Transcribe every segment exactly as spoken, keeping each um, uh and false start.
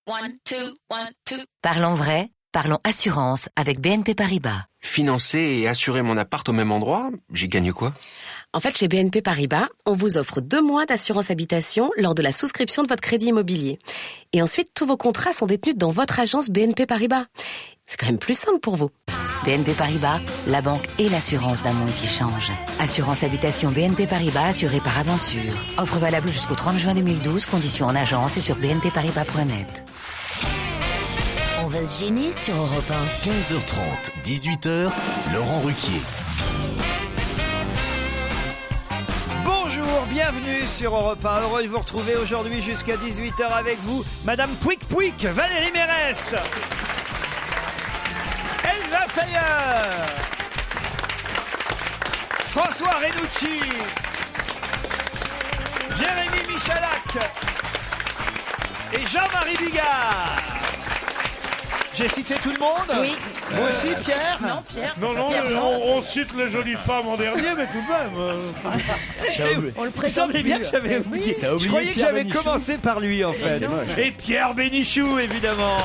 One, two, one, two. Parlons vrai, parlons assurance avec B N P Paribas. Financer et assurer mon appart au même endroit, j'y gagne quoi ? En fait, chez B N P Paribas, on vous offre deux mois d'assurance habitation lors de la souscription de votre crédit immobilier. Et ensuite, tous vos contrats sont détenus dans votre agence B N P Paribas. C'est quand même plus simple pour vous. B N P Paribas, la banque et l'assurance d'un monde qui change. Assurance habitation B N P Paribas assurée par Avansure. Offre valable jusqu'au trente juin deux mille douze, conditions en agence et sur b n p paribas point net. On va se gêner sur Europe un. quinze heures trente, dix-huit heures, Laurent Ruquier. Bonjour, bienvenue sur Europe un. Heureux de vous retrouver aujourd'hui jusqu'à dix-huit heures avec vous, Madame Pouic Pouic, Valérie Mérès, Elsa Fayer, François Renucci, Jérémy Michalak et Jean-Marie Bigard. J'ai cité tout le monde ? Oui. Vous aussi, Pierre ? Non, Pierre. Non, non, Pierre, mais non. on, on cite les jolies femmes en dernier, mais tout de même. Euh... On le Il présente semblait bien que j'avais oublié. T'as oublié Je croyais que Pierre j'avais Bénichou. commencé par lui, en fait. Et Pierre Bénichou, évidemment.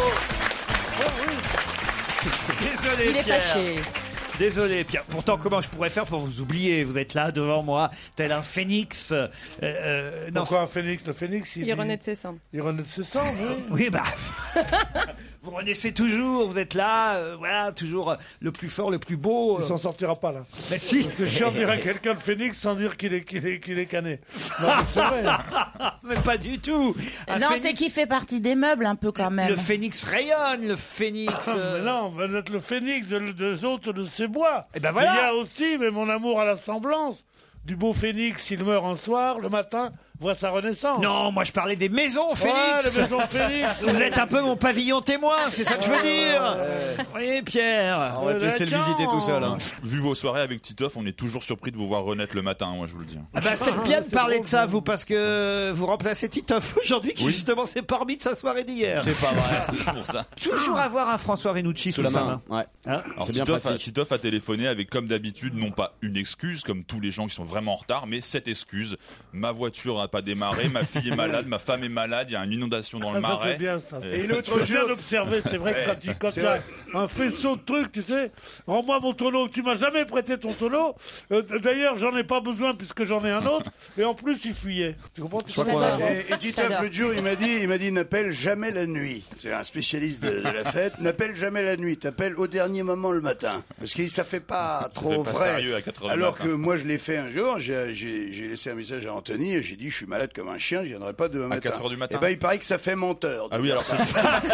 Désolé, Il est Pierre. fâché. Désolé, Pierre. Pourtant, comment je pourrais faire pour vous oublier ? Vous êtes là devant moi, tel un phénix. Euh, euh, non, Pourquoi un phénix ? Le phénix, il, Il renaît de ses cendres. Il renaît de ses cendres, oui. oui, bah. Vous renaissez toujours, vous êtes là, euh, voilà, toujours euh, le plus fort, le plus beau. Il euh. s'en sortira pas, là. Mais si. C'est chiant de dire à quelqu'un de phénix sans dire qu'il est, qu'il est, qu'il est cané. Non, mais c'est vrai. Mais pas du tout. Un Non, phénix- c'est qu'il fait partie des meubles un peu quand même. Le phénix rayonne, le phénix. euh, Mais non, vous êtes le phénix de, des autres de ces bois. Eh ben voilà. Il y a aussi, mais mon amour à la semblance, du beau phénix, il meurt un soir, le matin, voit sa renaissance. Non, moi je parlais des maisons phénix. Ouais, les maisons phénix. Vous êtes un peu mon pavillon témoin, c'est ça que je veux dire. Oui, Pierre. On va te laisser le visiter tout seul. Hein. Vu vos soirées avec Titoff, on est toujours surpris de vous voir renaître le matin, moi je vous le dis. Ah bah, faites bien de parler de ça, vous, parce que vous remplacez Titoff aujourd'hui, qui Oui. justement s'est parmi de sa soirée d'hier. C'est pas vrai. C'est pour ça. Toujours avoir un François Renucci Sous sous la sa main. main. Ouais. Hein Alors C'est bien Titoff a, pratique. Titoff a téléphoné avec, comme d'habitude, non pas une excuse, comme tous les gens qui sont vraiment en retard, mais cette excuse. Ma voiture n'a pas démarré, ma fille est malade, ma femme est malade, il y a une inondation dans le Ah, ça, marais. c'est bien ça. Et l'autre jour, bien observé, c'est vrai que quand il, quand il y a un faisceau de trucs, tu sais, rends-moi mon tonneau, tu m'as jamais prêté ton tonneau. Euh, d'ailleurs, j'en ai pas besoin puisque j'en ai un autre. Et en plus, il fuyait. Tu comprends ? Je crois qu'on a- Et, et Titoff, l'autre jour, il m'a dit, il m'a dit, n'appelle jamais la nuit. C'est un spécialiste de, de la fête. N'appelle jamais la nuit. T'appelles au dernier moment le matin. Parce que ça fait pas Ça trop fait pas vrai. sérieux à quatre heures du Alors matin. que moi, je l'ai fait un jour. J'ai, j'ai, j'ai laissé un message à Anthony et j'ai dit, je suis malade comme un chien. Je viendrai pas demain matin. quatre heures du matin. Et ben, il paraît que ça fait menteur. Ah oui, alors c'est...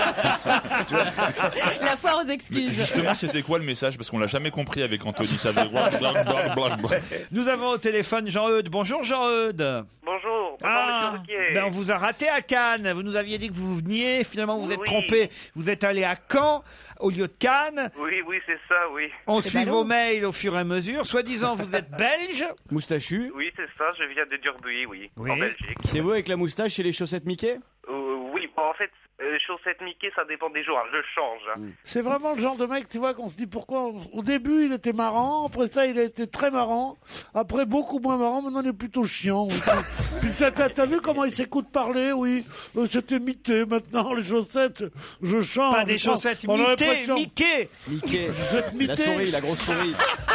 La foire aux excuses. Justement, c'était quoi le message ? Parce qu'on l'a jamais compris avec Anthony. Ça veut... blablabla. Nous avons au téléphone Jean-Eudes. Bonjour Jean-Eudes. Bonjour, bonjour Ah, Monsieur Ruquier. ben on vous a raté à Cannes. Vous nous aviez dit que vous veniez. Finalement, vous vous êtes Oui. trompé. Vous êtes allé à Caen au lieu de Cannes. Oui, oui, c'est ça, oui. On C'est suit ballot. vos mails au fur et à mesure. Soi-disant, vous êtes belge. Moustachu. Oui, c'est ça, je viens de Durbuy, oui, Oui. en Belgique. C'est vous avec la moustache et les chaussettes Mickey ? Euh, oui, bon, en fait, euh, chaussettes Mickey, ça dépend des jours, hein, je change. hein. C'est vraiment le genre de mec, tu vois, qu'on se dit pourquoi. Au début, il était marrant. Après ça, il a été très marrant. Après, beaucoup moins marrant. Maintenant, il est plutôt chiant. Puis, t'as, t'as, t'as vu comment il s'écoute parler ? Oui, euh, c'était mité. Maintenant, les chaussettes, je change. Pas des chaussettes On aurait mitées, l'impression- Mickey. Mickey. Chaussettes La mitées. souris, la grosse souris.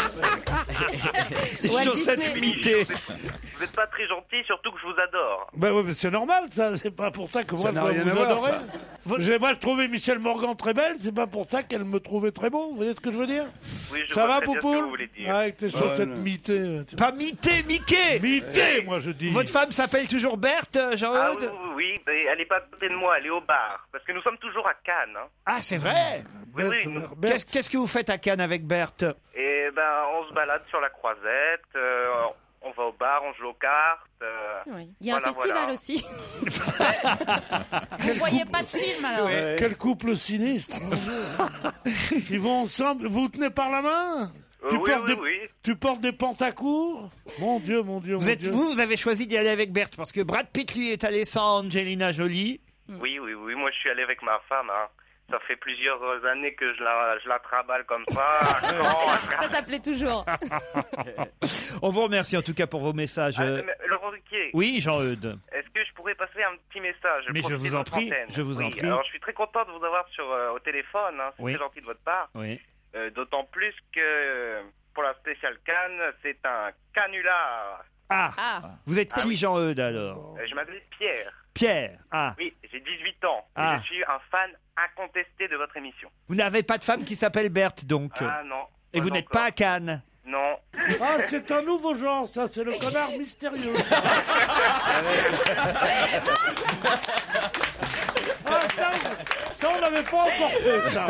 Des Walt chaussettes Disney. mitées. Vous n'êtes pas très gentil, surtout que je vous adore. Ben oui, mais c'est normal, ça. C'est pas pour ça que moi, Ça je n'a dois rien vous à voir, adorer. ça. Vous- J'ai mal trouvé Michel Morgan très belle. C'est pas pour ça qu'elle me trouvait très beau. Vous voyez ce que je veux dire ? Oui, je Ça vois va, très bien ce que Poupoule vous voulez dire. Ah, avec tes chaussettes non. mitées. euh, tu- Pas Mité, Mickey. Mitées, moi, je dis. Votre femme s'appelle toujours Berthe, Ah oui, Jean-Eudes oui, oui, oui, mais elle n'est pas à côté de moi, elle est au bar. Parce que nous sommes toujours à Cannes. Hein. Ah, c'est vrai. Oui, oui. Berthe, Berthe. Qu'est-ce, qu'est-ce que vous faites à Cannes avec Berthe? Et ben, on se balade sur la croisette, euh, on va au bar, on joue aux cartes. euh, Oui. Il y a voilà, un festival voilà. aussi. Vous voyez pas de film alors Ouais. Quel couple sinistre. mon Dieu. Ils vont ensemble. Vous tenez par la main Euh, tu, oui, portes oui, des, oui. tu portes des pantacours. Mon Dieu, mon Dieu, Vous, mon êtes, Dieu. vous, vous avez choisi d'y aller avec Berthe parce que Brad Pitt, lui, est allé sans Angelina Jolie. Oui, oui, oui, moi je suis allé avec ma femme. Hein. Ça fait plusieurs années que je la, je la traballe comme ça. Ça s'appelait toujours. On vous remercie en tout cas pour vos messages. Ah, euh, mais Laurent Ruquier, Oui, Jean-Eudes. est-ce que je pourrais passer un petit message. Mais je profiter vous de en votre prie, antenne. je vous en Oui, prie. Alors, je suis très content de vous avoir sur, euh, au téléphone. Hein. C'est Oui. très gentil de votre part. Oui. Euh, D'autant plus que euh, pour la spéciale Cannes, c'est un canular. Ah, Ah. Vous êtes Ah qui, oui. Jean-Eudes, alors Euh, je m'appelle Pierre. Pierre. Ah. Oui, j'ai dix-huit ans. Et Ah. je suis un fan incontesté de votre émission. Vous n'avez pas de femme qui s'appelle Berthe, donc. Ah non. Et vous pas n'êtes encore. pas à Cannes. Non. Ah, c'est un nouveau genre, ça, c'est le connard mystérieux. Ah, ça, ça, on n'avait pas encore fait, ça.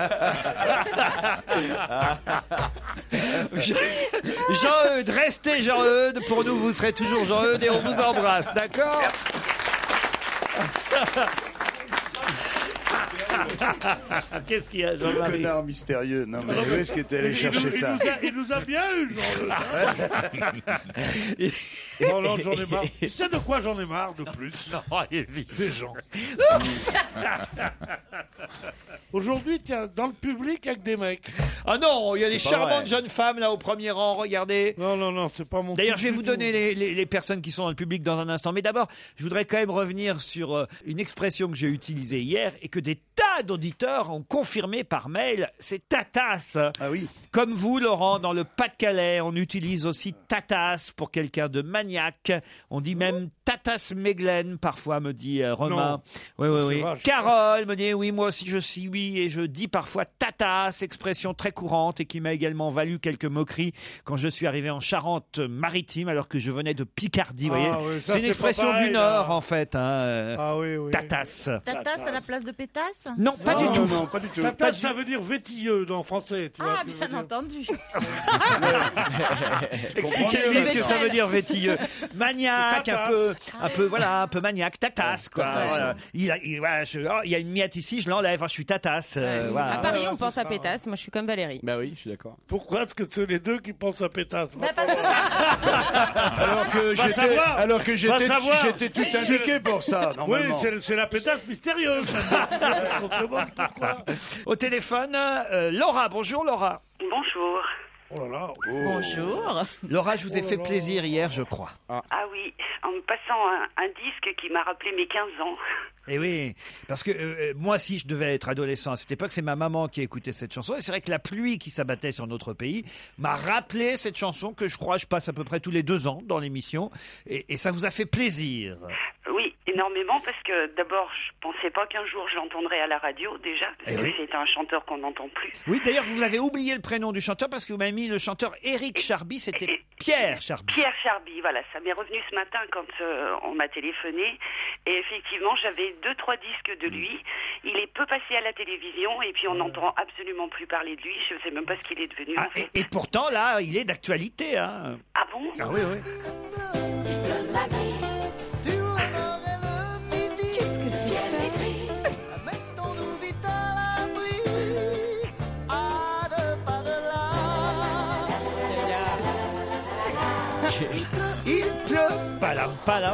Jean-Eudes, restez Jean-Eudes. Pour nous, vous serez toujours Jean-Eudes et on vous embrasse, d'accord? Qu'est-ce qu'il y a, Le Jean-Marie? connard mystérieux. Non, mais où est-ce que t'es allé Il chercher nous- il ça? nous a- Il nous a bien eu, Jean-Eudes. Non, non, j'en ai marre. Tu sais de quoi j'en ai marre de plus? Non, allez-y. Des gens. Aujourd'hui, tiens, dans le public avec des mecs. Ah non, il y a des C'est pas charmantes vrai. jeunes femmes là au premier rang, regardez. Non, non, non, c'est pas mon D'ailleurs, type je vais du vous tout. donner les, les- les personnes qui sont dans le public dans un instant. Mais d'abord, je voudrais quand même revenir sur euh, une expression que j'ai utilisée hier et que des tas d'auditeurs ont confirmé par mail. C'est tatas. Ah oui. Comme vous, Laurent, dans le Pas-de-Calais, on utilise aussi tatas pour quelqu'un de maniaque. On dit même tatas Meglen, parfois, me dit euh, Romain. Non. Oui, oui, C'est oui. vache. Carole me dit, oui, moi aussi je suis oui, et je dis parfois tatas, expression très courante et qui m'a également valu quelques moqueries quand je suis arrivé en Charente-Maritime alors que je venais de Picardie. vous Ah voyez. oui, ça, c'est une c'est expression pas pareil, du là. Nord, en fait. Hein, euh, Ah oui, oui. tatas. Tatas à la place de pétasse? Non, pas Non, du tout. Non, pas du tout. Tatas, ça veut dire vétilleux dans français, tu vois Ah, ce que je veux bien dire. entendu. Expliquez-lui ce que ça veut dire vétilleux. Maniaque, C'est tatas. un peu, un peu, voilà, un peu maniaque, tatas, quoi. Tatas, Voilà. Il, a- il- voilà, je- oh, il y a une miette ici, je l'enlève, hein, je suis tatas. euh, voilà. À Paris, on ouais, pense c'est à ça. pétasse. Moi, je suis comme Valérie. Bah oui, je suis d'accord. Pourquoi est-ce que c'est les deux qui pensent à pétasse? Bah, parce que ça... Alors que Va j'étais, savoir. alors que Va j'étais, savoir. j'étais tout C'est- indiqué pour ça, Oui, normalement. c'est c'est la pétasse mystérieuse. ça. On se demande pourquoi. Au téléphone, euh, Laura. Bonjour, Laura. Bonjour. Oh là là. Bonjour. Laura, je vous ai Oh là fait là. plaisir hier, je crois. Ah oui, en me passant un, un disque qui m'a rappelé mes quinze ans. Et oui, parce que euh, moi, si je devais être adolescent à cette époque, c'est ma maman qui écoutait cette chanson. Et c'est vrai que la pluie qui s'abattait sur notre pays m'a rappelé cette chanson que je crois je passe à peu près tous les deux ans dans l'émission. Et, et ça vous a fait plaisir. Oui, énormément, parce que d'abord, je pensais pas qu'un jour je l'entendrais à la radio, déjà, parce Eh que oui. c'est un chanteur qu'on n'entend plus. Oui, d'ailleurs, vous avez oublié le prénom du chanteur parce que vous m'avez mis le chanteur Éric Charby, c'était Pierre Charby. Pierre Charby, voilà, ça m'est revenu ce matin quand euh, on m'a téléphoné. Et effectivement, j'avais deux, trois disques de lui. Il est peu passé à la télévision et puis on n'entend absolument plus parler de lui. Je ne sais même pas ce qu'il est devenu, Ah, en fait. et, et pourtant, là, il est d'actualité. Hein. Ah bon? Ah oui, oui. Qu'est-ce que c'est ça? Il pleut, palam, palam.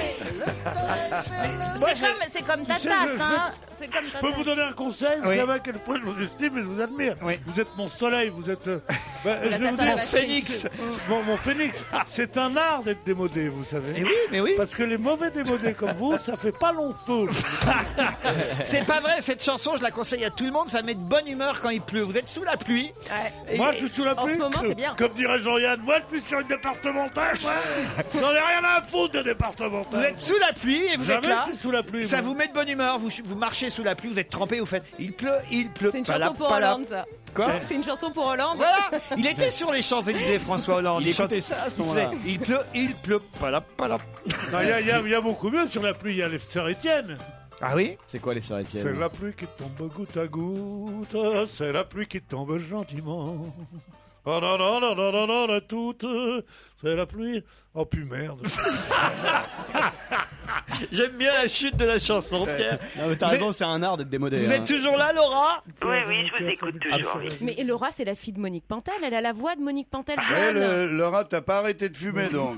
C'est comme, c'est comme Tu sais, Tatas, je- hein. C'est comme Je Tatas. peux vous donner un conseil, vous Oui. savez à quel point je vous estime et je vous admire. Oui. Vous êtes mon soleil, vous êtes... euh, bah, Là, je ça vous sent dis, la vache Phénix. riche. Bon, mon phénix, c'est un art d'être démodé, vous savez. Et oui, mais oui. Parce que les mauvais démodés comme vous, ça fait pas long feu. C'est pas vrai, cette chanson, je la conseille à tout le monde. Ça met de bonne humeur quand il pleut. Vous êtes sous la pluie. Ouais. Et- Moi, je suis sous la En pluie. ce moment, que- c'est bien. Comme dirait Jean-Yann, moi, je suis sur une départementale. moi. J'en ai rien à foutre de départementale. Vous êtes sous la pluie et vous Jamais êtes là. je suis sous la pluie, Ça moi. vous met de bonne humeur. Vous, vous marchez sous la pluie, vous êtes trempé, vous faites il pleut, il pleut. C'est une Pala, chanson pour pala. Hollande, ça. Quoi C'est une chanson pour Hollande. Voilà, il était sur les Champs-Élysées, François Hollande. Il chantait écoutait ça à ce il moment-là. faisait, Il pleut, il pleut, pala, pala. Non, Il y, a- il y a- il y a beaucoup mieux sur la pluie. Il y a les sœurs Étienne. Ah oui? C'est quoi les sœurs C'est Étienne? la pluie qui tombe goutte à goutte. C'est la pluie qui tombe gentiment. Oh non, non, non, non, non, non, la toute. C'est la pluie. Oh, puis merde. J'aime bien la chute de la chanson, Pierre. Non, mais t'as Vous raison, êtes- c'est un art d'être démodé. Vous hein. êtes toujours là, Laura? Oui, oui, je vous écoute toujours. oui. Mais Laura, c'est la fille de Monique Pantel. Elle a la voix de Monique Pantel Ouais, jeune. le- Laura, t'as pas arrêté de fumer, donc.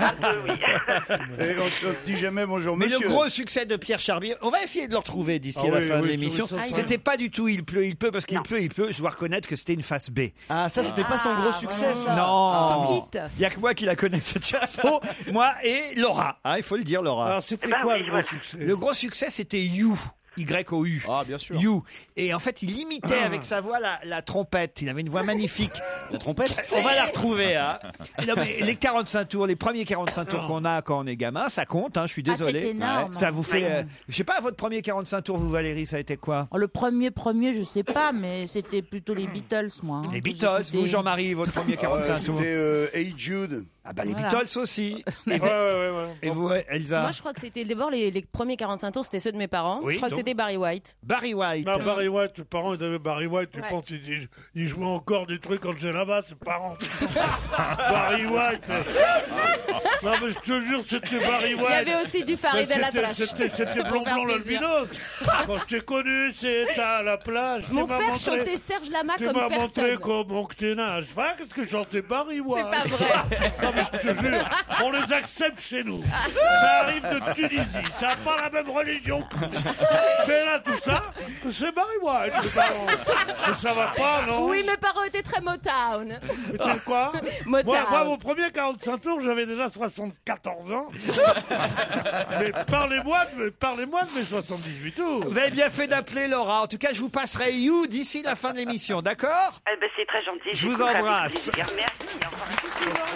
Et on te on te dit jamais bonjour, Mais monsieur. le gros succès de Pierre Charbier, on va essayer de le retrouver d'ici Ah à la oui, fin de oui, l'émission. oui, ça, ça. C'était pas du tout il pleut, il pleut, parce qu'il pleut, il pleut. Je dois reconnaître que c'était une face B. Ah, ça, c'était pas son Ah, gros succès, ça. Non, Son hit. il y a que moi qui la connais cette chanson, moi et Laura. Ah, il faut le dire, Laura. Alors, c'est C'était Bah quoi oui, le gros voilà. succès Le gros succès, c'était You. Y O U. Ah, bien sûr. You. Et en fait, il imitait avec sa voix la, la trompette. Il avait une voix magnifique. La trompette. On va la retrouver. Hein. Non, mais les quarante-cinq tours, les premiers quarante-cinq tours qu'on a quand on est gamin, ça compte. Hein, je suis Ah, désolé. c'est énorme. Ça vous fait. Ouais. euh, je sais pas, votre premier quarante-cinq tours, vous Valérie, ça a été quoi? Oh, le premier, premier, je sais pas, mais c'était plutôt les Beatles, moi. hein, Les que Beatles, j'écoutais. vous Jean-Marie, votre premier quarante-cinq Ouais, tours. C'était euh, Hey Jude. Ah bah les Voilà. Beatles aussi. Et Ouais, vous, ouais, ouais, ouais. et vous, Elsa? Moi, je crois que c'était d'abord les, les premiers quarante-cinq tours, c'était ceux de mes parents. Oui, je crois donc. que c'était Barry White. Barry White. Non, Barry White, tes parents, ils avaient Barry White, tu Ouais. penses qu'ils ils jouaient encore des trucs quand j'étais là-bas, ses parents. Barry White. Non, mais je te jure, c'était Barry White. Il y avait aussi du Farid Mais El c'était- Atrache. C'était c'était Pour Blanc faire Blanc plaisir. l'albinos. Quand je t'ai connu, c'était à la plage. Mon Tu m'as père montré- chantait Serge Lama Tu comme m'as montré personne. comment que t'es nage. Enfin, qu'est-ce que chantait Barry White? C'est pas vrai. Non, mais je te jure, on les accepte chez nous. Ça arrive de Tunisie, ça n'a pas la même religion que nous. C'est là tout ça, c'est Barry White. les parents. Mais ça va pas, non? Oui, mes parents étaient très Motown. Mais tu sais quoi? Motown. Moi, moi, mon premier quarante-cinq tours, j'avais déjà soixante-quatorze ans. Mais parlez-moi de, parlez-moi de mes soixante-dix-huit tours. Vous avez bien fait d'appeler Laura. En tout cas, je vous passerai You d'ici la fin de l'émission, d'accord? Eh ben, c'est très gentil. Je vous j'écouterai avec embrasse. plaisir. Merci. Au revoir.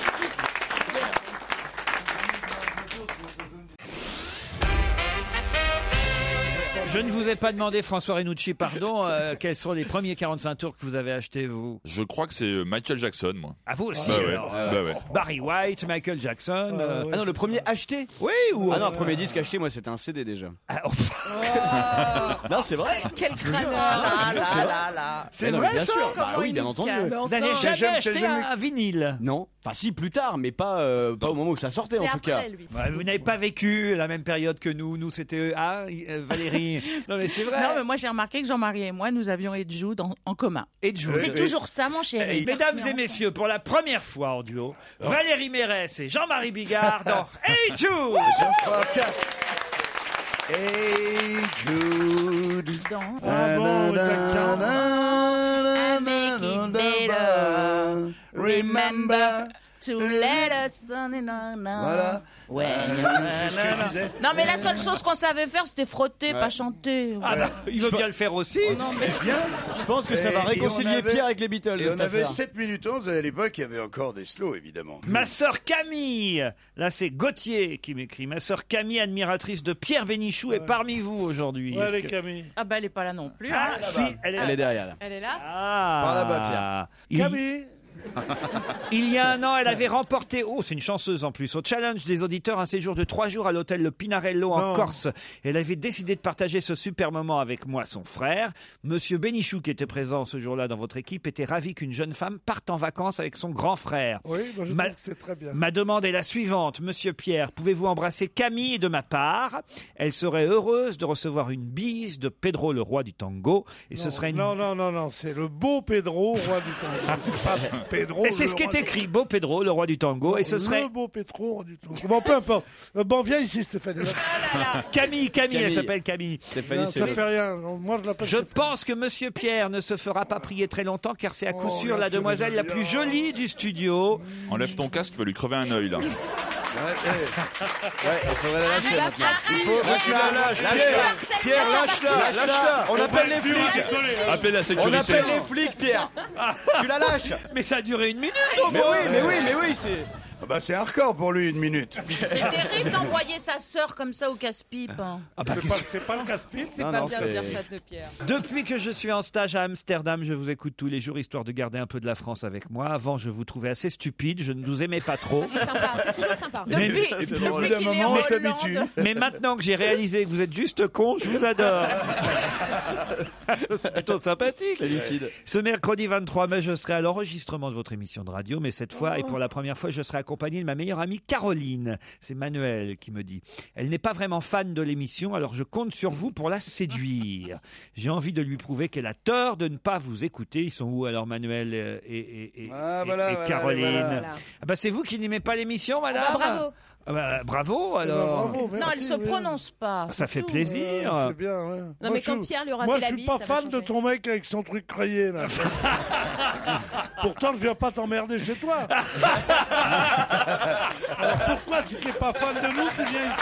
Je ne vous ai pas demandé, François Renucci, pardon, euh, quels sont les premiers quarante-cinq tours que vous avez achetés, vous? Je crois que c'est euh, Michael Jackson, moi. À vous aussi, Bah ouais, alors. bah ouais. Barry White, Michael Jackson. euh, Ah non, le premier acheté. Oui, ou. Ah non, le premier disque acheté, moi, c'était un C D déjà. Ah, oh, Non, c'est vrai. Quel crâneur. Là, là, là, là. c'est Non, mais vrai, bien ça? sûr. Bah oui, bien entendu. Mais Vous enfin. n'avez jamais jamais- acheté j'ai jamais- un, un vinyle? Non. Enfin, si, plus tard, mais pas, euh, pas au moment où ça sortait, en C'est tout cas. après, lui. Ouais, vous n'avez pas vécu la même période que nous. Nous, c'était. Ah, euh, Valérie. Non, mais c'est vrai. Non, mais moi, j'ai remarqué que Jean-Marie et moi, nous avions Ed Jude en, en commun. Et Jude. C'est toujours ça, mon chéri. Mesdames et messieurs, pour la première fois en duo, Valérie Mérès et Jean-Marie Bigard dans Hey Jude. Hey Jude. Dans Ah bon, I make it better. Remember to let us on and on. Voilà. Ouais. C'est ce que disait. Non, mais la seule chose qu'on savait faire, c'était frotter, pas chanter. Ah bah, il veut bien le faire aussi. Je pense que ça Et- va et on réconcilier avait- Pierre avec les Beatles. Et de on cette avait affaire. sept minutes onze, à l'époque, il y avait encore des slows, évidemment. Ma sœur Camille, là c'est Gauthier qui m'écrit. Ma sœur Camille, admiratrice de Pierre Bénichou, est parmi vous aujourd'hui. Ouais, Est-ce les que- Camille. Ah bah, elle est pas là non plus. Ah, hein. si, elle est là. Elle est derrière. là. Elle est là. Ah. Par là-bas, Pierre. Il- Camille. Il y a un an, elle avait remporté, oh c'est une chanceuse en plus, au challenge des auditeurs un séjour de trois jours à l'hôtel Le Pinarello en Non. Corse. Elle avait décidé de partager ce super moment avec moi, son frère. Monsieur Bénichou, qui était présent ce jour-là dans votre équipe, était ravi qu'une jeune femme parte en vacances avec son grand frère. Oui, moi, je Ma- trouve que c'est très bien. Ma demande est la suivante. Monsieur Pierre, pouvez-vous embrasser Camille de ma part? Elle serait heureuse de recevoir une bise de Pedro, le roi du tango. Et non, ce serait une... non, non, non, non, c'est le beau Pedro, roi du tango. C'est pas Pedro. Et c'est le ce qui roi est du- écrit, beau Pedro, le roi du tango. Et ce Le serait beau Pedro, roi du tango. Bon, peu importe. Euh, Bon, viens ici, Stéphanie. Camille, Camille, elle Camille. s'appelle Camille. Stéphanie, Non, c'est ça le- fait rien. Moi, je l'appelle Je Stéphanie. pense que Monsieur Pierre ne se fera pas prier très longtemps car c'est à coup Oh, sûr la regarde, c'est demoiselle la bien. plus jolie du studio. Enlève ton casque, tu vas lui crever un œil, là. Ouais, ouais. Ouais, il faudrait la lâcher la maintenant. fratrie. Il faut- Lâche-la, lâche, lâche-la. Pierre, lâche-la, lâche-la. On appelle les flics. Appelez la On sécurité. appelle les flics, Pierre. Tu la lâches. Mais ça a duré une minute au Mais moins. oui, mais oui, mais oui, c'est. Ah bah, c'est hardcore pour lui, une minute. C'est terrible d'envoyer sa sœur comme ça au casse-pipe. hein. Ah bah, C'est pas, c'est pas le casse-pipe. C'est Non, pas non, bien de c'est- dire ça de Pierre. Depuis que je suis en stage à Amsterdam, je vous écoute tous les jours histoire de garder un peu de la France avec moi. Avant, je vous trouvais assez stupide, je ne vous aimais pas trop. C'est sympa, c'est toujours sympa. Mais- Depuis, Et puis, au depuis bout d'un qu'il est moment, en on s'habitue. Hollande. Mais maintenant que j'ai réalisé que vous êtes juste con, je vous adore. C'est plutôt sympathique. C'est lucide. Ce mercredi vingt-trois mai, je serai à l'enregistrement de votre émission de radio, mais cette fois, et pour la première fois, je serai accompagné de ma meilleure amie Caroline. C'est Manuel qui me dit. Elle n'est pas vraiment fan de l'émission, alors je compte sur vous pour la séduire. J'ai envie de lui prouver qu'elle a tort de ne pas vous écouter. Ils sont où alors Manuel et, et, et, Ah, et- voilà, et voilà, Caroline voilà. Ah bah, c'est vous qui n'aimez pas l'émission, madame Ah, bravo. Ah bah, bravo alors. Bravo, Non, merci, elle se oui. prononce pas. Ça fait Ouais, plaisir. c'est bien, ouais. Non, Moi, mais je quand suis- Pierre lui aura Moi, fait je la suis bise, pas ça va fan de changer. ton mec avec son truc crayé, là. Pourtant, je viens pas t'emmerder chez toi. Alors, pourquoi, si t'es pas fan de nous, tu viens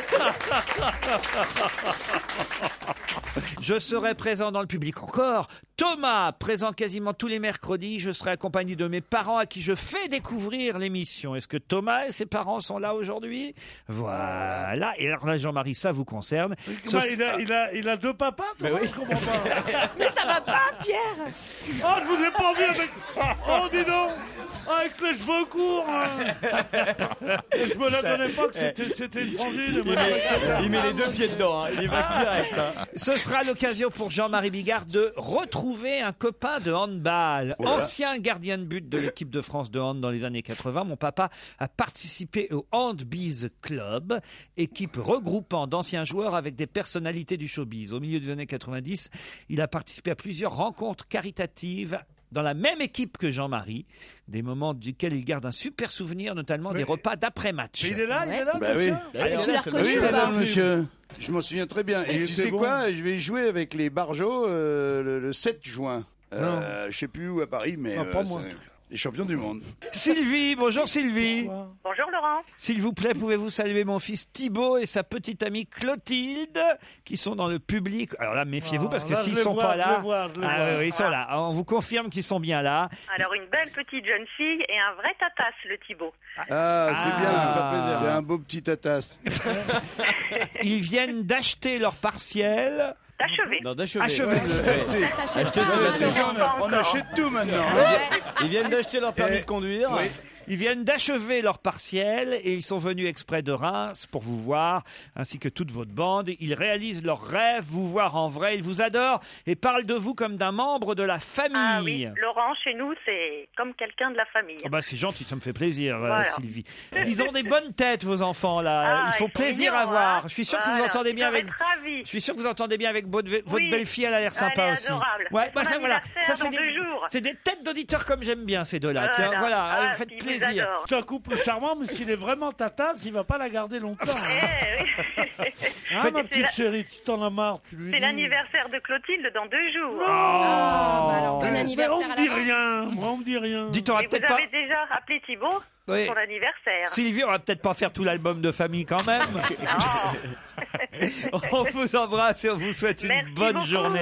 ici? Je serai présent dans le public encore. Thomas, présent quasiment tous les mercredis. Je serai accompagné de mes parents à qui je fais découvrir l'émission. Est-ce que Thomas et ses parents sont là aujourd'hui? Voilà. Et alors là, Jean-Marie, ça vous concerne. Bah, il, a, il, a, il a deux papas, toi, je comprends pas. Mais ça va pas, Pierre. Oh, je vous ai pas vu avec... Oh, dis donc, avec les cheveux courts. Hein. Je me la donnais pas que c'était, c'était une frangine. Il met, il met les deux pieds dedans, hein. Il y va direct. Hein. Ce sera l'occasion pour Jean-Marie Bigard de retrouver un copain de handball. Voilà. Ancien gardien de but de l'équipe de France de hand dans les années quatre-vingts. Mon papa a participé au Handbiz Club, équipe regroupant d'anciens joueurs avec des personnalités du showbiz. Au milieu des années quatre-vingt-dix, il a participé à plusieurs rencontres caritatives dans la même équipe que Jean-Marie, des moments duquel il garde un super souvenir, notamment Mais- des repas d'après-match. Mais il est là, il est là, Bah oui. monsieur. Alors, Tu l'as reconnu Oui, ou madame, pas monsieur. Je m'en souviens très bien. Et Il tu était sais bon. quoi? Je vais jouer avec les Barjots euh, le, le sept juin. Euh, je sais plus où à Paris, mais Non, pas euh, moi. c'est les champions du monde. Sylvie, bonjour Sylvie. Bonjour Laurent. S'il vous plaît, pouvez-vous saluer mon fils Thibaut et sa petite amie Clotilde qui sont dans le public. Alors là, méfiez-vous Ah, parce que là, je s'ils les sont vois, pas je là, les vois, je les ah, vois. oui, oui, ils sont là. On vous confirme qu'ils sont bien là. Alors une belle petite jeune fille et un vrai tatas, le Thibaut. Ah, c'est Ah, bien. ça fait plaisir. T'es un beau petit tatas. Ils viennent d'acheter leur partiel. D'achever. Non, d'achever. Achever. Ouais, Ça ouais. s'achète Acheter, pas. c'est hein, facile. Laurent. On, a- on achète tout maintenant. Ils viennent d'acheter leur permis Eh, de conduire. oui. Ils viennent d'achever leur partiel et ils sont venus exprès de Reims pour vous voir, ainsi que toute votre bande. Ils réalisent leur rêve, vous voir en vrai. Ils vous adorent et parlent de vous comme d'un membre de la famille. Ah oui, Laurent, chez nous, c'est comme quelqu'un de la famille. Oh bah c'est gentil, ça me fait plaisir, euh, Voilà. Sylvie. Ils ont des bonnes têtes, vos enfants là. Ah, ils font ils sont plaisir mignons, à voir. hein. Je suis sûr que vous Voilà, entendez ils bien doivent avec. être ravis. Je suis sûr que vous entendez bien avec votre, votre Oui. belle-fille. Elle a l'air sympa Elle est aussi. adorable. Ouais, C'est bah son ça voilà. anniversaire Ça c'est dans des, deux jours. c'est des têtes d'auditeurs comme j'aime bien ces deux-là. Voilà. Tiens, voilà, Ah, euh, faites puis ils vous plaisir. adorent. C'est un couple charmant, mais s'il est vraiment tatas, il va pas la garder longtemps. Eh, oui. Hein, ma C'est petite la- chérie, tu t'en as marre, tu lui C'est dis. l'anniversaire de Clotilde dans deux jours. Ah, bah alors, bon Mais on anniversaire me à dit l'avance. rien, moi on me dit rien. Dites, on va Et vous peut-être pas. avez déjà appelé Thibaut Oui. pour l'anniversaire. Sylvie, on va peut-être pas faire tout l'album de famille quand même. Oh. On vous embrasse et on vous souhaite une Merci bonne beaucoup. journée.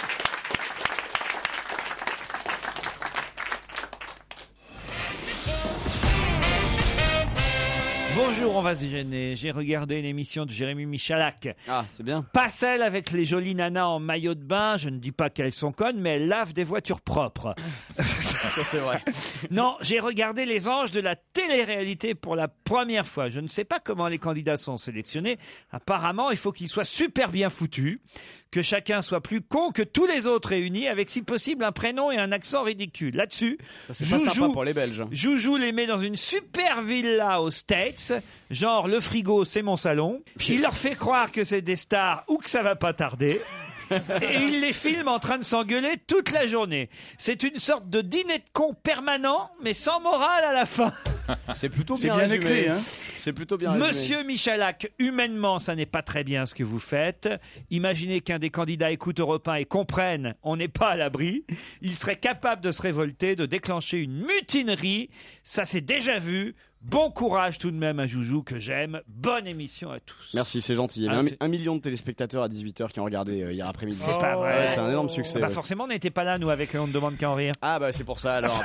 Bonjour, on va se gêner. J'ai regardé l'émission de Jérémy Michalak. Ah, c'est bien. Pas celle avec les jolies nanas en maillot de bain. Je ne dis pas qu'elles sont connes, mais elles lavent des voitures propres. Ça, c'est vrai. Non, j'ai regardé les anges de la télé-réalité pour la première fois. Je ne sais pas comment les candidats sont sélectionnés. Apparemment, il faut qu'ils soient super bien foutus, que chacun soit plus con que tous les autres réunis, avec si possible un prénom et un accent ridicule. Là-dessus, Ça, c'est pas sympa pour les Belges. Joujou les met dans une super villa aux States, genre le frigo c'est mon salon. Il leur fait croire que c'est des stars ou que ça va pas tarder. Et il les filme en train de s'engueuler toute la journée. C'est une sorte de dîner de cons permanent, mais sans morale à la fin. C'est plutôt C'est bien, bien résumé. écrit, hein. C'est plutôt bien résumé. Monsieur Michalak, humainement, ça n'est pas très bien ce que vous faites. Imaginez qu'un des candidats écoute Europe un et comprenne, on n'est pas à l'abri. Il serait capable de se révolter, de déclencher une mutinerie. Ça s'est déjà vu. Bon courage tout de même à Joujou que j'aime. Bonne émission à tous. Merci, c'est gentil. Il y Ah, avait un, c'est- un million de téléspectateurs à dix-huit heures qui ont regardé euh, hier après-midi. C'est pas vrai. Ouais, c'est un énorme succès. Bah ouais. forcément, on n'était pas là, nous, avec On ne demande qu'à en rire. Ah bah c'est pour ça alors.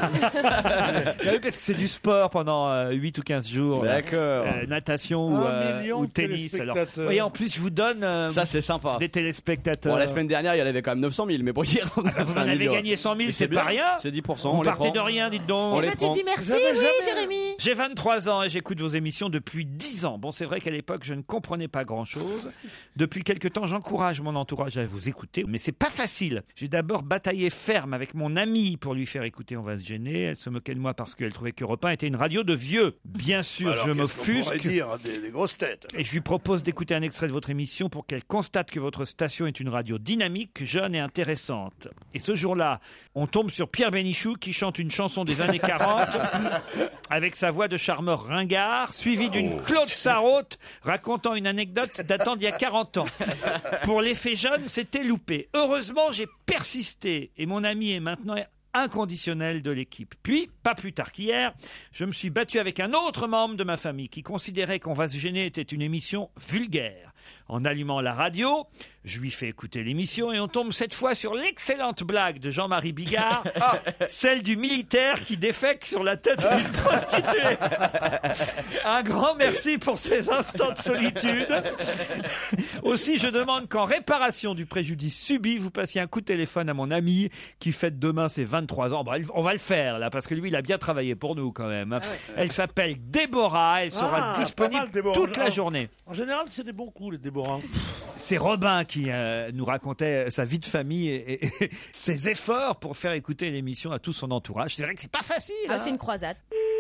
Ah oui, parce que c'est du sport pendant euh, huit ou quinze jours. D'accord. Euh, natation ou, Un euh, million ou de tennis. Alors, téléspectateurs. oui, en plus, je vous donne euh, Ça c'est sympa. des téléspectateurs. Bon, la semaine dernière, il y en avait quand même neuf cent mille, mais bon, hier, on a Vous fait en un avez million. gagné cent mille, Mais c'est bien, pas rien. C'est dix pour cent, Vous on les partez prend. de rien, dites donc. On Eh les ben, tu prend. dis merci, Jamais, oui, jamais. Jérémy. J'ai vingt-trois ans et j'écoute vos émissions depuis dix ans. Bon, c'est vrai qu'à l'époque, je ne comprenais pas grand-chose. Depuis quelque temps, j'encourage mon entourage à vous écouter, mais c'est pas facile. J'ai d'abord bataillé ferme avec mon amie pour lui faire écouter On va se gêner. Elle se moquait de moi parce qu'elle trouvait qu'Europe un était une radio de vieux. Bien sûr, Alors, je qu'est-ce qu'on pourrait m'offusque. dire, hein, des, des grosses têtes. Et je lui propose d'écouter un extrait de votre émission pour qu'elle constate que votre station est une radio dynamique, jeune et intéressante. Et ce jour-là, on tombe sur Pierre Bénichou qui chante une chanson des années quarante avec sa voix de Charles charmeur ringard, suivi d'une Claude Sarraute racontant une anecdote datant d'il y a quarante ans. Pour l'effet jeune, c'était loupé. Heureusement, j'ai persisté et mon ami est maintenant inconditionnel de l'équipe. Puis, pas plus tard qu'hier, je me suis battu avec un autre membre de ma famille qui considérait qu'on va se gêner était une émission vulgaire. En allumant la radio, je lui fais écouter l'émission et on tombe cette fois sur l'excellente blague de Jean-Marie Bigard, ah, celle du militaire qui défèque sur la tête d'une prostituée. Un grand merci pour ces instants de solitude. Aussi, je demande qu'en réparation du préjudice subi, vous passiez un coup de téléphone à mon ami qui fête demain ses vingt-trois ans. Bon, on va le faire là, parce que lui, il a bien travaillé pour nous quand même. Ah ouais. Elle s'appelle Déborah, elle sera ah, disponible mal, toute la journée. En général, c'est des bons coups, les Déborah. C'est Robin qui euh, nous racontait sa vie de famille et, et, et ses efforts pour faire écouter l'émission à tout son entourage. C'est vrai que c'est pas facile. Ah, hein. C'est une croisade.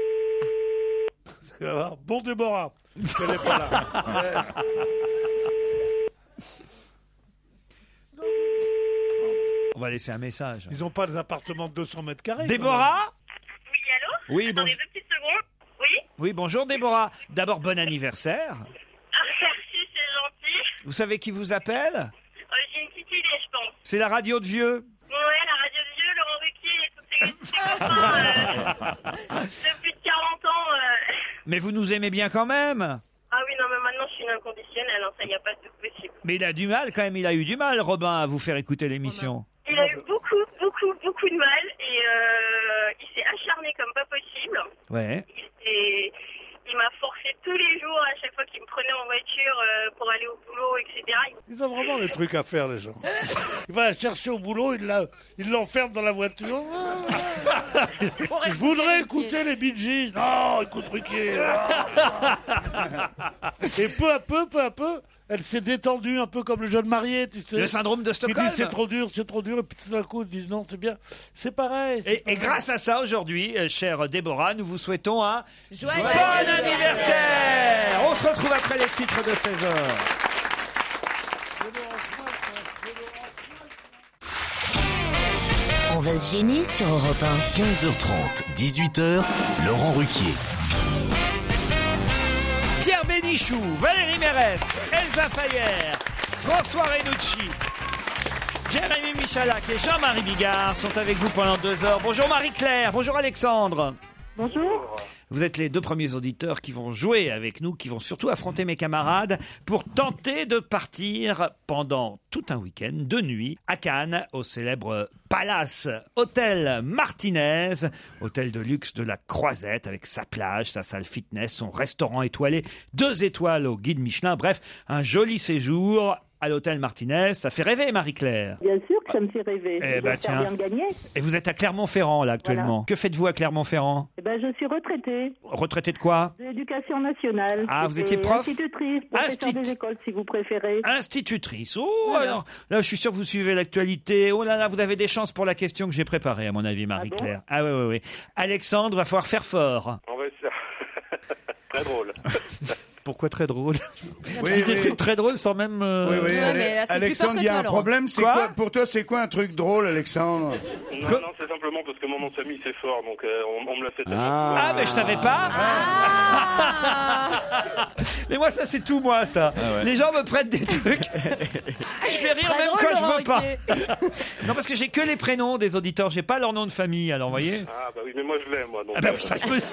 Bon Déborah. Je l'ai pas là. On va laisser un message. Ils n'ont pas des appartements de deux cents mètres carrés. Déborah ? Oui, allô ? Oui, Attendez bon... deux petites secondes. Oui ? Oui, bonjour Déborah. D'abord, bon anniversaire. Merci, c'est gentil. Vous savez qui vous appelle ? Euh, j'ai une petite idée, je pense. C'est la radio de vieux. Ouais, la radio de vieux, Laurent Ruquier et tous ses, ses copains euh, de plus de quarante ans. Euh... Mais vous nous aimez bien quand même. Ah oui, non, mais maintenant je suis une inconditionnelle, hein, ça y a pas de doute possible. Mais il a du mal quand même, il a eu du mal, Robin, à vous faire écouter l'émission. Il a eu beaucoup, beaucoup, beaucoup de mal et euh, il s'est acharné comme pas possible. Ouais. Il s'est... Il m'a forcé tous les jours, à chaque fois qu'il me prenait en voiture euh, pour aller au boulot, et cetera. Ils ont vraiment des trucs à faire, les gens. Il va la chercher au boulot, il, la, il l'enferme dans la voiture. Je voudrais écouter les Bee Gees. Non, écoute Ruquier. Et peu à peu, peu à peu, elle s'est détendue, un peu comme le jeune marié, tu sais. Le syndrome de Stockholm. Qui dit c'est trop dur, c'est trop dur, et puis tout d'un coup, ils disent non, c'est bien. C'est pareil. C'est et, pareil. et grâce à ça, aujourd'hui, euh, chère Déborah, nous vous souhaitons un Joyeux bon anniversaire. On se retrouve après les titres de seize heures. On va se gêner sur Europe un. quinze heures trente, dix-huit heures, Laurent Ruquier. Pierre Bénichou, Valérie Mérès, Elsa Fayer, François Renucci, Jérémy Michalak et Jean-Marie Bigard sont avec vous pendant deux heures. Bonjour Marie-Claire, bonjour Alexandre. Bonjour. Vous êtes les deux premiers auditeurs qui vont jouer avec nous, qui vont surtout affronter mes camarades pour tenter de partir pendant tout un week-end de nuit à Cannes, au célèbre Palace Hôtel Martinez, hôtel de luxe de la Croisette avec sa plage, sa salle fitness, son restaurant étoilé, deux étoiles au guide Michelin. Bref, un joli séjour à l'hôtel Martinez. Ça fait rêver, Marie-Claire. Bien sûr que ça me fait rêver. Eh ben, tiens. Bien de gagner. Et vous êtes à Clermont-Ferrand, là, actuellement. Voilà. Que faites-vous à Clermont-Ferrand? Eh ben, je suis retraitée. Retraitée de quoi? De l'éducation nationale. Ah, vous étiez prof? Institutrice, professeur Instit- des écoles, si vous préférez. Institutrice. Oh, Voilà. alors, là, je suis sûr que vous suivez l'actualité. Oh là là, vous avez des chances pour la question que j'ai préparée, à mon avis, Marie-Claire. Ah, bon? ah oui, oui, oui. Alexandre, va falloir faire fort. On va essayer. Très drôle. Pourquoi très drôle? Oui, Tu dis des oui. trucs très drôles sans même... euh, Oui, oui, Ouais, Ale- mais là, c'est plus Alexandre, fort que il y a toi, un Laurent. problème. C'est Quoi quoi, pour toi, c'est quoi un truc drôle, Alexandre? Non, non, c'est simplement parce que mon nom de famille c'est fort, donc euh, on, on me l'a fait tellement. Ah, mais je savais pas. Mais moi, ça, c'est tout, moi, ça. Les gens me prêtent des trucs. Je fais rire Très même drôle, quand je Laurent veux pas. Ruquier. Non, parce que j'ai que les prénoms des auditeurs, j'ai pas leur nom de famille, alors, vous voyez. Ah bah oui, mais moi je l'ai, moi. Donc, Ah ben, euh, ça, je peux-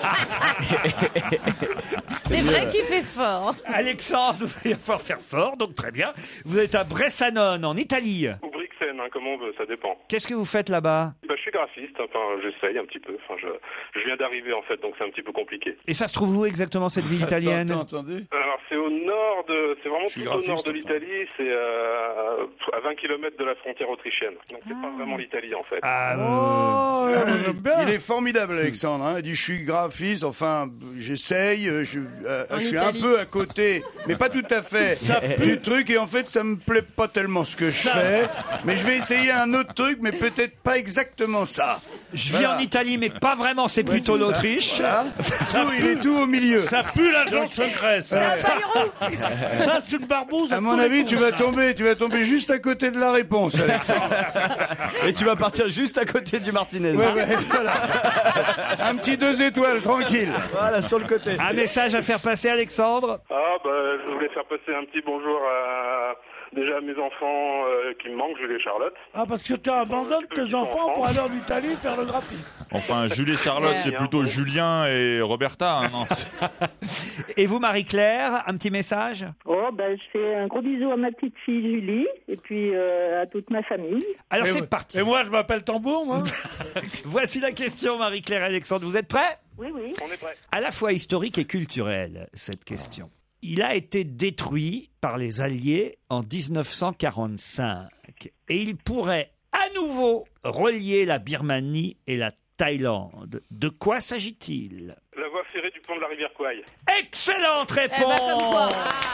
C'est vrai qu'il fait fort. Alexandre, vous allez falloir faire fort, donc très bien. Vous êtes à Bressanone, en Italie. Ou Brixen, hein, comme on veut, ça dépend. Qu'est-ce que vous faites là-bas? Bah, je suis graphiste, enfin j'essaye un petit peu. Enfin, je, je viens d'arriver en fait, donc c'est un petit peu compliqué. Et ça se trouve où exactement, cette ville italienne? Attends, attends, attendez. Alors c'est au nord de, c'est vraiment Je suis tout au nord graphiste, de enfin. l'Italie, c'est euh, à vingt kilomètres de la frontière autrichienne. Donc c'est pas vraiment l'Italie en fait. Ah, Oh, on aime bien. Il est formidable, Alexandre. Hein. Il dit, je suis graphiste, enfin, j'essaye, euh, je, euh, En je suis Italie. un peu à côté, mais pas tout à fait du truc, et en fait, ça me plaît pas tellement ce que je fais, mais je vais essayer un autre truc, mais peut-être pas exactement ça. Je vis en Italie, mais pas vraiment, c'est Ouais, plutôt c'est ça. l'Autriche. Voilà. Ça, il est tout au milieu. Ça pue l'agent secret. Ça, ça c'est une barbouze. À mon avis, tu vas tomber, tu vas tomber juste à côté de la réponse, Alexandre. Et tu vas partir juste à côté du Martinez. Ouais, ouais, voilà. Un petit deux étoiles, tranquille. Voilà, sur le côté. Un message à faire passer, Alexandre. Ah, bah, je voulais faire passer un petit bonjour à, déjà à mes enfants euh, qui me manquent, Julie et Charlotte. Ah, parce que tu abandonnes tes enfants pour aller en Italie faire le graphisme. Enfin, Julie et Charlotte, c'est plutôt Julien et Roberta. Hein, non Et vous, Marie-Claire, un petit message? Oh, ben, je fais un gros bisou à ma petite fille Julie et puis euh, à toute ma famille. Alors Et c'est moi- parti. Et moi, je m'appelle Tambour, moi. Voici la question, Marie-Claire et Alexandre. Vous êtes prêts? Oui, oui. On est prêts. À la fois historique et culturelle, cette question. Il a été détruit par les Alliés en dix-neuf cent quarante-cinq et il pourrait à nouveau relier la Birmanie et la Thaïlande. De quoi s'agit-il? La voie ferrée du pont de la rivière Kouai. Excellente Eh ben, réponse comme quoi.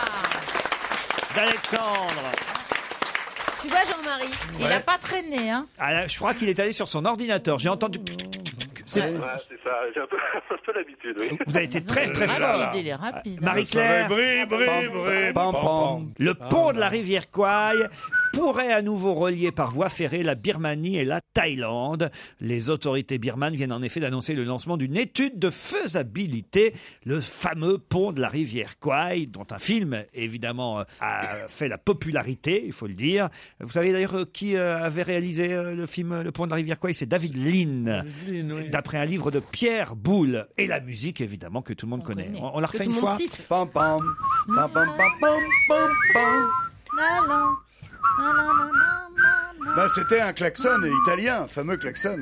d'Alexandre. Tu vois, Jean-Marie, il Ouais. a pas traîné, hein. Ah là, je crois qu'il est allé sur son ordinateur. J'ai entendu... C'est- Ouais, c'est ça, j'ai un peu, un peu l'habitude, oui. Vous avez été très très fort. Rapide, il est rapide. hein. Marie-Claire, Bri, bri, bri, Pam, pam, pam. le pont de la rivière Kouai pourrait à nouveau relier par voie ferrée la Birmanie et la Thaïlande. Les autorités birmanes viennent en effet d'annoncer le lancement d'une étude de faisabilité, le fameux pont de la rivière Kouai, dont un film, évidemment, a fait la popularité, il faut le dire. Vous savez d'ailleurs euh, qui euh, avait réalisé euh, le film euh, Le pont de la rivière Kouai? C'est David Lean, Lynn, oui. d'après un livre de Pierre Boulle. Et la musique, évidemment, que tout le monde connaît. connaît. On, on la Que refait tout une le monde fois siffle. Pam, pam. Pam, pam, pam, pam, pam, pam. La, la. La, la, la, la, la, la. Bah, c'était un klaxon italien, un fameux klaxon.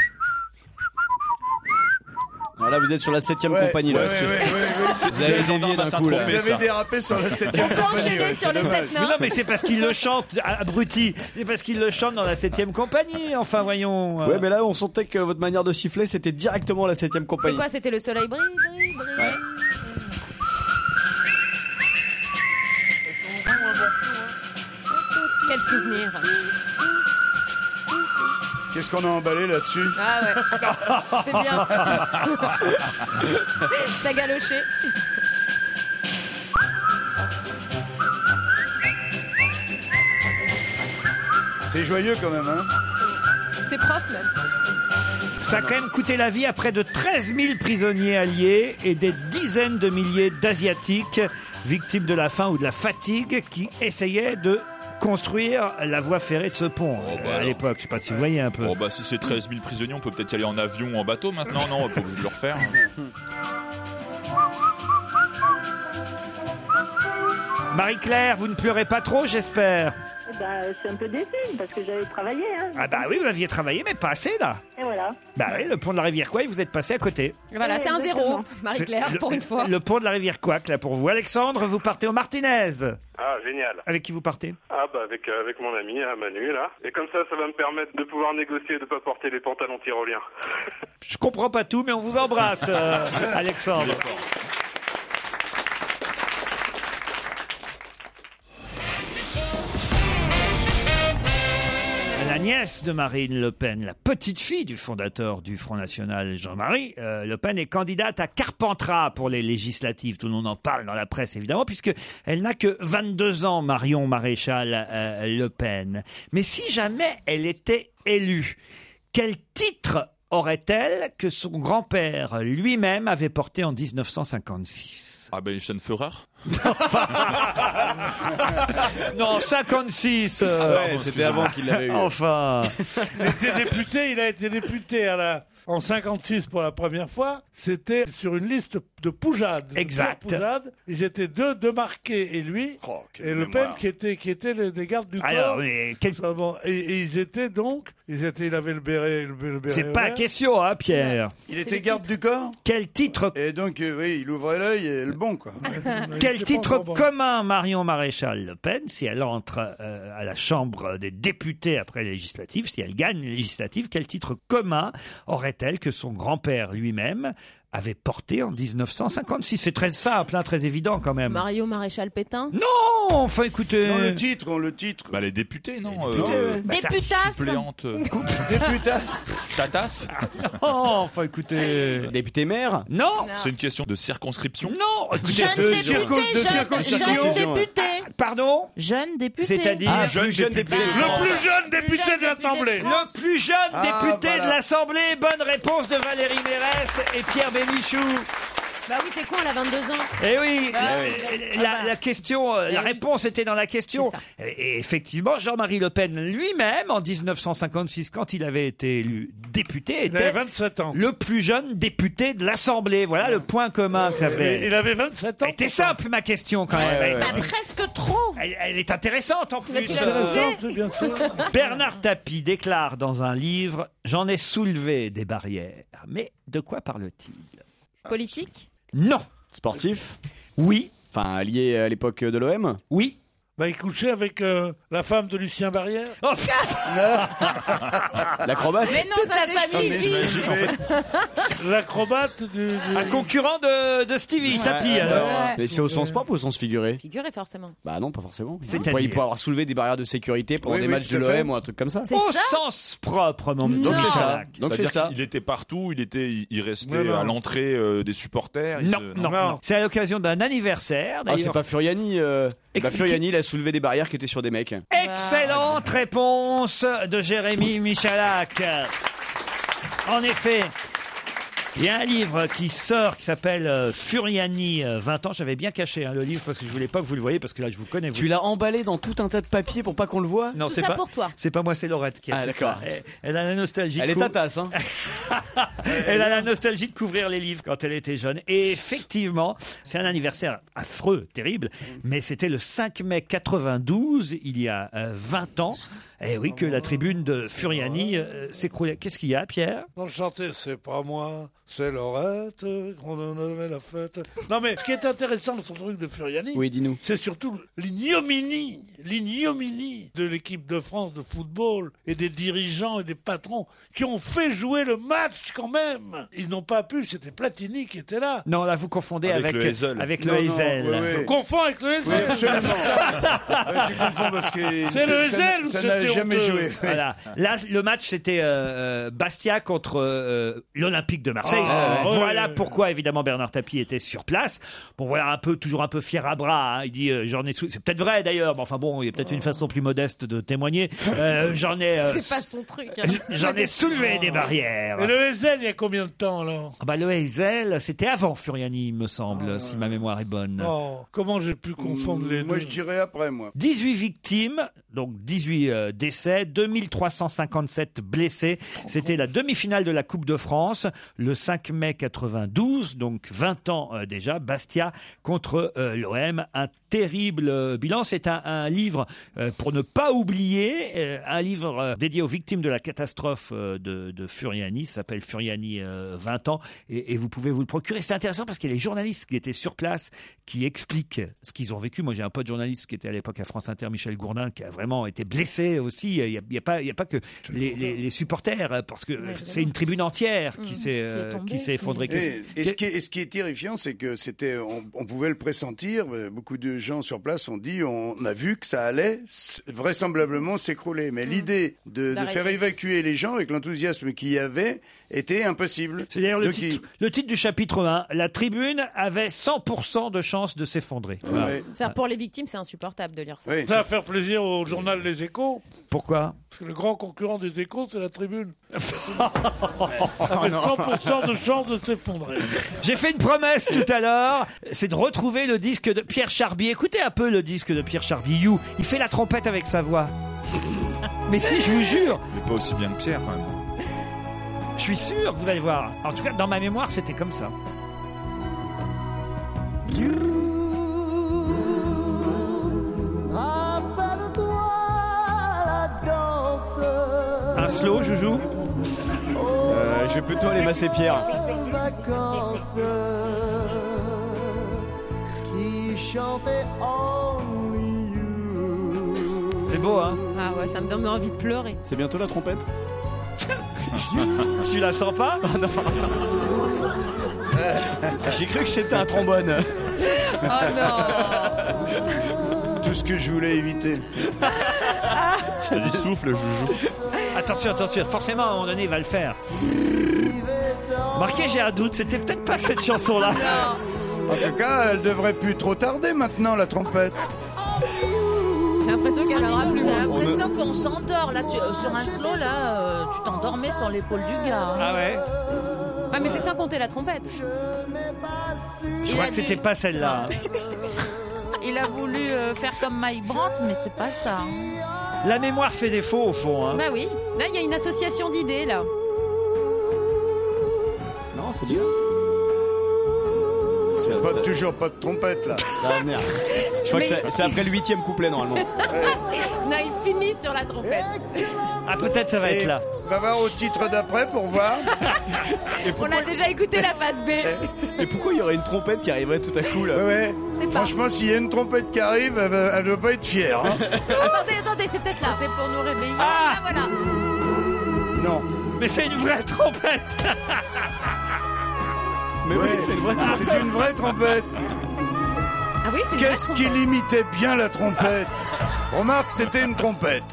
Voilà, vous êtes sur la septième Ouais, compagnie ouais, là. ouais, ouais, ouais, ouais. Vous avez dévié d'un coup là. Vous avez dérapé sur la septième On peut compagnie. enchaîner ouais, sur c'est les dommage. sept Mais nains. non, mais c'est parce qu'il le chante, abruti. C'est parce qu'il le chante dans la septième compagnie. Enfin, voyons. Ouais, mais là, on sentait que votre manière de siffler, c'était directement la septième C'est compagnie. quoi, c'était le soleil brille, brille, brille. Ouais. Quel souvenir. Qu'est-ce qu'on a emballé là-dessus? Ah ouais. C'était bien. Ça galochait. C'est joyeux quand même, hein? C'est prof même. Ça a quand même coûté la vie à près de treize mille prisonniers alliés et des dizaines de milliers d'Asiatiques victimes de la faim ou de la fatigue qui essayaient de construire la voie ferrée de ce pont Oh, bah euh, à alors. l'époque. Je sais pas si vous voyez un peu. Bon, bah, si c'est treize mille prisonniers, on peut peut-être y aller en avion ou en bateau maintenant, non? On va pas obligé de le refaire. Marie-Claire, vous ne pleurez pas trop, j'espère. Eh ben, je suis un peu déçue parce que j'avais travaillé. Hein. Ah bah oui, vous aviez travaillé, mais pas assez là. Et voilà. Bah oui, le pont de la rivière Kouai, vous êtes passé à côté. Voilà, c'est un zéro, Marie-Claire, C'est pour le- une fois. Le pont de la rivière Kouai, là pour vous. Alexandre, vous partez au Martinez. Ah, génial. Avec qui vous partez? Ah, bah, avec, euh, avec mon ami, hein, Manu, là. Et comme ça, ça va me permettre de pouvoir négocier et de pas porter les pantalons tyroliens. Je comprends pas tout, mais on vous embrasse, euh, Alexandre. La nièce de Marine Le Pen, la petite fille du fondateur du Front National, Jean-Marie euh, Le Pen, est candidate à Carpentras pour les législatives. Tout le monde en parle dans la presse, évidemment, puisque elle n'a que vingt-deux ans, Marion Maréchal euh, Le Pen. Mais si jamais elle était élue, quel titre aurait-elle que son grand-père lui-même avait porté en dix-neuf cent cinquante-six? Ah ben, Schoenführer. Non, cinquante-six. euh, Ah ouais, c'était avant qu'il l'avait eu. Enfin. Il était député, il a été député à la, en cinquante-six pour la première fois. C'était sur une liste de Poujade. de Exact. Pierre Poujade. Ils étaient deux, deux marqués, et lui, Oh, quelle et Le mémoire. Pen qui était, qui était les, des gardes du Alors, corps. mais quel- Ah bon, et, et ils étaient donc, ils étaient, il avait le béret, le, le béret c'est pas la vert. question, hein, Pierre. Il était garde du corps? Quel titre Et donc, euh, oui, il ouvrait l'œil et le bon, quoi. Quel était titre pas encore bon. commun Marion Maréchal Le Pen si elle entre euh, à la Chambre des députés après les législatives, si elle gagne les législatives, quel titre commun aurait-elle que son grand-père lui-même avait porté en dix-neuf cent cinquante-six? C'est très simple, hein, très évident quand même. Mario Maréchal Pétain. Non, enfin écoutez. Non, le titre, on le titre. Bah, les députés, non? députés, euh, ouais. Députas. Suppléante. Députas. Ta tasse? Oh, enfin écoutez. Député maire? Non. C'est une question de circonscription? Non. Écoutez, Jeune de député, circon- de jeune- circonscription. jeune député. Pardon? Jeune député. C'est-à-dire Ah, jeune, jeune député. Le plus jeune député de l'Assemblée. Le plus jeune Ah, député voilà. de l'Assemblée. Bonne réponse de Valérie Mérès et Pierre Bénichou. Bah oui, c'est con, elle a vingt-deux ans. Eh oui, Bah la, oui. la- la question, euh, Eh la oui. réponse était dans la question. Et, et effectivement, Jean-Marie Le Pen lui-même, en dix-neuf cent cinquante-six, quand il avait été élu député, Il avait était vingt-sept ans. le plus jeune député de l'Assemblée. Voilà le point commun que ça fait. Il avait vingt-sept ans. C'était simple ma question quand même. Ouais, Elle, ouais, Bah, était- presque trop. elle- elle est intéressante en Mais plus. tu l'as Euh, trouvé. Bien sûr. Bernard Tapie déclare dans un livre « J'en ai soulevé des barrières ». Mais de quoi parle-t-il? Politique? Non. Sportif? Oui. Enfin, lié à l'époque de l'O M? Oui. Bah, il couchait avec euh, la femme de Lucien Barrière. Oh, L'acrobate? Mais non, Toute ça la c'est famille. Stevie. L'acrobate du, du- un concurrent de, de Stevie Tapie Ouais, alors. Ouais. Mais c'est au sens propre ou au sens figuré? Figuré, forcément. Bah non, pas forcément. Il C'est-à-dire pourrait, il pourrait avoir soulevé des barrières de sécurité pendant Oui, des oui, matchs tout de à fait. l'O M ou un truc comme ça. C'est Au ça sens propre, mon Non. petit Donc c'est ça. Chirac. Donc c'est C'est-à-dire ça. qu'il était partout, il était, il restait Non, non. à l'entrée euh, des supporters. il Non, se- non, Non. non. C'est à l'occasion d'un anniversaire, Ah, c'est d'ailleurs. pas Furiani. Euh... Bah, Expliquez. Furiani, il a soulevé des barrières qui étaient sur des mecs. Excellente réponse de Jérémy Michalak. En effet, il y a un livre qui sort qui s'appelle euh, Furiani, euh, vingt ans. J'avais bien caché hein, le livre parce que je voulais pas que vous le voyez parce que là je vous connais. Vous... Tu l'as emballé dans tout un tas de papiers pour pas qu'on le voit? Non, Tout c'est ça pas pour toi. C'est pas moi, c'est Laurette qui a Ah, fait d'accord. ça. Elle, elle a la nostalgie. Elle de est cou- ta tasse, hein? Elle a la nostalgie de couvrir les livres quand elle était jeune. Et effectivement, c'est un anniversaire affreux, terrible, mais c'était le cinq mai quatre-vingt-douze, il y a euh, vingt ans. Et oui, que la tribune de Furiani euh, s'écroulait. Qu'est-ce qu'il y a, Pierre? On chantait, c'est pas moi, c'est Laurette, qu'on avait la fête. Non mais ce qui est intéressant dans son truc de Furiani, Oui, dis-nous. c'est surtout l'ignominie, l'ignominie de l'équipe de France de football et des dirigeants et des patrons qui ont fait jouer le match quand même. Ils n'ont pas pu, c'était Platini qui était là. Non, là, vous confondez avec, Avec le Heysel. avec Non, le non, Heysel. oui, oui. Je confonds avec le Oui, Heysel. absolument. Ouais, tu confonds parce que C'est le ça- Heysel ou ça c'était n'a jamais honteux joué. Voilà. Là, le match, c'était euh, euh, Bastia contre euh, l'Olympique de Marseille. Ah, Euh, ouais. voilà pourquoi, évidemment, Bernard Tapie était sur place. Bon, voilà, un peu, toujours un peu fier à bras. hein. Il dit, euh, j'en ai sou... C'est peut-être vrai, d'ailleurs, mais enfin bon, il y a peut-être une façon plus modeste de témoigner. Euh, j'en ai... euh, C'est pas son truc. hein. J'en ai soulevé des barrières. Et le Heysel, il y a combien de temps alors? Ah bah, le Heysel, c'était avant Furiani, il me semble, si ma mémoire est bonne. Oh, comment j'ai pu confondre les Moi, deux? je dirais après, moi. dix-huit victimes, donc dix-huit euh, décès, deux mille trois cent cinquante-sept blessés. C'était la demi-finale de la Coupe de France, le cinq mai quatre-vingt-douze, donc vingt ans euh, déjà, Bastia contre euh, l'O M. Un terrible euh, bilan. C'est un, un livre euh, pour ne pas oublier, euh, un livre euh, dédié aux victimes de la catastrophe euh, de, de Furiani, ça s'appelle Furiani euh, vingt ans, et, et vous pouvez vous le procurer. C'est intéressant parce qu'il y a les journalistes qui étaient sur place qui expliquent ce qu'ils ont vécu. Moi, j'ai un pote journaliste qui était à l'époque à France Inter, Michel Gourdin, qui a vraiment été blessé aussi. Il n'y a, il y a pas, il y a pas que les, les, les supporters, parce que Ouais, c'est une tribune entière qui Mmh, s'est euh, qui est tombée. qui s'est effondrée. Et, et ce qui est, et ce qui est terrifiant, c'est que c'était, on, on pouvait le pressentir. euh, Beaucoup de gens sur place ont dit, on a vu que ça allait s- vraisemblablement s'écrouler. Mais l'idée de, de D'arrêter. faire évacuer les gens avec l'enthousiasme qu'il y avait était impossible. C'est d'ailleurs le Donc, titre, le titre du chapitre un. La tribune avait cent pour cent de chances de s'effondrer. il- Voilà. ouais. C'est-à-dire, pour les victimes, c'est insupportable de lire ça. Ouais. Ça va faire plaisir au journal Les Échos, Pourquoi? parce que le grand concurrent des Échos, c'est la Tribune. Ça Oh avait cent pour cent de chance de s'effondrer. J'ai fait une promesse tout à l'heure, c'est de retrouver le disque de Pierre Charby. Écoutez un peu le disque de Pierre Charby. You, il fait la trompette avec sa voix. Mais si, je vous jure, Mais pas aussi bien que Pierre, quand même. je suis sûr, vous allez voir. En tout cas, dans ma mémoire, c'était comme ça. Un slow, Joujou. Euh, je vais plutôt aller masser Pierre. C'est beau, hein? Ah ouais, ça me donne envie de pleurer. C'est bientôt la trompette? Tu la sens pas? J'ai cru que c'était un trombone. Oh non. Tout ce que je voulais éviter. Vas-y, souffle, joujou. Attention, attention, forcément, à un moment donné, il va le faire. Marquez, j'ai un doute, c'était peut-être pas cette chanson-là. En tout cas, elle devrait plus trop tarder maintenant, la trompette. J'ai l'impression qu'elle viendra plus J'ai loin. l'impression qu'on s'endort. Là, tu- euh, sur un slow, là, euh, tu t'endormais sur l'épaule du gars. hein. Ah ouais Ah, mais c'est sans compter la trompette. Je crois a que c'était dû- pas celle-là. Il a voulu euh, faire comme Mike Brandt, mais c'est pas ça. hein. La mémoire fait défaut, au fond. Hein. Bah oui. Là, il y a une association d'idées, là. Non, c'est bien. C'est pas, toujours pas de trompette, là. Ah merde. Je crois Mais- que c'est- c'est après le huitième couplet normalement. Non, il finit sur la trompette. Ah, peut-être ça va Et être là. va voir au titre d'après pour voir. On a déjà écouté la phase B. Et pourquoi il y aurait une trompette qui arriverait tout à coup là Ouais, ouais. C'est pas. Franchement, s'il y a une trompette qui arrive, elle, va- elle doit pas être fière. hein. Attendez, attendez, c'est peut-être là. C'est pour nous réveiller. Ah, voilà. Non. Mais c'est une vraie trompette. Mais Ouais, oui, c'est une vraie trompette. C'est une vraie trompette. Ah oui, c'est une Qu'est-ce vraie qui trompette. imitait bien la trompette? Remarque, c'était une trompette.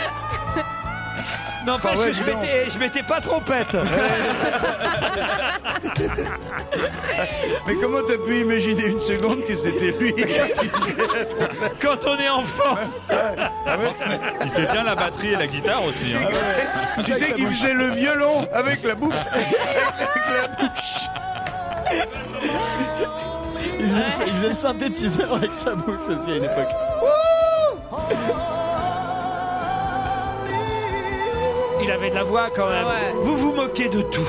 Non, Ah parce ouais, que je dis donc. m'étais, je m'étais pas trompette. Mais comment t'as pu imaginer une seconde que c'était lui qui utilisait la trompette? Quand on est enfant. Il fait bien la batterie et la guitare aussi. Hein. Tu sais qu'il faisait le violon avec la bouche, avec la bouche. Il faisait, il faisait le synthétiseur avec sa bouche aussi à une époque. Il avait de la voix quand même. Ouais. Vous vous moquez de tout.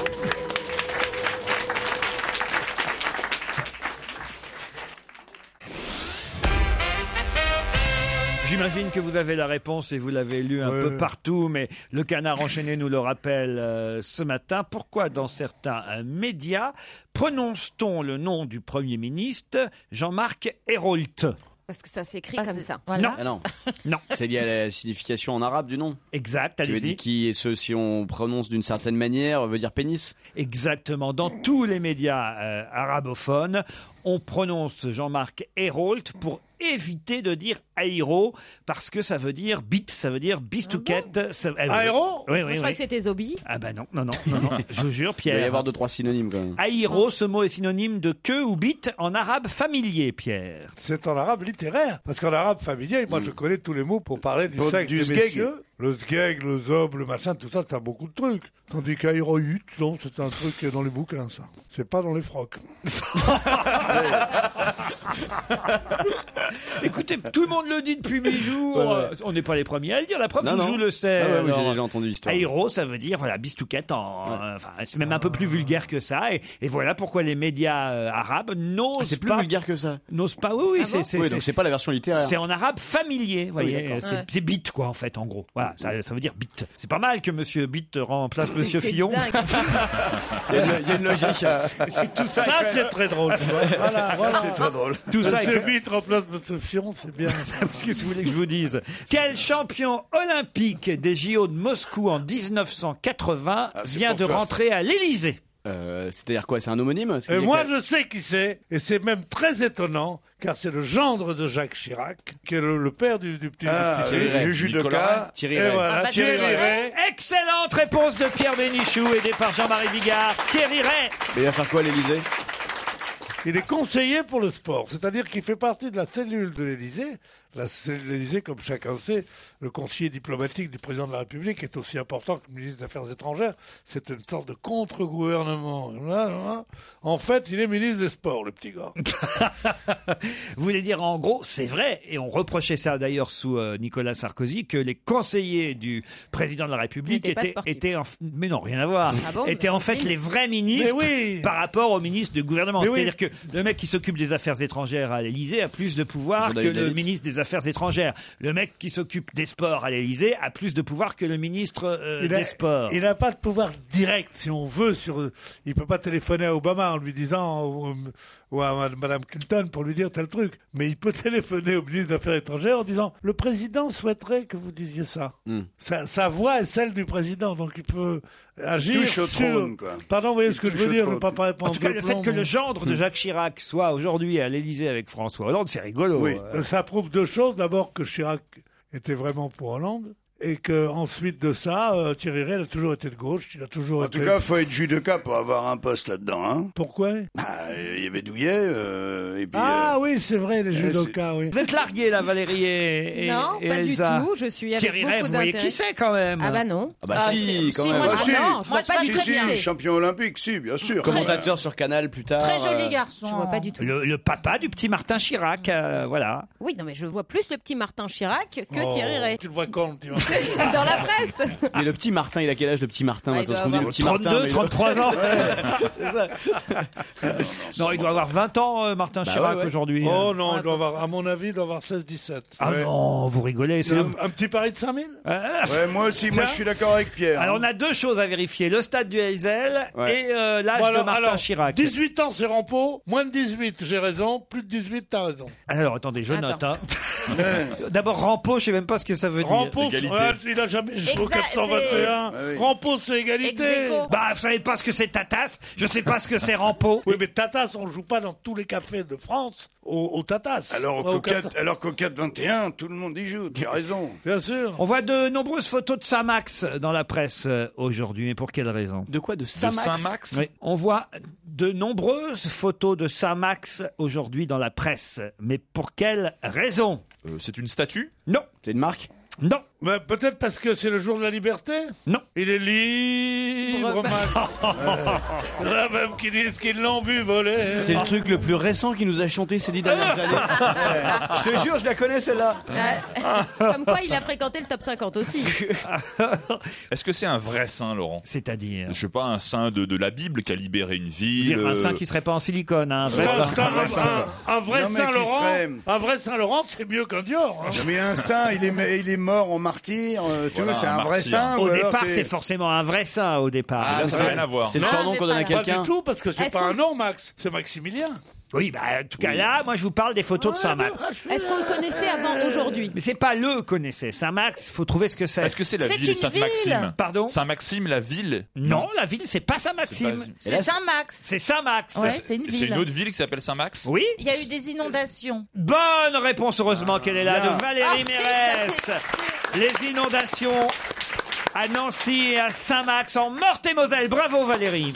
J'imagine que vous avez la réponse et vous l'avez lu un Ouais. peu partout, mais le Canard enchaîné nous le rappelle euh, ce matin. Pourquoi dans certains euh, médias prononce-t-on le nom du Premier ministre Jean-Marc Ayrault? Parce que ça s'écrit Ah, comme c'est- ça. Non. Ah non, Non. c'est lié à la signification en arabe du nom. Exact, Qui veut allez-y. dire qui, ce, si on prononce d'une certaine manière, veut dire pénis. Exactement. Dans tous les médias euh, arabophones, on prononce Jean-Marc Ayrault pour éviter de dire aéro, parce que ça veut dire bite, ça veut dire bistouquette. Ça- ah oui. Aéro Oui, Moi, oui, je crois oui. que c'était Zobi. Ah bah non, non, non, non, non. Je vous jure, Il va y Pierre. avoir deux trois synonymes quand même. Aïro, ce mot est synonyme de queue ou bite en arabe familier, Pierre. C'est en arabe littéraire. Parce qu'en arabe familier, moi je connais tous les mots pour parler du Pour- sexe du des sgeg. messieurs. Le sgeg, le zob, le machin, tout ça, t'as beaucoup de trucs. Tandis qu'aéroïte, non, c'est un truc qui est dans les bouquins, ça. C'est pas dans les frocs. Écoutez, tout le monde le dit depuis huit jours. Ouais, ouais. On n'est pas les premiers à le dire. La preuve, Non, Joujou non. le sait. Ah ouais, oui, j'ai Alors, déjà entendu l'histoire. Aéro, ça veut dire voilà bistouquette en. euh, Enfin, c'est même un peu plus vulgaire que ça. Et, et voilà pourquoi les médias euh, arabes n'osent Ah, c'est plus pas. vulgaire que ça. N'osent pas. Oui, oui, Ah c'est bon c'est Oui, c'est- donc c'est pas la version littéraire. c'est en arabe familier, vous Ah oui, voyez. d'accord. c'est Ouais. c'est bite quoi en fait, en gros. Voilà, ça, ça veut dire bite. C'est pas mal que Monsieur Bite remplace Monsieur C'est Fillon. dingue. Il y a une, il y a une logique. C'est tout ça. Ça, c'est très drôle. tu vois. Voilà, voilà. C'est très drôle. Tout ça. Monsieur est- Bite remplace Monsieur Fion, c'est bien. Qu'est-ce que vous voulez que je vous dise? Quel champion olympique des J O de Moscou en dix-neuf cent quatre-vingts Ah, c'est vient pour de toi, ça. rentrer à l'Élysée? Euh, C'est-à-dire quoi? C'est un homonyme? C'est Et qu'il y a moi, quel- je sais qui c'est, et c'est même très étonnant, car c'est le gendre de Jacques Chirac, qui est le, le père du, du petit, Ah, du petit oui, Cyril. le judoka. Thierry Et Ray. voilà, Ah bah, Thierry Thierry Ray. Excellente réponse de Pierre Bénichou, aidé par Jean-Marie Bigard. Thierry Ray. Mais il va faire quoi à l'Élysée? Il est conseiller pour le sport, c'est-à-dire qu'il fait partie de la cellule de l'Élysée. La cellule de l'Élysée, comme chacun sait, le conseiller diplomatique du président de la République est aussi important que le ministre des Affaires étrangères. C'est une sorte de contre-gouvernement. En fait, il est ministre des Sports, le petit gars. Vous voulez dire en gros, c'est vrai, et on reprochait ça d'ailleurs sous euh, Nicolas Sarkozy, que les conseillers du président de la République N'étaient pas étaient, sportifs. étaient en, f- mais non, rien à voir, Ah bon étaient en fait Si. les vrais ministres Mais oui. par rapport aux ministres du gouvernement. Mais oui. C'est-à-dire que le mec qui s'occupe des affaires étrangères à l'Élysée a plus de pouvoir que Jean-David le David. ministre des Affaires étrangères. Le mec qui s'occupe des sports à l'Élysée a plus de pouvoir que le ministre euh, Il a- des sports. Il n'a pas de pouvoir direct, si on veut, sur. Il peut pas téléphoner à Obama en lui disant ou, ou à Madame Clinton pour lui dire tel truc. Mais il peut téléphoner au ministre des Affaires étrangères en disant le président souhaiterait que vous disiez ça. Hmm. Sa, sa voix est celle du président, donc il peut agir Touche au sur. trône, quoi. Pardon, vous voyez Il ce que je touche veux au dire, je trône. ne veux pas répondre. En tout cas, de le fait plomb, que le mais- gendre de Jacques Chirac soit aujourd'hui à l'Élysée avec François Hollande, c'est rigolo. Oui. Euh, Ça prouve deux choses. D'abord que Chirac était vraiment pour Hollande et que ensuite de ça, euh, Thierry Rey a toujours été de gauche. Il a toujours En été... tout cas, faut être judoka pour avoir un poste là-dedans. Hein. Pourquoi? Bah, il y avait Douillet, euh, et puis... Ah euh, oui, c'est vrai, les judokas, oui. Vous êtes largués là, Valérie et, et, Non, et pas Elsa. du tout. Je suis avec Thierry beaucoup Rey, vous voyez d'intérêt. qui c'est quand même? Ah bah non. Ah bah Ah, si, si, quand si, même. moi, bah, je- si. non, je vois Moi, pas je du Si, tout si, qui c'est. champion olympique, si, bien sûr. Commentateur sur Canal plus tard. Très joli euh, garçon. Je vois pas du tout. Le, le papa du petit Martin Chirac, euh, voilà. Oui, non mais je vois plus le petit Martin Chirac que Oh, Thierry Rey. Tu le vois quand, tu vois. Dans la presse. Mais le petit Martin, il a quel âge le petit Martin? Ah, il Attends, doit ce qu'on dit, avoir le petit trente-deux, Martin, mais il- trente-trois ans. C'est ça. Non, il doit avoir vingt ans, euh, Martin Bah Chirac, ouais, ouais. aujourd'hui. Oh non, il doit avoir, à mon avis, il doit avoir seize dix-sept. Ah Ouais. non, vous rigolez. c'est Un, un- un petit pari de cinq mille? Ah. Ouais, moi aussi, moi Tiens. je suis d'accord avec Pierre. Alors hein. on a deux choses à vérifier, le stade du Heysel Ouais. et euh, l'âge Bon, de alors, Martin alors, Chirac. dix-huit ans, c'est Rampeau. Moins de dix-huit, j'ai raison. Plus de dix-huit, t'as raison. Alors attendez, je note. Attends. hein. D'abord Rampeau, je sais même pas ce que ça veut dire. Rampeau, Égalité. ouais, il a jamais joué au Exa- quatre cent vingt et un. c'est- Ah oui. Rampeau, c'est égalité. Ex-aequo. Bah, vous savez pas ce que c'est Tatas, je sais pas ce que c'est Rampeau. Oui, mais Tatas, on joue pas dans tous les cafés de France au, au Tatas. Alors Ouais, qu'au au quatre- quatre- alors qu'au quatre vingt et un, tout le monde y joue, tu as raison. Bien sûr. On voit de nombreuses photos de Saint-Max dans la presse euh, aujourd'hui, mais pour quelle raison? De quoi? De De Saint-Max? Saint-Max. Oui, on voit de nombreuses photos de Saint-Max aujourd'hui dans la presse, mais pour quelle raison? Euh, c'est une statue? Non, C'est une marque? non, Mais peut-être parce que c'est le jour de la liberté. non. Il est libre, Max. Il y en a même qui disent qu'ils l'ont vu voler. C'est le truc le plus récent qui nous a chanté ces dix dernières années. Je te jure, je la connais celle-là. Comme quoi, il a fréquenté le top cinquante aussi. Est-ce que c'est un vrai saint, Laurent? C'est-à-dire? Je sais pas, un saint de, de la Bible qui a libéré une ville. Dire un saint euh, qui serait pas en silicone, hein, un vrai C'est un, saint. c'est un- un- un vrai Non, mais qui Saint-Laurent, serait- un vrai Saint-Laurent, c'est mieux qu'un Dior. hein. Mais un saint, il est, il est mort en martyr, euh, tu Voilà, vois, c'est un un vrai martyr. saint. Au ou alors départ, c'est forcément un vrai saint au départ. Ah, là, ça n'a rien à voir. C'est le Non, surnom mais qu'on donne à pas Pas quelqu'un. du tout, parce que c'est Est-ce pas qu'on- un nom, Max. C'est Maximilien. Oui, bah, en tout cas là, moi je vous parle des photos de Saint-Max. Est-ce qu'on le connaissait avant aujourd'hui? Mais c'est pas le connaissait. Saint-Max, faut trouver ce que c'est. Est-ce que c'est la C'est ville une Sainte-Maxime? ville. Pardon? Saint-Maxime, la ville? Non, la ville, c'est pas Saint-Maxime. C'est pas- C'est Saint-Max. C'est Saint-Max. Ouais, c'est une C'est ville. une autre ville qui s'appelle Saint-Max? Oui. Il y a eu des inondations. Bonne réponse, heureusement qu'elle est là, bien. de Valérie Ah, Mérès. Les inondations à Nancy et à Saint-Max en Meurthe-et-Moselle. Bravo Valérie.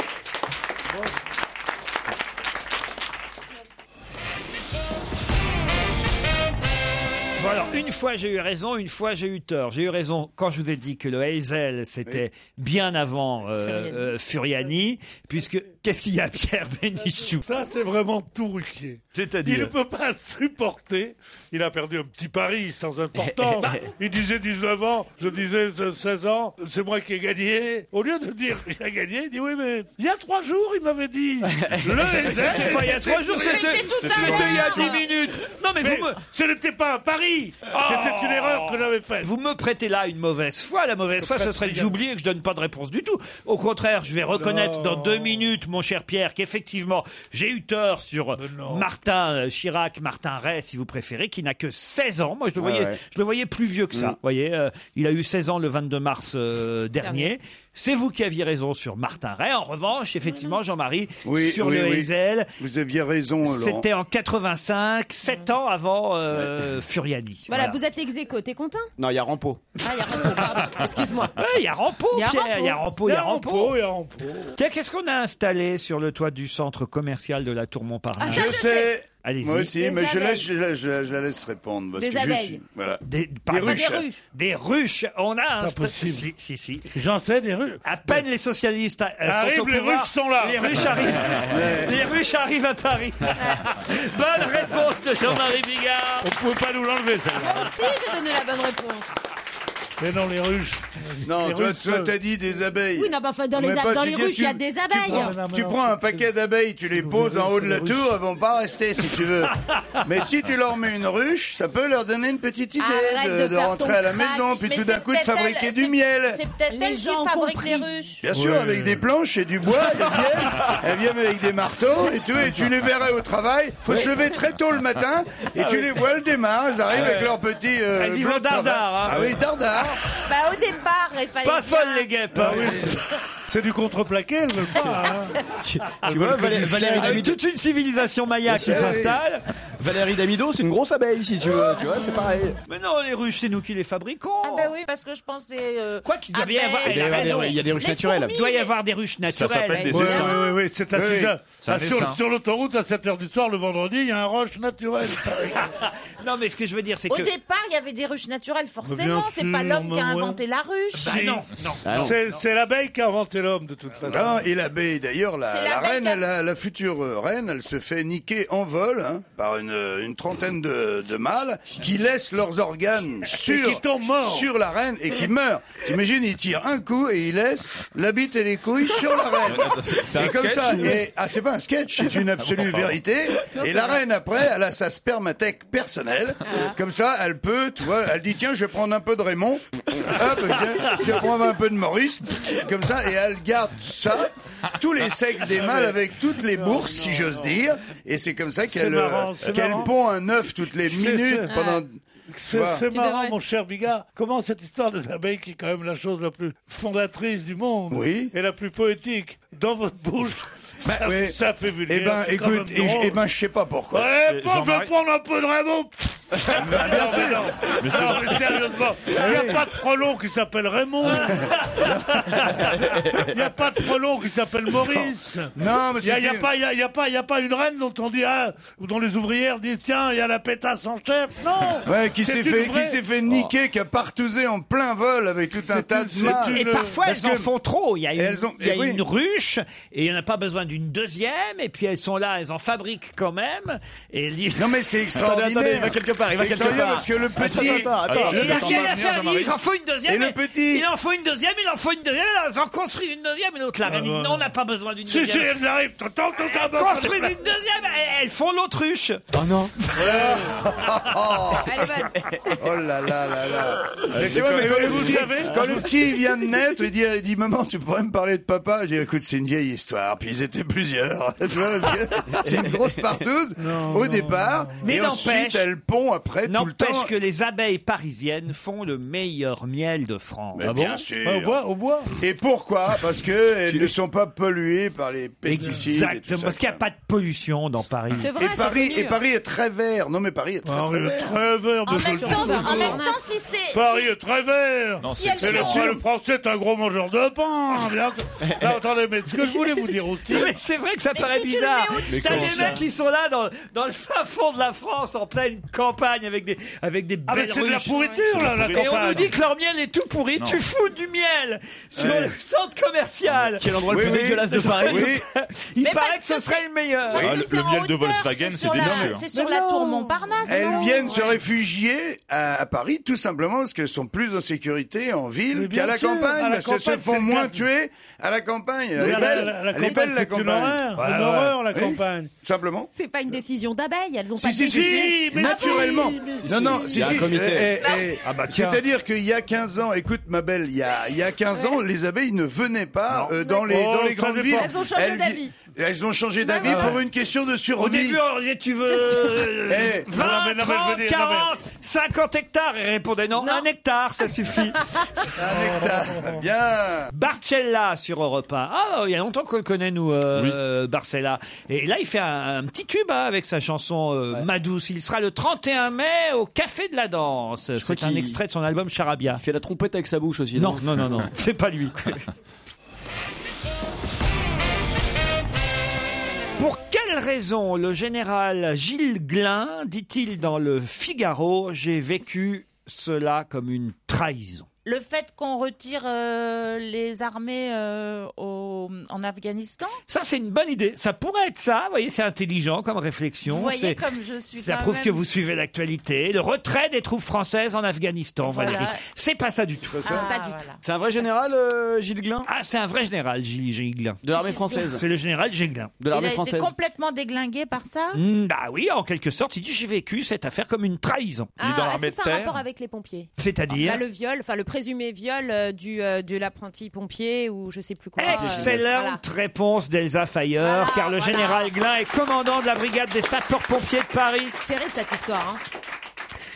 Bon alors, une fois j'ai eu raison, une fois j'ai eu tort. J'ai eu raison quand je vous ai dit que le Heysel, c'était bien avant euh, Furiani. euh, Furiani, puisque qu'est-ce qu'il y a, Pierre Bénichou? Ça, c'est vraiment tout Ruquier. Il ne C'est-à-dire peut pas supporter. Il a perdu un petit pari sans importance. Il disait dix-neuf ans, je disais seize ans, c'est moi qui ai gagné. Au lieu de dire il a gagné, il dit oui, mais il y a trois jours, il m'avait dit. Le Heysel, C'était pas il y a trois jours, c'était C'était tout à c'était il y a l'heure. dix minutes. Non mais, Mais vous me... ce n'était pas un pari. C'était une erreur que j'avais faite. Vous me prêtez là une mauvaise foi. La mauvaise foi, ce serait que j'oublie et que je donne pas de réponse du tout. Au contraire, je vais reconnaître dans deux minutes, mon cher Pierre, qu'effectivement, j'ai eu tort sur Martin euh, Chirac, Martin Rey, si vous préférez, qui n'a que seize ans. Moi, je le Ouais, voyais, ouais. je le voyais plus vieux que ça. Mm. Vous voyez, euh, il a eu seize ans le vingt-deux mars euh, dernier. Dernier. C'est vous qui aviez raison sur Martin Rey. En revanche, effectivement, Jean-Marie, Oui, sur oui, le oui. Heysel, Vous aviez raison, Laurent. c'était en quatre-vingt-cinq, sept ans avant euh, Furiani. Voilà, vous êtes ex aequo, t'es content? Non, il y a Rampeau. Ah, il y a Rampeau, pardon. Excuse-moi. Ouais, il y a Rampeau, Il y a Pierre, Rampeau. il y a Rampeau, il y a Rampeau. Il y a Rampeau. Tiens, qu'est-ce qu'on a installé sur le toit du centre commercial de la Tour Montparnasse? Ah, ça, Je je sais. Allez-y. Moi aussi, Des mais je, abeilles. laisse, je, la- je la- je la laisse répondre. Parce Des que je abeilles. suis- voilà. Des, Des pardon, ruches. Des ruches. Des ruches. On a Pas installé. possible. Si, si, si. J'en sais des rues. À peine les socialistes euh, sont Arrive, au les pouvoir, ruches sont là. Les ruches arrivent. Les ruches arrivent à Paris. Bonne réponse de Jean-Marie Bigard. On pouvait pas nous l'enlever, ça. Moi aussi, j'ai donné la bonne réponse. Mais non, les ruches. Non, Les toi, ruches toi, seules. t'as dit des abeilles. Oui, non, bah, enfin, dans Mais les, a- pas, dans tu les dis, ruches, il y a tu- des tu abeilles. prends- Tu prends un paquet d'abeilles, tu les poses en haut de la tour, elles vont pas rester si tu veux. Mais si tu leur mets une ruche, ça peut leur donner une petite idée Arrête de, de de faire rentrer ton à la crack. maison, puis Mais tout c'est d'un coup de peut-être fabriquer elle- du c'est- miel. C'est peut-être Les elle qui gens ont fabrique compris. les ruches. Bien sûr, Ouais. avec des planches et du bois, elles viennent, elles viennent avec des marteaux et tout, et tu les verrais au travail. Faut se lever très tôt le matin et tu les vois, elles démarrent, elles arrivent avec leurs petits. Euh, Elles y blocs vont de travail. dardard, hein. Ah oui, dardard. Bah, au départ, il fallait. Pas bien- folle les guêpes. Ah oui, c'est- c'est du contreplaqué, elles veulent pas. Hein. Tu vois, Valé- Valérie Avec Damido. toute une civilisation maya qui Oui. s'installe. Valérie Damido, c'est une grosse abeille, si tu veux. Tu vois, c'est pareil. Mais non, les ruches, c'est nous qui les fabriquons. Ah ben oui, parce que je pensais... Euh, Quoi qu'il doit bien y avoir... abeilles, Elle a raison. Il y a des ruches les naturelles. fourmis, Il doit y avoir des ruches naturelles. Ça s'appelle des Oui, essaims. oui, oui, oui, c'est à Oui, six heures. c'est un Ah, sur, dessin. sur l'autoroute, à sept heures du soir, le vendredi, il y a un roche naturel. Non, mais ce que je veux dire, c'est Au que... départ, il y avait des ruches naturelles, Bien forcément. C'est sûr, pas l'homme mais qui a ouais. inventé la ruche. Bah non, non. Ah non. C'est c'est l'abeille qui a inventé l'homme, de toute façon. Non, et l'abeille, d'ailleurs, la, C'est la l'abeille reine, qui a- la, la future euh, reine, elle se fait niquer en vol hein, par une, une trentaine de, de mâles qui laissent leurs organes sur, qui tombent morts. sur la reine et qui meurent. T'imagines, ils tirent un coup et ils laissent la bite et les couilles sur la reine. C'est un Et comme sketch ça, ou- et, ah, c'est pas un sketch, c'est une absolue vérité. Et la reine, après, elle a sa spermathèque personnelle. Comme ça, elle peut, tu vois, elle dit, tiens, je vais prendre un peu de Raymond. Hop, tiens, je vais prendre un peu de Maurice. Comme ça, et elle garde ça, tous les sexes des mâles avec toutes les bourses, si j'ose dire. Et c'est comme ça C'est qu'elle marrant, euh, c'est qu'elle marrant. pond un œuf toutes les C'est- minutes c'est- pendant... C'est Voilà. c'est Tu marrant, devrais. mon cher Bigard. Comment cette histoire des abeilles, qui est quand même la chose la plus fondatrice du monde, Oui. et la plus poétique, dans votre bouche, ça, Bah, oui. ça fait vulgaire. Eh ben, c'est quand écoute, même et, drôle. et ben, je sais pas pourquoi. Ouais, bon, je vais Jean-Marie- prendre un peu de Raymond. Bah, bien Non, sûr. mais non. Mais c'est- Non, mais sérieusement, il n'y a pas de frelon qui s'appelle Raymond. Il n'y a pas de frelon qui s'appelle Maurice. Non, mais Il n'y a, il y a c'était- pas, il y a, il y a pas, il y a pas une reine dont on dit, ah, ou dont les ouvrières disent, tiens, il y a la pétasse en chef. Non. Ouais, qui C'est s'est une fait, vraie- qui s'est fait niquer, qui a partousé en plein vol avec tout un C'est tas une- de c'est mâles. une- Et parfois, Parce elles en que- font trop. Il y a une, Elles ont- il y a eh oui. une ruche, et il n'y en a pas besoin d'une deuxième, et puis elles sont là, elles en fabriquent quand même. Et li- Non mais c'est extraordinaire. Attendez, attendez, il va quelque part, il va C'est quelque extraordinaire part. parce que le petit, Attends, attends, attends. Et il y a Attends, rien attends, à faire, Jean-Marie. il en faut une deuxième. Et le mais- petit Il en faut une deuxième, il en faut une deuxième, ils en construisent une deuxième, et l'autre, la reine, dit, non, on n'a pas besoin d'une Si, si, deuxième. elles arrivent. Tant, tant, tant, tant, Construisent une deuxième, et elles font l'autruche. Oh non. Elle est bonne. oh là là là là. Mais c'est quand- vrai, mais quand et le vous petit, savez- quand le petit vient de naître, il dit, il dit maman, tu pourrais me parler de papa. Je dis écoute, c'est une vieille histoire. Puis ils étaient plusieurs. Tu vois, parce que c'est une grosse partouze au départ. Mais et n'empêche- ensuite, elle pond après tout le temps. N'empêche que les abeilles parisiennes font le meilleur miel de France. Mais bien sûr. Au bois, au bois. Et pourquoi? Parce que elles ne sont pas polluées par les pesticides. et tout Exactement, ça, parce qu'il n'y a pas de pollution dans Paris. C'est vrai, Et c'est Paris, connu. et Paris est très vert. Non mais Paris est très, Paris très est vert. très vert. En mais je même le temps, dis. en même temps, si c'est... Paris si- est très vert. Non, Si c'est elles Et le, sont- le français est un gros mangeur de pain. Bien que- Non, attendez, mais ce que je voulais vous dire aussi. Mais c'est vrai que ça Mais paraît si tu le bizarre. mets au-dessus- T'as Mais des comment mecs qui sont là dans, dans le fin fond de la France, en pleine campagne, avec des, avec des Ah, mais belles c'est de la ruches. pourriture, là, la Et on nous campagne. dit que leur miel est tout pourri. Tu fous du miel sur Ouais. le centre commercial. Quel endroit le Oui, plus oui. dégueulasse de Paris. Oui. Il Mais paraît parce que ce que serait c'est- le meilleur. Parce Ah, que le- c'est le en miel de hauteur, Volkswagen, c'est c'est sur la- délicieux. C'est sur Mais la non. tour Montparnasse. Elles non viennent se Ouais. réfugier à, à Paris tout simplement parce qu'elles sont plus en sécurité en Mais ville bien qu'à la sûr, campagne. à la parce qu'elles se campagne, c'est font le moins cas. tuer à la campagne. Elle Mais est la, belle, la- la elle est campagne, belle la c'est une campagne. horreur. Ouais, Une ouais. horreur, la Oui. campagne. Simplement. C'est pas une décision d'abeilles, elles ont Si, pas si, si, décidé. si, mais naturellement. si, mais non, non, si, Il y a un si. comité. eh, eh, eh, Ah bah tiens. C'est-à-dire qu'il y a quinze ans, écoute ma belle, il y a, il y a quinze ans, les abeilles ne venaient pas euh, dans les, Oh, dans les ça grandes dépend. villes. Elles ont changé vi- d'avis. Elles ont changé d'avis Ah ouais. pour une question de survie. Au début, on disait, tu veux euh, Eh, vingt, non, mais non, mais je veux trente, dire, non, quarante, cinquante hectares. Et répondait non, Non. un hectare, ça suffit. Un hectare. Bien. Barcella sur Europe un. Ah, il y a longtemps qu'on le connaît, nous, euh, Barcella. Et là, il fait un, un petit tube hein, avec sa chanson euh, Ma douce. Il sera le trente et un mai au Café de la Danse. crois C'est un qu'il- extrait de son album Charabia. Il fait la trompette avec sa bouche aussi. Non, non, non, non. C'est pas lui. Pour quelle raison le général Gilles Glin dit-il dans le Figaro « J'ai vécu cela comme une trahison » Le fait qu'on retire euh, les armées euh, au, en Afghanistan. Ça, c'est une bonne idée. Ça pourrait être ça. Vous voyez, c'est intelligent comme réflexion. Vous voyez C'est- comme je suis Ça quand prouve même- que vous suivez l'actualité. Le retrait des troupes françaises en Afghanistan, Voilà. Valérie. C'est pas ça du tout. Ah, Ça du voilà. C'est un vrai général, euh, Gilles Glin Ah, c'est un vrai général, Gilles Géglin. de l'armée française. C'est le général Géglin. De Il l'armée a été française. complètement déglingué par ça. Hmm, bah oui, en quelque sorte, il dit j'ai vécu cette affaire comme une trahison. Ah, dans est-ce l'armée que de c'est un terre. rapport avec les pompiers? C'est-à-dire Bah, le viol, enfin le présumé viol euh, du euh, de l'apprenti pompier ou je sais plus quoi. Excellente euh, réponse d'Elsa Fayer, Voilà, car le voilà. général Glin est commandant de la brigade des sapeurs-pompiers de Paris. voilà. Terrible cette histoire. Hein.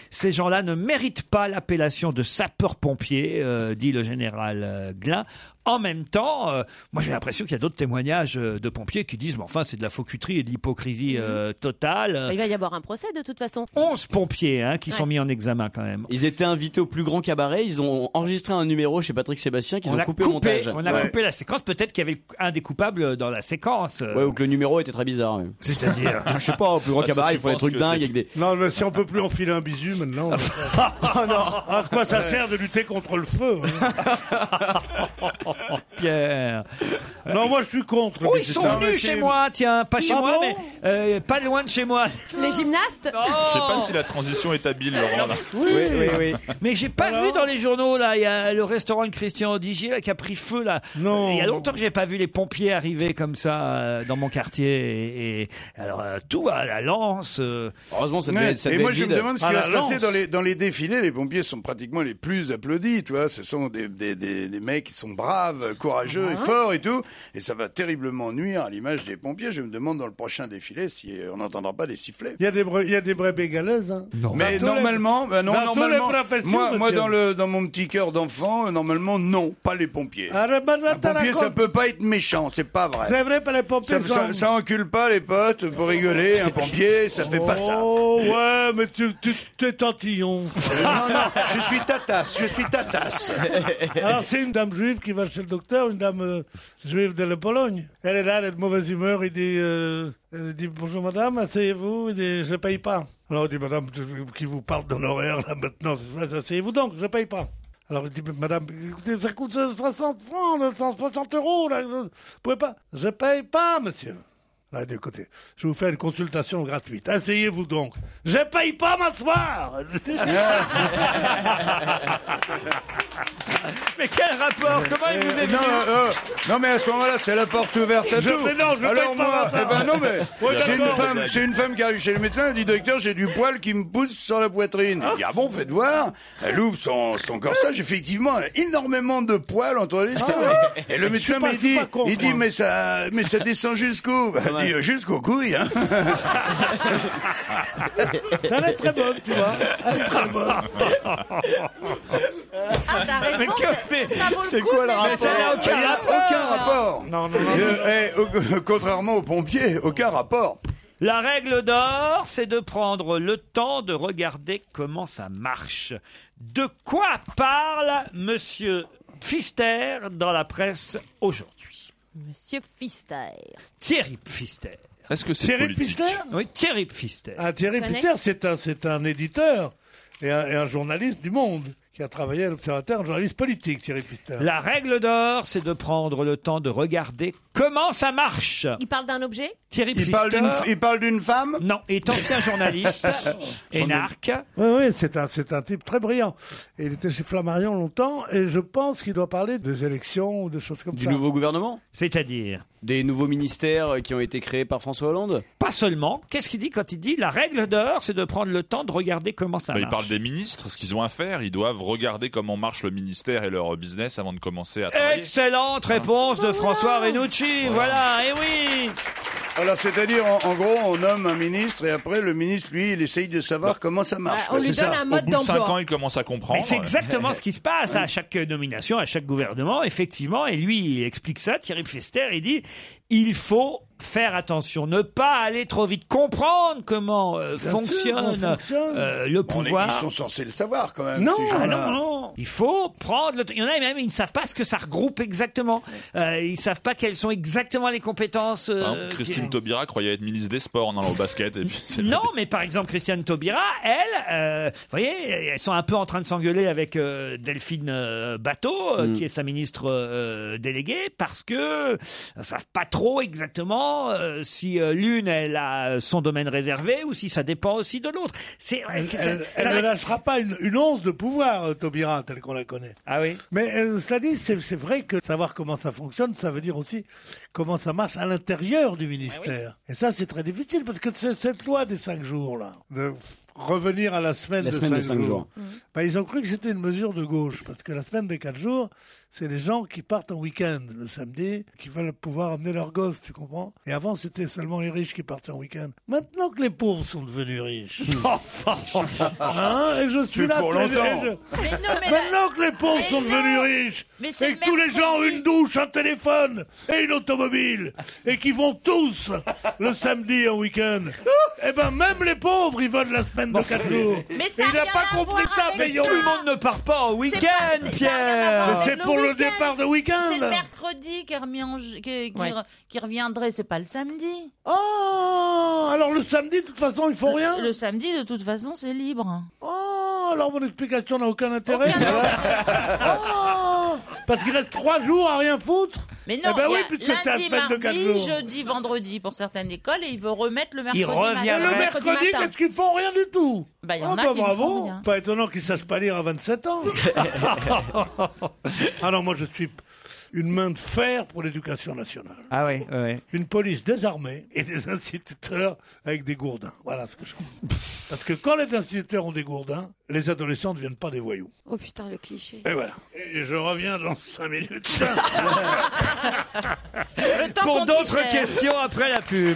Ces gens-là ne méritent pas l'appellation de sapeurs-pompiers, euh, dit le général euh, Glin. En même temps, euh, moi j'ai l'impression qu'il y a d'autres témoignages euh, de pompiers qui disent, mais enfin c'est de la faucuterie et de l'hypocrisie euh, totale. Il va y avoir un procès de toute façon. onze pompiers hein, qui Ouais. sont mis en examen quand même. Ils étaient invités au plus grand cabaret, ils ont enregistré un numéro chez Patrick Sébastien qu'ils On ont a coupé au montage. On a Ouais. coupé la séquence, peut-être qu'il y avait un des coupables dans la séquence. Ouais, ou que le numéro était très bizarre même. C'est-à-dire Je sais pas, au plus grand Ah, cabaret, tu ils font des penses trucs que dingues c'est- avec des... Non, mais si on peut plus enfiler un bisu maintenant. Oh non. À quoi ça sert de lutter contre le feu hein Pierre. Non, moi je suis contre. Oh, le ils bisu. sont Non, mais venus c'est- chez moi, tiens, pas Qui chez Ah moi, bon mais euh, pas loin de chez moi. Les gymnastes Je sais pas si la transition est habile, Laurent. Là. Oui, oui, oui. Mais j'ai pas vu dans les journaux là, il y a le restaurant de Christian Odigier là, qui a pris feu là. Non. Il y a longtemps que j'ai pas vu les pompiers arriver comme ça euh, dans mon quartier et, et alors euh, tout à la lance. euh, Heureusement, ça Ouais. devait, ça Et devait moi, être je me vide. demande ce qui À va la se passer lance. dans les, dans les défilés. Les pompiers sont pratiquement les plus applaudis, tu vois. Ce sont des, des, des, des mecs qui sont braves, courageux et forts et tout. Et ça va terriblement nuire à l'image des pompiers. Je me demande dans le prochain défilé si on n'entendra pas des sifflets. Il y a des bre- il y a des brebis galeuses. Hein. Mais Dans tous les- normalement, ben non, dans tous les normalement, professions, moi, moi monsieur. dans le dans mon petit cœur d'enfant, euh, normalement non, pas les pompiers. Ah, ben, ben, Un t'as pompier, la ça con- peut pas être méchant, c'est pas vrai. C'est vrai, pas les pompiers. Ça, ça, sont- ça encule pas les potes pour rigoler. Un pompier, ça fait pas ça. Oh ouais, mais tu, tu t'es tantillon. Euh, non, non, je suis tatasse, je suis tatasse. Alors c'est une dame juive qui va chez le docteur, une dame euh, juive de la Pologne. Elle est là, elle est de mauvaise humeur, il dit, euh, elle dit bonjour madame, asseyez-vous, il dit je paye pas. Alors il dit madame, je- qui vous parle d'honoraires là maintenant, asseyez-vous donc, je paye pas. Alors il dit madame, écoutez, ça coûte soixante francs, cent soixante euros, là, vous pouvez pas. Je paye pas monsieur. Là, de côté, je vous fais une consultation gratuite. Asseyez-vous donc. Je paye pas m'asseoir. Mais quel rapport? Comment il vous est venu? Non, euh, non, mais à ce moment-là, c'est la porte ouverte à Je- tout. mais non, je Alors paye pas moi, ma eh ben non, mais Ouais, c'est une d'accord. femme, c'est une femme qui arrive chez le médecin, elle dit docteur, j'ai du poil qui me pousse sur la poitrine. Il dit ah bon, faites voir. Elle ouvre son, son corsage, effectivement, elle a énormément de poils entre les seins. Et le Je médecin suis pas- me je suis dit, pas contre, il dit moi. mais ça, mais ça descend jusqu'où? Elle dit euh, jusqu'aux couilles. Hein. Ça elle est très bonne, tu vois. Elle est très bonne. Ah, t'as raison, Mais que c'est- fait- ça vaut le c'est coup. quoi le de les rapport appeler. Il n'y a aucun rapport. Non, non, non. Euh, eh, au- contrairement aux pompiers, aucun rapport. La règle d'or, c'est de prendre le temps de regarder comment ça marche. De quoi parle Monsieur Pfister dans la presse aujourd'hui? Monsieur Pfister. Thierry Pfister. Est-ce que c'est Thierry politique? Pfister Oui, Thierry Pfister. Ah, Thierry Connais. Pfister, c'est un, c'est un éditeur et un, et un journaliste du Monde qui a travaillé à l'Observateur, un journaliste politique, Thierry Pfister. La règle d'or, c'est de prendre le temps de regarder comment ça marche. Il parle d'un objet? Thierry Il parle Pfister. d'une, il parle d'une femme? Non, est ancien journaliste, énarque. Oui, oui, c'est un, c'est un type très brillant. Et il était chez Flammarion longtemps et je pense qu'il doit parler des élections ou des choses comme Du ça. nouveau gouvernement? C'est-à-dire, Des nouveaux ministères qui ont été créés par François Hollande? pas seulement. Qu'est-ce qu'il dit quand il dit la règle d'or, c'est de prendre le temps de regarder comment ça Bah, il marche. parle des ministres, ce qu'ils ont à faire. Ils doivent regarder comment marche le ministère et leur business avant de commencer à travailler. Excellente réponse de François Renucci. Voilà, et oui. Alors, c'est-à-dire, en, en gros, on nomme un ministre et après, le ministre, lui, il essaye de savoir comment ça marche. Bah, on quoi, lui c'est donne ça. un Au mode bout de cinq ans, d'emploi. ils commencent à comprendre. Mais c'est exactement ce qui se passe à chaque nomination, à chaque gouvernement, effectivement. Et lui, il explique ça, Thierry Pfister, il dit il faut faire attention, ne pas aller trop vite, comprendre comment euh, Bien sûr, fonctionne, comment fonctionne. euh, le On est- pouvoir. ils sont censés le savoir, quand même. Non, ces Ah gens-là. non, non, il faut prendre le temps. Il y en a même, ils ne savent pas ce que ça regroupe exactement. Euh, ils ne savent pas quelles sont exactement les compétences. euh, Par exemple, Christine qui- Taubira croyait être ministre des Sports en allant au basket. Et puis c'est- Non, mais par exemple, Christiane Taubira, elle, euh, vous voyez, elles sont un peu en train de s'engueuler avec euh, Delphine euh, Bateau, euh, Mm. qui est sa ministre euh, déléguée, parce que ne savent pas trop exactement euh, si euh, l'une, elle a son domaine réservé ou si ça dépend aussi de l'autre. C'est, Elle, c'est- elle- ça- elle ça- ne lâchera pas une, une once de pouvoir, euh, Taubira, telle qu'on la connaît. Ah oui. Mais euh, cela dit, c'est c'est vrai que savoir comment ça fonctionne, ça veut dire aussi comment ça marche à l'intérieur du ministère. Et ça, c'est très difficile parce que c'est cette loi des cinq jours là, de revenir à la semaine, La de, semaine cinq de cinq jours. jours. Ben, ils ont cru que c'était une mesure de gauche, parce que la semaine des quatre jours, c'est les gens qui partent en week-end le samedi, qui veulent pouvoir amener leurs gosses, tu comprends? Et avant, c'était seulement les riches qui partaient en week-end. Maintenant que les pauvres sont devenus riches, hein, et je suis Plus là pour très- longtemps. et je- Mais non, mais Maintenant que les pauvres Mais sont non. devenus riches, Mais c'est et que tous les gens ont mercredi. une douche, un téléphone et une automobile, et qui vont tous le samedi en week-end, eh ben même les pauvres, ils veulent la semaine de quatre jours. Mais ça Et il a n'a rien pas à compris voir ça, avec Payon. ça. Tout le monde ne part pas en week-end, C'est pas- c'est- ça a rien à Pierre. voir Mais avec c'est pour le week-end. départ de week-end. C'est le mercredi qui, remis en jeu- qui, qui Ouais. re- qui reviendrait, c'est pas le samedi. Oh, alors le samedi, de toute façon, ils font rien. Le samedi, de toute façon, c'est libre. Oh, alors mon explication n'a aucun intérêt. Oh, parce qu'il reste trois jours à rien foutre. Mais non, Eh ben il y oui, a puisque c'est la lundi, semaine de quatre mardi, jours. jeudi, vendredi pour certaines écoles et il veut remettre le mercredi. revient matin. Et le mercredi, matin. qu'est-ce qu'ils font? Rien du tout. Bah, il y Oh, en a bah, qui ne font bravo. rien. Pas étonnant qu'ils sachent pas lire à vingt-sept ans. Ah non, moi je suis une main de fer pour l'éducation nationale. Ah oui, oui. Une police désarmée et des instituteurs avec des gourdins. Voilà ce que je Parce que quand les instituteurs ont des gourdins, les adolescents ne deviennent pas des voyous. Oh putain, le cliché. Et voilà. Et je reviens dans cinq minutes. Le temps Pour qu'on d'autres digère. questions après la pub.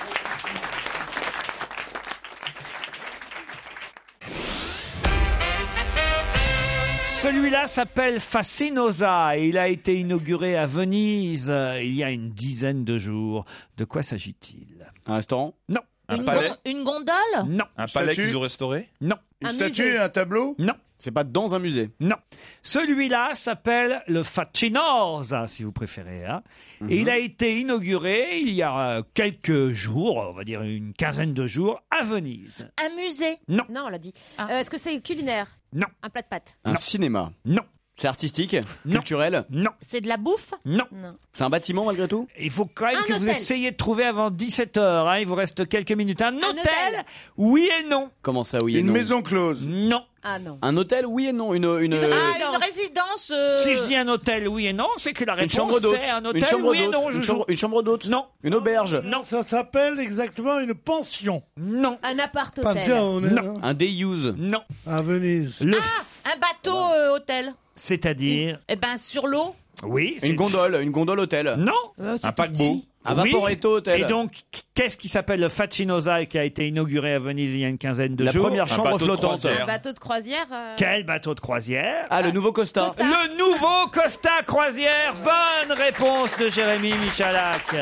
Celui-là s'appelle Fascinosa et il a été inauguré à Venise euh, il y a une dizaine de jours. De quoi s'agit-il? Un restaurant? Non. Un Une, palais gon- une gondole Non. Un palais statue qu'ils ont restauré Non. Une Un statue, musée. un tableau? Non. C'est pas dans un musée. Non. Celui-là s'appelle le Facinosa, si vous préférez. Hein. Et il a été inauguré il y a euh, quelques jours, on va dire une quinzaine de jours, à Venise. Un musée. Non. Non, on l'a dit. Ah. Euh, Est-ce que c'est culinaire? Non. Un plat de pâtes? Un Non. cinéma. Non. C'est artistique? Non. Culturel? Non. C'est de la bouffe. Non. Non. C'est un bâtiment malgré tout? Il faut quand même Un que vous hôtel. essayiez de trouver avant dix-sept heures. Hein. Il vous reste quelques minutes. Un, hôtel, hôtel. Oui et non. Comment ça, oui et Une non? maison close? Non. Ah non. Un hôtel, oui et non. Une, une, Une euh, Ah, une résidence. euh, Si je dis un hôtel, oui et non, c'est que la une réponse chambre d'hôte. c'est un hôtel, Une chambre oui et d'hôte. non. Une Joujou. chambre, une chambre d'hôte. Non. Une auberge. Non. Ça s'appelle exactement une pension. Non. Un appart Pas hôtel. bien, on est Non. Un day use. Non. à Venise. Le Ah, un bateau euh, hôtel. C'est-à-dire Eh ben, sur l'eau. Oui. c'est- Une gondole. Une gondole hôtel. Non. Un paquebot Un Oui. vaporetto hôtel. Et donc, qu'est-ce qui s'appelle le Facinosa et qui a été inauguré à Venise il y a une quinzaine de La jours? première Un chambre bateau de flottante. croisière. Un bateau de croisière. euh, Quel bateau de croisière? Ah, le nouveau Costa. Costa. Le nouveau Costa Croisière. Bonne réponse de Jérémy Michalak.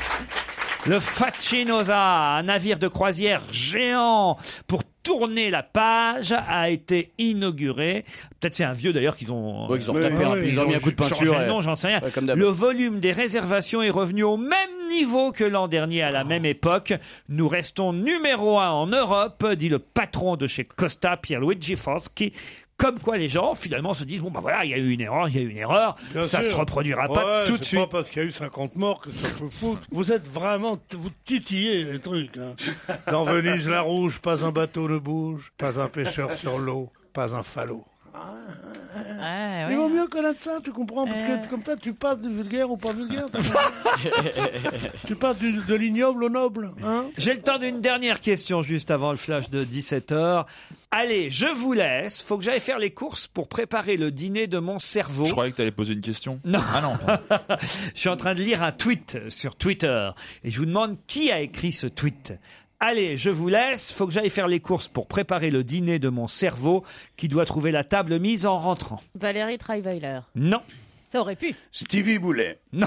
Le Facinosa, un navire de croisière géant pour tourner la page, a été inauguré. Peut-être c'est un vieux d'ailleurs qu'ils ont, Ouais, ils ont euh, retapé un- ouais, ils ont mis un coup de changé peinture le et- nom, j'en sais rien. Ouais, comme d'hab. Le volume des réservations est revenu au même niveau que l'an dernier à la même époque. Nous restons numéro un en Europe, dit le patron de chez Costa, Pierluigi Foschi. Comme quoi les gens finalement se disent bon bah voilà, il y a eu une erreur, il y a eu une erreur, Bien ça sûr. se reproduira Ouais, pas tout de c'est suite. pas parce qu'il y a eu cinquante morts que ça peut foutre. Vous êtes vraiment, vous titillez les trucs. Hein. Dans Venise la rouge, pas un bateau ne bouge, pas un pêcheur sur l'eau, pas un falot. Ouais, Il vaut mieux connaître ça, tu comprends? Parce que comme ça, tu passes du vulgaire ou pas vulgaire. Tu passes du- de l'ignoble au noble. Hein. J'ai le temps d'une dernière question juste avant le flash de dix-sept heures. Allez, je vous laisse. Faut que j'aille faire les courses pour préparer le dîner de mon cerveau. Je croyais que tu allais poser une question. Non. Ah non. Je suis en train de lire un tweet sur Twitter et je vous demande qui a écrit ce tweet. Allez, je vous laisse. Faut que j'aille faire les courses pour préparer le dîner de mon cerveau qui doit trouver la table mise en rentrant. Valérie Trierweiler. Non. Ça aurait pu. Stevie Boulet. Non.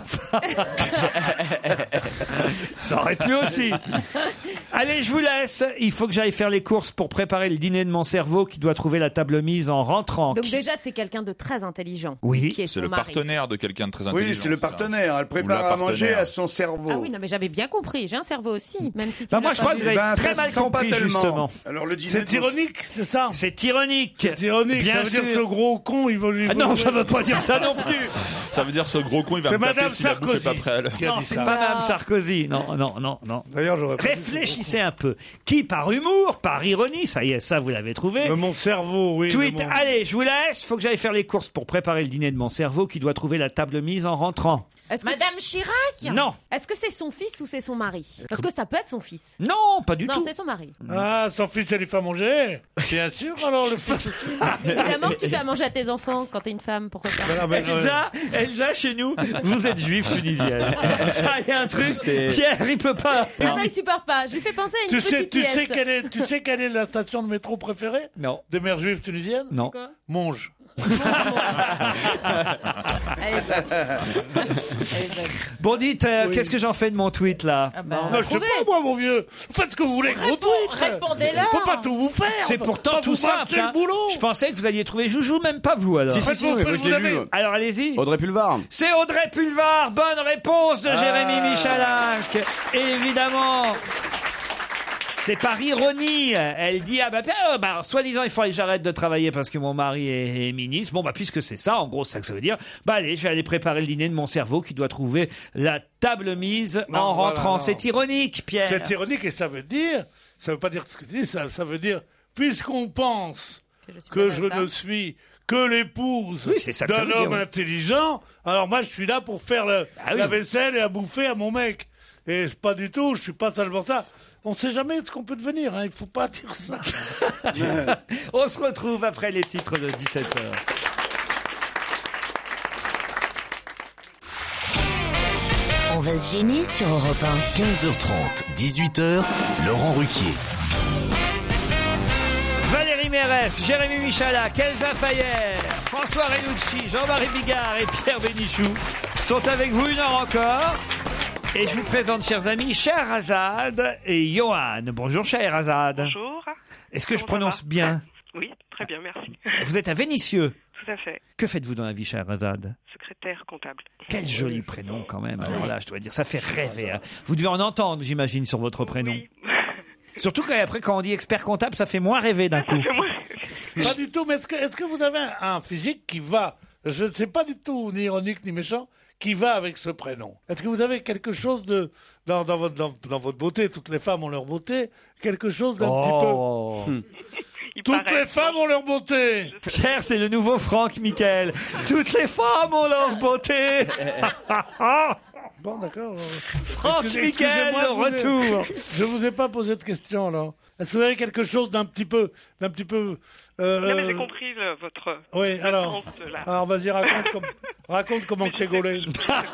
Ça aurait pu aussi. Allez, je vous laisse. Il faut que j'aille faire les courses pour préparer le dîner de mon cerveau qui doit trouver la table mise en rentrant. Donc Qui- déjà, c'est quelqu'un de très intelligent. Oui. Qui est C'est son le mari. partenaire de quelqu'un de très intelligent. Oui, c'est le ça. partenaire. Elle Ou prépare la à manger partenaire. à son cerveau. Ah oui, non, mais j'avais bien compris. J'ai un cerveau aussi, même si tu Bah, l'as moi, je pas crois que vu. vous avez Ben, très ça mal se sent pas compris, tellement. justement. Alors le dîner C'est de- ironique, c'est ça? C'est ironique. C'est ironique, Bien ça veut dire sûr. que ce gros con, il veut lui... Ah non, ça veut pas dire ça non plus. Ça veut dire ce gros con, il va C'est me taper Madame si la bouffe est Sarkozy pas prête à l'heure. qui a Non, dit c'est ça. pas Madame Sarkozy. Non, non, non, non. D'ailleurs, j'aurais pas dit Réfléchissez un peu. Qui, par humour, par ironie, ça y est, ça vous l'avez trouvé. De mon cerveau, oui. de Tweet, mon- allez, je vous laisse. Faut que j'aille faire les courses pour préparer le dîner de mon cerveau qui doit trouver la table mise en rentrant. Est-ce que Madame Chirac? Non. Est-ce que c'est son fils ou c'est son mari? Parce que ça peut être son fils. Non, pas du Non, tout. c'est son mari. Ah, son fils, elle lui fait à manger. Bien sûr, alors le fils aussi. Évidemment que tu fais à manger à tes enfants quand t'es une femme, pourquoi pas? Voilà, mais, euh, Elsa, Elsa, chez nous, vous êtes juif tunisienne. Ça, il y a un truc. Pierre, il peut pas. Ah non, il supporte pas. Je lui fais penser à une tu sais, petite tu sais pièce. quelle est, tu sais quelle est la station de métro préférée Non. des mères juives tunisiennes? Non. Monge. Bon, dites, euh, Oui. qu'est-ce que j'en fais de mon tweet là? Ah bah, Non, je sais pas, moi, mon vieux. Faites ce que vous voulez, gros tweet. Répondez-leur. On peut pas tout vous faire. C'est pourtant Pas tout vous simple. marcher hein. le boulot. Je pensais que vous alliez trouver Joujou, même pas vous alors. Si, si, Faites si, vos oui, feuilles, moi, je vous l'ai avez- vu. Alors allez-y. Audrey Pulvar. C'est Audrey Pulvar. Bonne réponse de Jérémy Ah. Michalak. Évidemment. C'est par ironie. Elle dit, ah bah, euh, bah soi-disant, il faut que j'arrête de travailler parce que mon mari est, est ministre. Bon, bah, puisque c'est ça, en gros, c'est ça que ça veut dire. Bah, allez, je vais aller préparer le dîner de mon cerveau qui doit trouver la table mise Non, en voilà, rentrant. non. C'est ironique, Pierre. C'est ironique et ça veut dire, ça veut pas dire ce que tu dis, ça, ça veut dire, puisqu'on pense que je ne suis que l'épouse Oui, c'est ça que ça d'un veut dire, homme oui. intelligent, alors moi je suis là pour faire le- Ah oui. la vaisselle et à bouffer à mon mec. Et c'est pas du tout, je suis pas seulement ça. On sait jamais ce qu'on peut devenir, hein, il faut pas dire ça. On se retrouve après les titres de dix-sept heures. On va se gêner sur Europe un. quinze heures trente, dix-huit heures, Laurent Ruquier. Valérie Mérès, Jérémy Michalak, Elsa Fayer, François Renucci, Jean-Marie Bigard et Pierre Bénichou sont avec vous une heure encore. Et je vous présente, chers amis, Scheherazade et Johan. Bonjour Scheherazade. Bonjour. Est-ce que je Comment ça prononce va bien? Oui, très bien, merci. Vous êtes à Vénissieux. Tout à fait. Que faites-vous dans la vie, Scheherazade? Secrétaire comptable. Quel joli prénom quand même. Alors là, je dois dire, ça fait rêver. hein. Vous devez en entendre, j'imagine, sur votre prénom. Surtout qu'après, quand on dit expert comptable, ça fait moins rêver d'un coup. Pas du tout, mais est-ce que, est-ce que vous avez un, un physique qui va, je ne sais pas du tout, ni ironique ni méchant, qui va avec ce prénom? Est-ce que vous avez quelque chose de, dans, dans, votre, dans, dans votre beauté, toutes les femmes ont leur beauté, quelque chose d'un Oh. petit peu... Toutes les femmes ont leur beauté. Pierre, c'est le nouveau Franck Michael. Toutes les femmes ont leur beauté. Bon, d'accord. Franck Excusez- Michael, excusez-moi, de je vous ai- retour. Je vous ai pas posé de question, là. Est-ce que vous avez quelque chose d'un petit peu, d'un petit peu, euh, Non, mais j'ai compris le- votre. Oui, alors, réponse de la- alors vas-y, raconte, comme- raconte comment que t'es gaulé.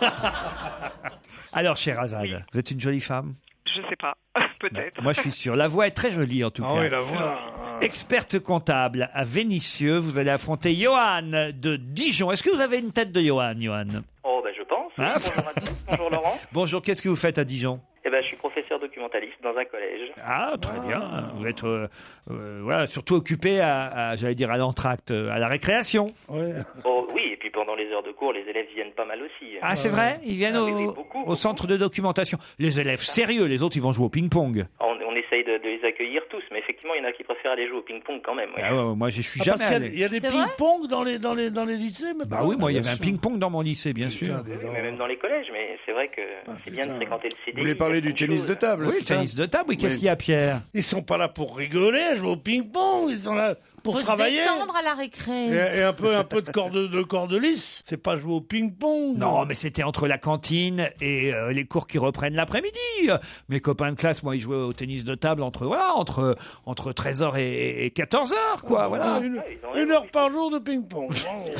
Alors, Scheherazade, vous êtes une jolie femme? Je sais pas, peut-être. Moi, je suis sûr. La voix est très jolie, en tout Ah cas. oui, la voix. Experte comptable à Vénissieux, vous allez affronter Johan de Dijon. Est-ce que vous avez une tête de Johan, Johan? Oh, ben je pense. oui. Hein Bonjour à tous. Bonjour Laurent. Bonjour, qu'est-ce que vous faites à Dijon? Eh ben, je suis professeur documentaliste dans un collège. Ah, très bien. Vous êtes euh, euh, voilà, surtout occupé à, à, j'allais dire, à l'entracte, à la récréation. Oh, oui, et puis pendant les heures de cours, les élèves viennent pas mal aussi. Ah, c'est vrai? Ils viennent Ah, au, oui, oui, beaucoup, au centre de documentation. Les élèves sérieux, les autres, ils vont jouer au ping-pong. On, on essaye de, de les accueillir tous, mais effectivement, il y en a qui préfèrent aller jouer au ping-pong quand même. oui. Ah ouais, moi, je suis Ah, jamais parce qu'il y a- allé. Il y a des C'est vrai ping-pong dans les, dans, les, dans les lycées maintenant. Bah oui, moi, il y Bien avait un sûr. ping-pong dans mon lycée, bien sûr. Oui, mais même dans les collèges, mais c'est vrai que c'est bien de fréquenter le C D I. Vous voulez parler du tennis de table? Oui, c'est le ça tennis de table, oui. Qu'est-ce Oui. qu'il y a, Pierre? Ils sont pas là pour rigoler, à jouer au ping-pong. Ils sont là pour Faut travailler. se détendre à la récré. Et, et un peu, un peu de corde, de corde lisse. C'est pas jouer au ping-pong. Non, mais c'était entre la cantine et euh, les cours qui reprennent l'après-midi. Mes copains de classe, moi, ils jouaient au tennis de table entre voilà, entre entre treize heures et, et quatorze heures, quoi. Voilà. Ah, une, une heure par jour de ping-pong.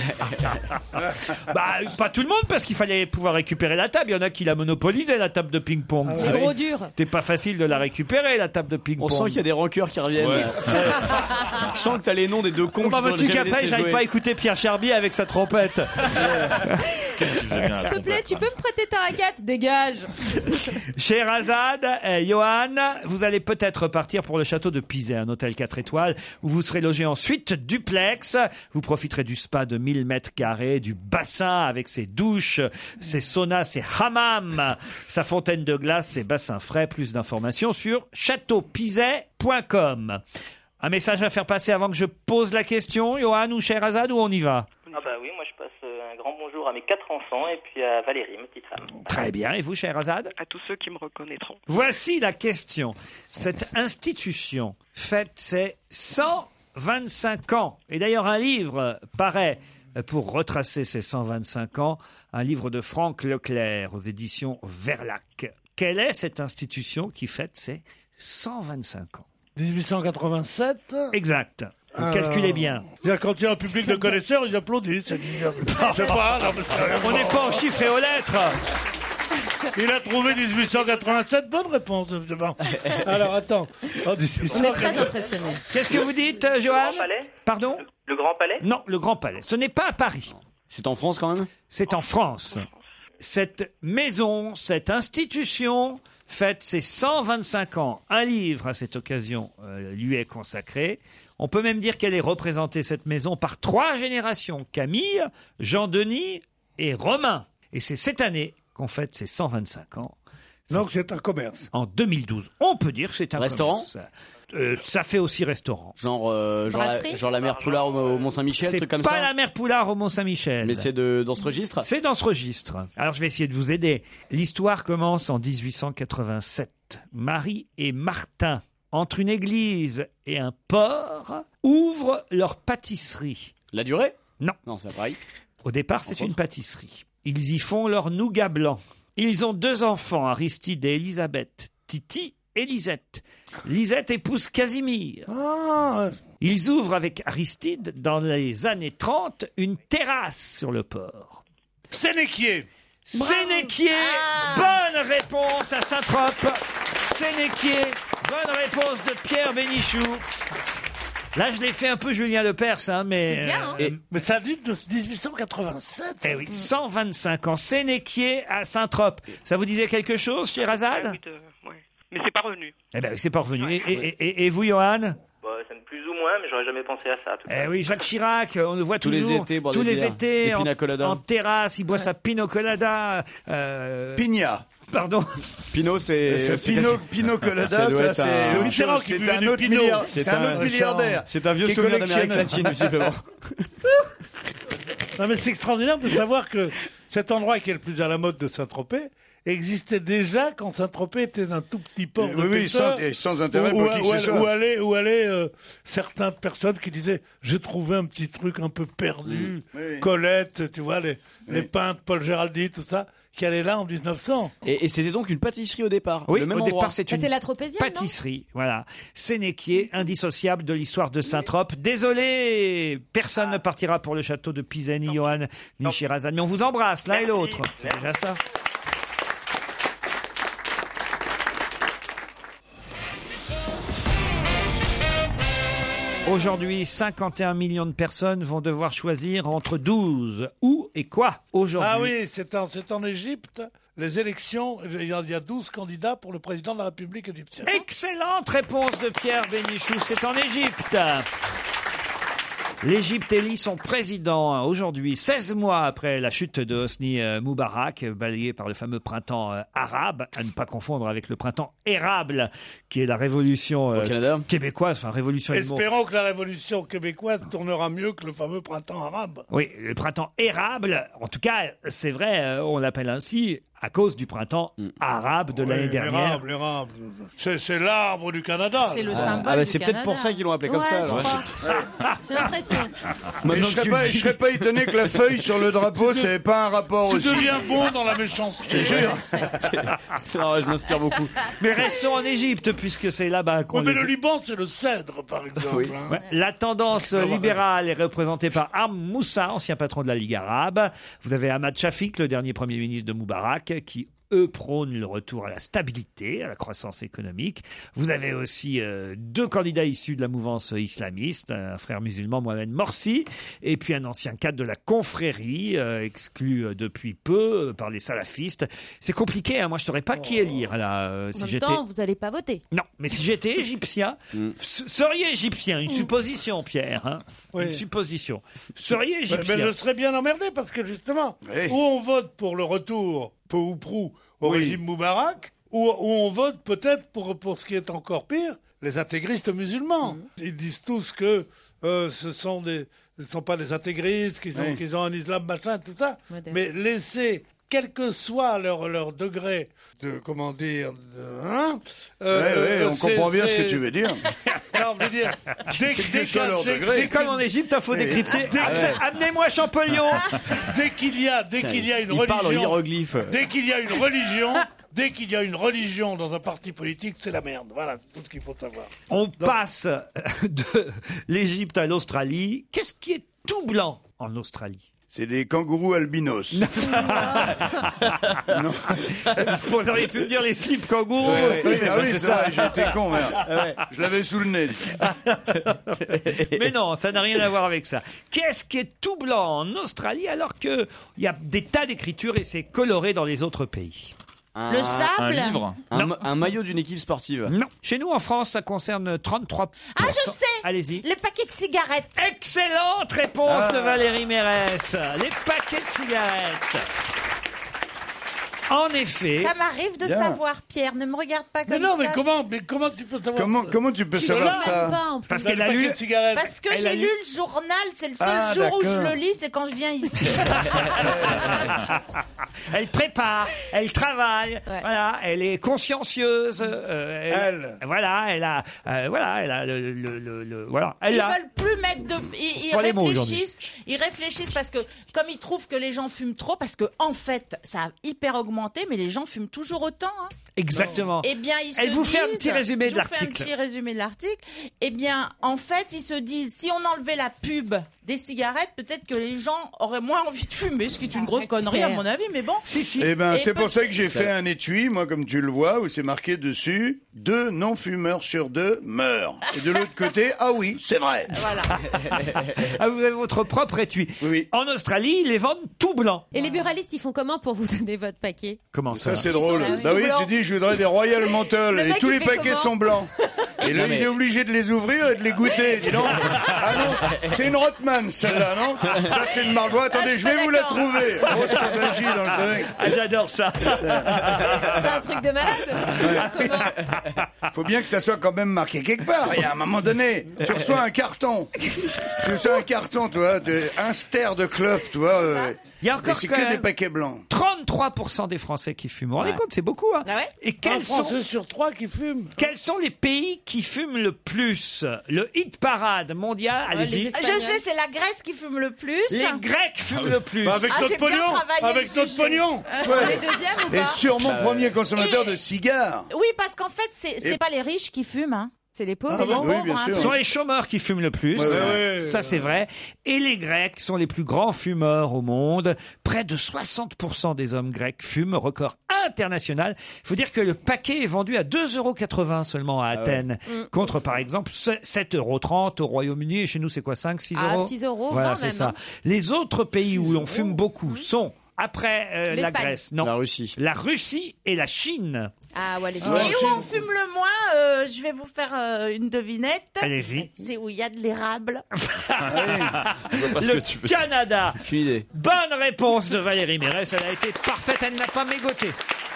Bah, pas tout le monde, parce qu'il fallait pouvoir récupérer la table. Il y en a qui la monopolisaient, la table de ping-pong. C'est gros dur. C'était pas facile de la récupérer, la table de ping-pong. On sent qu'il y a des rancœurs qui reviennent. Ouais. Je sens que t'as les noms des deux cons. Comment qui veux-tu t'ont jamais qu'après, laissé j'aille jouer. pas écouter Pierre Charbier avec sa trompette? Qu'est-ce qu'il faisait bien S'il te plaît, tu peux me prêter ta raquette? Dégage. Scheherazade, et Johan, vous allez peut-être partir pour le château de Pizet, un hôtel quatre étoiles, où vous serez logé ensuite duplex. Vous profiterez du spa de mille mètres carrés, du bassin avec ses douches, ses saunas, ses hammams, sa fontaine de glace, ses bassins frais. Plus d'informations sur château pizet point com. Un message à faire passer avant que je pose la question, Johan ou Scheherazade, ou on y va? Ah bah oui, moi je passe euh, un grand bonjour à mes quatre enfants et puis à Valérie, ma petite femme. Très bien. Et vous, Scheherazade? À tous ceux qui me reconnaîtront. Voici la question. Cette institution fête ses cent vingt-cinq ans. Et d'ailleurs, un livre paraît pour retracer ses cent vingt-cinq ans, un livre de Franck Leclerc aux éditions Verlac. Quelle est cette institution qui fête ses cent vingt-cinq ans? dix-huit cent quatre-vingt-sept. Exact. Vous Alors, calculez bien. Quand il y a un public de connaisseurs, ils applaudissent. Je sais pas, non, mais On n'est pas en chiffres et aux lettres. Il a trouvé dix-huit cent quatre-vingt-sept. Bonne réponse, évidemment. Alors, attends. En dix-huit cent quatre-vingt-sept. On est très impressionnés. Qu'est-ce que vous dites, euh, Johan? Grand Palais Pardon? Le Grand Palais? Non, le Grand Palais. Ce n'est pas à Paris. C'est en France quand même? C'est en France. Cette maison, cette institution fête ses cent vingt-cinq ans. Un livre, à cette occasion, euh, lui est consacré. On peut même dire qu'elle est représentée, cette maison, par trois générations. Camille, Jean-Denis et Romain. Et c'est cette année qu'on fête ses cent vingt-cinq ans. Donc c'est un commerce. En deux mille douze. On peut dire que c'est un Restaurant commerce. Euh, ça fait aussi restaurant. Genre, euh, genre, la, genre la mère Poulard au, au Mont-Saint-Michel, C'est truc comme pas ça. la mère Poulard au Mont-Saint-Michel. Mais c'est de, dans ce registre? C'est dans ce registre. Alors je vais essayer de vous aider. L'histoire commence en dix-huit cent quatre-vingt-sept. Marie et Martin, entre une église et un port, ouvrent leur pâtisserie. La durée? Non. Non, c'est pareil. Au départ, c'est une pâtisserie. Ils y font leur nougat blanc. Ils ont deux enfants, Aristide et Elisabeth, Titi et Lisette. Lisette épouse Casimir. Ah. Ils ouvrent avec Aristide, dans les années trente, une terrasse sur le port. Sénéquier. Sénéquier. Bonne réponse à Saint-Trope. Sénéquier. Bonne réponse de Pierre Bénichou. Là, je l'ai fait un peu Julien Lepers, hein, mais... C'est bien, hein. euh, Mais ça dit de dix-huit cent quatre-vingt-sept. Eh oui, cent vingt-cinq ans. Sénéquier à Saint-Trope. Ça vous disait quelque chose, Sherazade? Ah oui, de- ouais. Mais c'est pas revenu. Eh ben, c'est pas revenu. Et, et- et- et vous, Johan? Bah, ça me plus ou moins, mais j'aurais jamais pensé à ça. en tout cas. Eh oui, Jacques Chirac, on le voit Tous les toujours. étés, boire tous des les bières, étés, des en, pina colada. en terrasse, il boit sa pino colada. Euh... Pigna. Pardon. Pinot, c'est. Ce c'est- Pinot, Pinot Colada, Ça doit ça, être un- c'est autre Mitterrand chose. qui C'est buvait un du autre Pinot. milliard- C'est c'est un un- autre milliardaire. C'est un vieux qui souvenir d'Amérique collectionne. latine, visiblement. Non, mais c'est extraordinaire de savoir que cet endroit qui est le plus à la mode de Saint-Tropez existait déjà quand Saint-Tropez était un tout petit port de Oui, oui, pêcheurs, sans- et sans intérêt où, pour qui que où, ce soit. où allaient, où allaient euh, certaines personnes qui disaient j'ai trouvé un petit truc un peu perdu, Oui, oui. Colette, tu vois, les, les Oui. peintres, Paul Géraldi, tout ça, qui allaient là en dix-neuf cents. Et, et c'était donc une pâtisserie au départ. Oui, le même au endroit. départ, c'est Ça, une c'est la tropézienne, non pâtisserie. Voilà. Sénéquier, indissociable de l'histoire de Saint-Trope. Désolé, personne ne partira pour le château de Pizet, ni Johan, ni Sherazade. Mais on vous embrasse, l'un et l'autre. C'est déjà ça. Aujourd'hui, cinquante et un millions de personnes vont devoir choisir entre douze. Où et quoi aujourd'hui? Ah oui, c'est en, c'est en Égypte. Les élections, il y a il y a douze candidats pour le président de la République égyptienne. Excellente réponse de Pierre Bénichou. C'est en Égypte. L'Égypte élit son président hein, aujourd'hui, seize mois après la chute de Hosni euh, Moubarak, euh, balayé par le fameux printemps euh, arabe, à ne pas confondre avec le printemps érable, qui est la révolution euh, Au Canada. québécoise, enfin révolution est le mot. Espérons que la révolution québécoise tournera mieux que le fameux printemps arabe. Oui, le printemps érable, en tout cas, c'est vrai, euh, on l'appelle ainsi à cause du printemps arabe de l'année Oui, dernière. L'érable, l'érable. C'est, c'est l'arbre du Canada. C'est le Ah. symbole Ah bah du c'est peut-être pour Canada. ça qu'ils l'ont appelé comme Ouais, ça. je alors. crois. J'ai l'impression. Mais Maintenant je que serais tu pas, le je dis. serais pas étonné que la feuille sur le drapeau, c'est pas un rapport Tu aussi. deviens bon dans la méchanceté. Je te jure. Non, ouais, je m'inspire beaucoup. Mais restons en Égypte, puisque c'est là-bas qu'on Ouais, mais les- le Liban, c'est le cèdre, par exemple. hein. Ouais, la tendance libérale est représentée par Am Moussa, ancien patron de la Ligue arabe. Vous avez Ahmad Shafik, le dernier premier ministre de Moubarak, qui eux prônent le retour à la stabilité, à la croissance économique. Vous avez aussi euh, deux candidats issus de la mouvance islamiste, un frère musulman, Mohamed Morsi, et puis un ancien cadre de la confrérie, euh, exclu euh, depuis peu euh, par les salafistes. C'est compliqué, hein. Moi je ne saurais pas qui élire là, euh, En si même j'étais... temps, vous n'allez pas voter. Non, mais si j'étais égyptien, s- seriez égyptien, une supposition, Pierre, hein. Oui. Une supposition. Seriez Mais, égyptien. mais je serais bien emmerdé parce que justement, Oui. ou on vote pour le retour, peu ou prou, au Oui. régime Moubarak, ou, ou on vote peut-être pour, pour ce qui est encore pire, les intégristes musulmans. Ils disent tous que euh, ce sont des, ce ne sont pas des intégristes, qu'ils ont, Oui. qu'ils ont un islam machin, tout ça. Moderne. Mais laisser quel que soit leur, leur degré de, comment dire, de, hein, euh, ouais, ouais, on c'est- comprend bien ce c'est- que tu veux dire. Non, je veux dire, dès, Quel dès que soit que- leur dès- degré. dès C'est comme en Égypte, il faut décrypter. Dès- Amenez- Amenez-moi Champollion. Dès qu'il y a, dès qu'il y a une Il parle en religion, hiéroglyphe. dès qu'il y a une religion, dès qu'il y a une religion dans un parti politique, c'est la merde. Voilà, c'est tout ce qu'il faut savoir. On passe de l'Égypte à l'Australie. Qu'est-ce qui est tout blanc en Australie? C'est des kangourous albinos. Non. Vous auriez pu me dire les slips kangourous. Ouais, aussi. oui, ah oui, c'est vrai, j'ai été con, merde. Je l'avais sous le nez. Mais non, ça n'a rien à voir avec ça. Qu'est-ce qui est tout blanc en Australie alors qu'il y a des tas d'écritures et c'est coloré dans les autres pays? Un- Le sable Un livre un, Non. ma- un maillot d'une équipe sportive. Non. Chez nous, en France, ça concerne trente-trois pour cent. Ah, je sais. Allez-y. Les paquets de cigarettes. Excellente réponse Ah. de Valérie Mérès. Les paquets de cigarettes. En effet. Ça m'arrive de Bien. savoir, Pierre. Ne me regarde pas comme Mais non, ça. mais comment, mais comment tu peux savoir Comment, ça comment tu peux Tu savoir sais même ça pas en plus. Parce Dans qu'elle le a paquet lu. de cigarettes. Parce que Elle j'ai a lu lu- le journal, c'est le seul Ah, jour où je d'accord. le lis, c'est quand je viens ici. Elle prépare, elle travaille, Ouais. voilà, elle est consciencieuse. euh, Elle. Voilà, elle a, euh, voilà, elle a le, le, le- le- voilà, elle Ils a. veulent plus mettre de. Ils, ils Pas les mots réfléchissent. Ils réfléchissent parce que, comme ils trouvent que les gens fument trop, parce que en fait, ça a hyper augmenté, mais les gens fument toujours autant. Hein. Exactement. Eh bien, ils Elle se vous fait un disent- petit résumé je de vous fais un l'article. petit résumé de l'article. Eh bien, en fait, ils se disent, si on enlevait la pub des cigarettes, peut-être que les gens auraient moins envie de fumer, ce qui est une grosse connerie à Pierre. mon avis, mais bon. Si, si. Eh ben, Et c'est pour peut- ça que j'ai Ça- fait un étui, moi, comme tu le vois, où c'est marqué dessus « Deux non-fumeurs sur deux meurent ». Et de l'autre côté, ah oui, c'est vrai. Voilà. Ah, vous avez votre propre étui. Oui. En Australie, ils les vendent tout blanc. Et les buralistes, ils font comment pour vous donner votre paquet? Comment ça, Ça, c'est Ils drôle. sont tous Bah tout oui, blancs. tu dis, je voudrais des Royal Menthol. Le Et mec, tous il les fait paquets comment sont blancs. Et là, Non, mais- il est obligé de les ouvrir et de les goûter. Dis donc. Ah non, c'est une Rothman, celle-là, non? Ça, c'est une Marlboro. Attendez, je je suis vais pas vous la d'accord. trouver. Grosse tabagie dans le truc. Ah, j'adore ça. C'est un truc de malade. Comment? Faut bien que ça soit quand même marqué quelque part. Et à un moment donné, tu reçois un carton. Tu reçois un carton, tu vois, de, un ster de clope, tu vois. euh, Il y a et encore c'est quand que même des paquets blancs. trente-trois pour cent des Français qui fument. Vous vous rendez Ouais. compte, c'est beaucoup. Hein. Ah ouais Et Un quels Français sont, sur trois qui fume. quels sont les pays qui fument le plus? Le hit parade mondial, Ouais, allez-y. les Je sais, c'est la Grèce qui fume le plus. Les Grecs fument le plus. Bah, avec Ah, notre j'ai bien pognon. travaillé Avec le notre sujet. pognon. On est deuxième ou Et pas? sûrement premier consommateur Et- de cigares. Oui, parce qu'en fait, c'est c'est pas les riches qui fument. Hein. C'est les pauvres. C'est les bon Oui, pauvres. bien hein. sûr. Ce sont les chômeurs qui fument le plus. Ouais, ouais, ouais. Ça, c'est vrai. Et les Grecs sont les plus grands fumeurs au monde. Près de soixante pour cent des hommes grecs fument, record international. Il faut dire que le paquet est vendu à deux euros quatre-vingts seulement à Athènes. Mm. Contre, par exemple, sept euros trente au Royaume-Uni. Et chez nous, c'est quoi, cinq, six Ah, euros? six euros, Voilà, vingt c'est même, ça. hein. Les autres pays où l'on fume beaucoup sont, après euh, la L'Espagne. Grèce, non. La Russie. La Russie et la Chine. Ah ouais, les Et gens. où on fume le moins, euh, je vais vous faire euh, une devinette. Allez-y. C'est où il y a de l'érable. Je vois pas ce Le que tu veux dire. Canada. Aucune idée. Bonne réponse de Valérie Mérès. Elle a été parfaite. Elle n'a pas mégoté.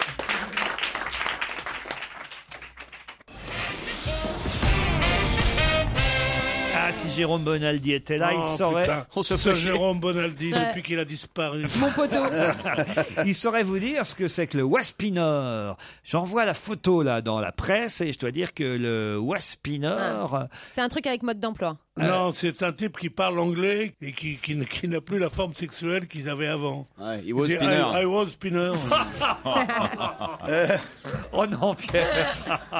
Ah, si Jérôme Bonaldi était là, Oh, il saurait. putain. On se Ce fait chier. Jérôme Bonaldi, Ouais. depuis qu'il a disparu. Mon poteau. Il saurait vous dire ce que c'est que le waspinor. J'en vois la photo là dans la presse et je dois dire que le waspinor. C'est un truc avec mode d'emploi. Non, c'est un type qui parle anglais et qui, qui, n- qui n'a plus la forme sexuelle qu'il avait avant. Ouais, he was Il dit, spinner. I, I was spinner. Oh non, Pierre.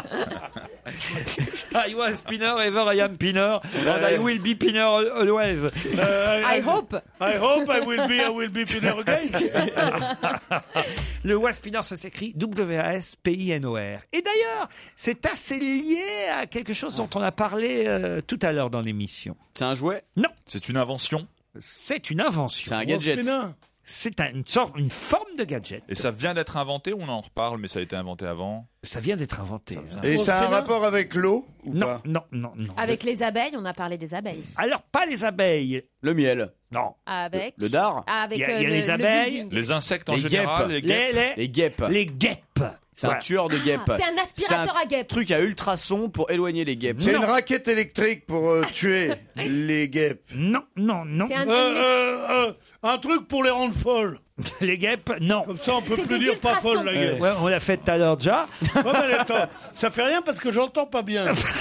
I was pinner, ever I am pinner, and I will be pinner always. Euh, I hope. I hope I will be, I will be spinner again. Le waspinor, ça s'écrit W A S P I N O R. Et d'ailleurs, c'est assez lié à quelque chose dont on a parlé euh, tout à l'heure dans l'émission. C'est un jouet? Non. C'est une invention. C'est une invention. C'est un gadget. C'est un- une sorte, une forme de gadget. Et ça vient d'être inventé ou on en reparle, mais ça a été inventé avant? Ça vient d'être inventé. Et ça a un rapport avec l'eau ou Non, pas? non, non, non. Avec les abeilles, on a parlé des abeilles. Alors, pas les abeilles. Le miel. Non. Avec. Le dard. Avec Il y a- euh, il y a le- les le abeilles, building. Les insectes en Les général, guêpes. les guêpes. Les, les, Les guêpes. les guêpes. C'est un Voilà. tueur de guêpes. C'est un aspirateur à guêpes. Truc à ultrasons pour éloigner les guêpes. C'est Non. une raquette électrique pour euh, tuer les guêpes. Non, non, non. C'est un, Euh, euh, euh, un truc pour les rendre folles. Les guêpes, non. Comme ça, on peut plus dire pas folle, la guêpe. Ouais, on l'a fait tout à l'heure déjà. Ouais, mais attends, ça fait rien parce que j'entends pas bien. Ça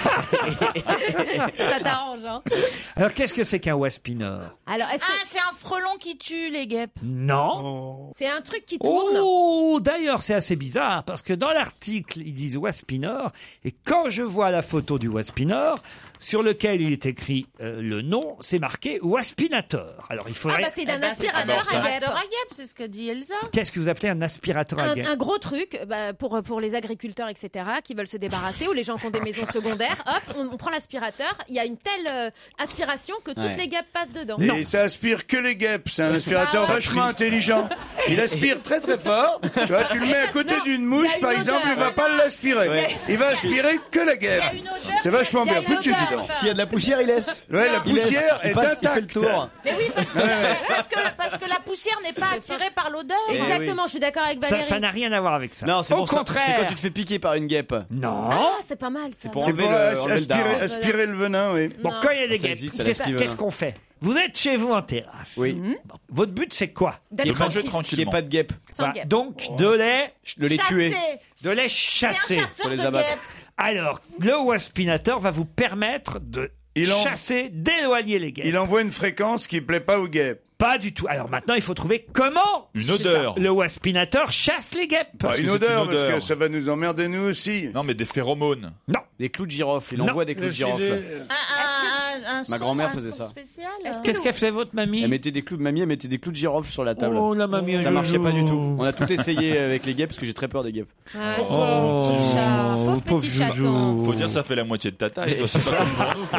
t'arrange, hein. Alors, qu'est-ce que c'est qu'un waspinner? Alors, est-ce Ah, que c'est un frelon qui tue les guêpes. Non. c'est un truc qui tourne? Oh, d'ailleurs, c'est assez bizarre parce que dans l'article, ils disent waspinner et quand je vois la photo du waspinner, sur lequel il est écrit euh, le nom, c'est marqué waspinator. Alors, il Ah faudrait... bah c'est d'un Eh ben, c'est aspirateur un à guêpes. aspirateur à guêpes, c'est ce qu'a dit Elsa. Qu'est-ce que vous appelez un aspirateur à Un, guêpes? un gros truc bah, pour, pour les agriculteurs, et cetera, qui veulent se débarrasser, ou les gens qui ont des maisons secondaires. Hop, on, on prend l'aspirateur. Il y a une telle euh, aspiration que toutes Ouais. les guêpes passent dedans. Et ça aspire que les guêpes. C'est un aspirateur Ah ouais. vachement intelligent. Il aspire très très fort. Tu vois, tu le mets à côté Non, d'une il y mouche, a une par exemple, odeur. il va pas l'aspirer. Ouais. Il va aspirer que la guêpe. Il y a une odeur, C'est vachement il y a bien une foutu, odeur. dis donc. S'il y a de la poussière, il laisse. Ouais, la Il laisse. poussière Il est passe, il fait le intacte. tour. Mais oui, parce que, Ouais, ouais. parce que, parce que la poussière n'est pas attirée par l'odeur. Exactement, je suis d'accord avec Ça Valérie. ça n'a rien à voir avec ça. Non, c'est Au pour ça. contraire. C'est quand tu te fais piquer par une guêpe. Non. Ah, c'est pas mal ça. C'est pour C'est enlever pour le, as- enlever le aspirer, dard. aspirer le venin, oui. Bon, Non. quand il y a des Ça guêpes, existe, ça qu'est-ce laisse le qu'est-ce venin. qu'on fait? Vous êtes chez vous en terrasse. Oui. Bon, votre but, c'est quoi? D'être De manger tranquille. Qu'il n'y ait tranquillement. pas de guêpe. Sans Bah, guêpes. donc, de les, De les tuer. Chasser. de les C'est un chasser. chasseur Faut les de abattre. guêpes. Alors, le waspinator va vous permettre de Il en- chasser, d'éloigner les guêpes. Il envoie une fréquence qui plaît pas aux guêpes. Pas du tout. Alors maintenant, il faut trouver comment Une c'est odeur. ça, le waspinator chasse les guêpes. Bah, Parce une que c'est odeur, une parce odeur. que ça va nous emmerder nous aussi. Non, mais des phéromones. Non. Des clous de girofle. Il Non. envoie des clous de girofle. Un, un, un, un Ma son, grand-mère un faisait son ça. spécial. Qu'est-ce qu'elle faisait votre mamie? Elle mettait des clous de mamie, elle mettait des clous de girofle sur la table. Oh, la mamie, Ça elle marchait joue. pas du tout. On a tout essayé avec les guêpes parce que j'ai très peur des guêpes. Ouais. Oh, Petit chat. Pauvre pauvre petit Joujou. chaton. Faut dire, ça fait la moitié de ta taille. toi, c'est pas comme pour nous,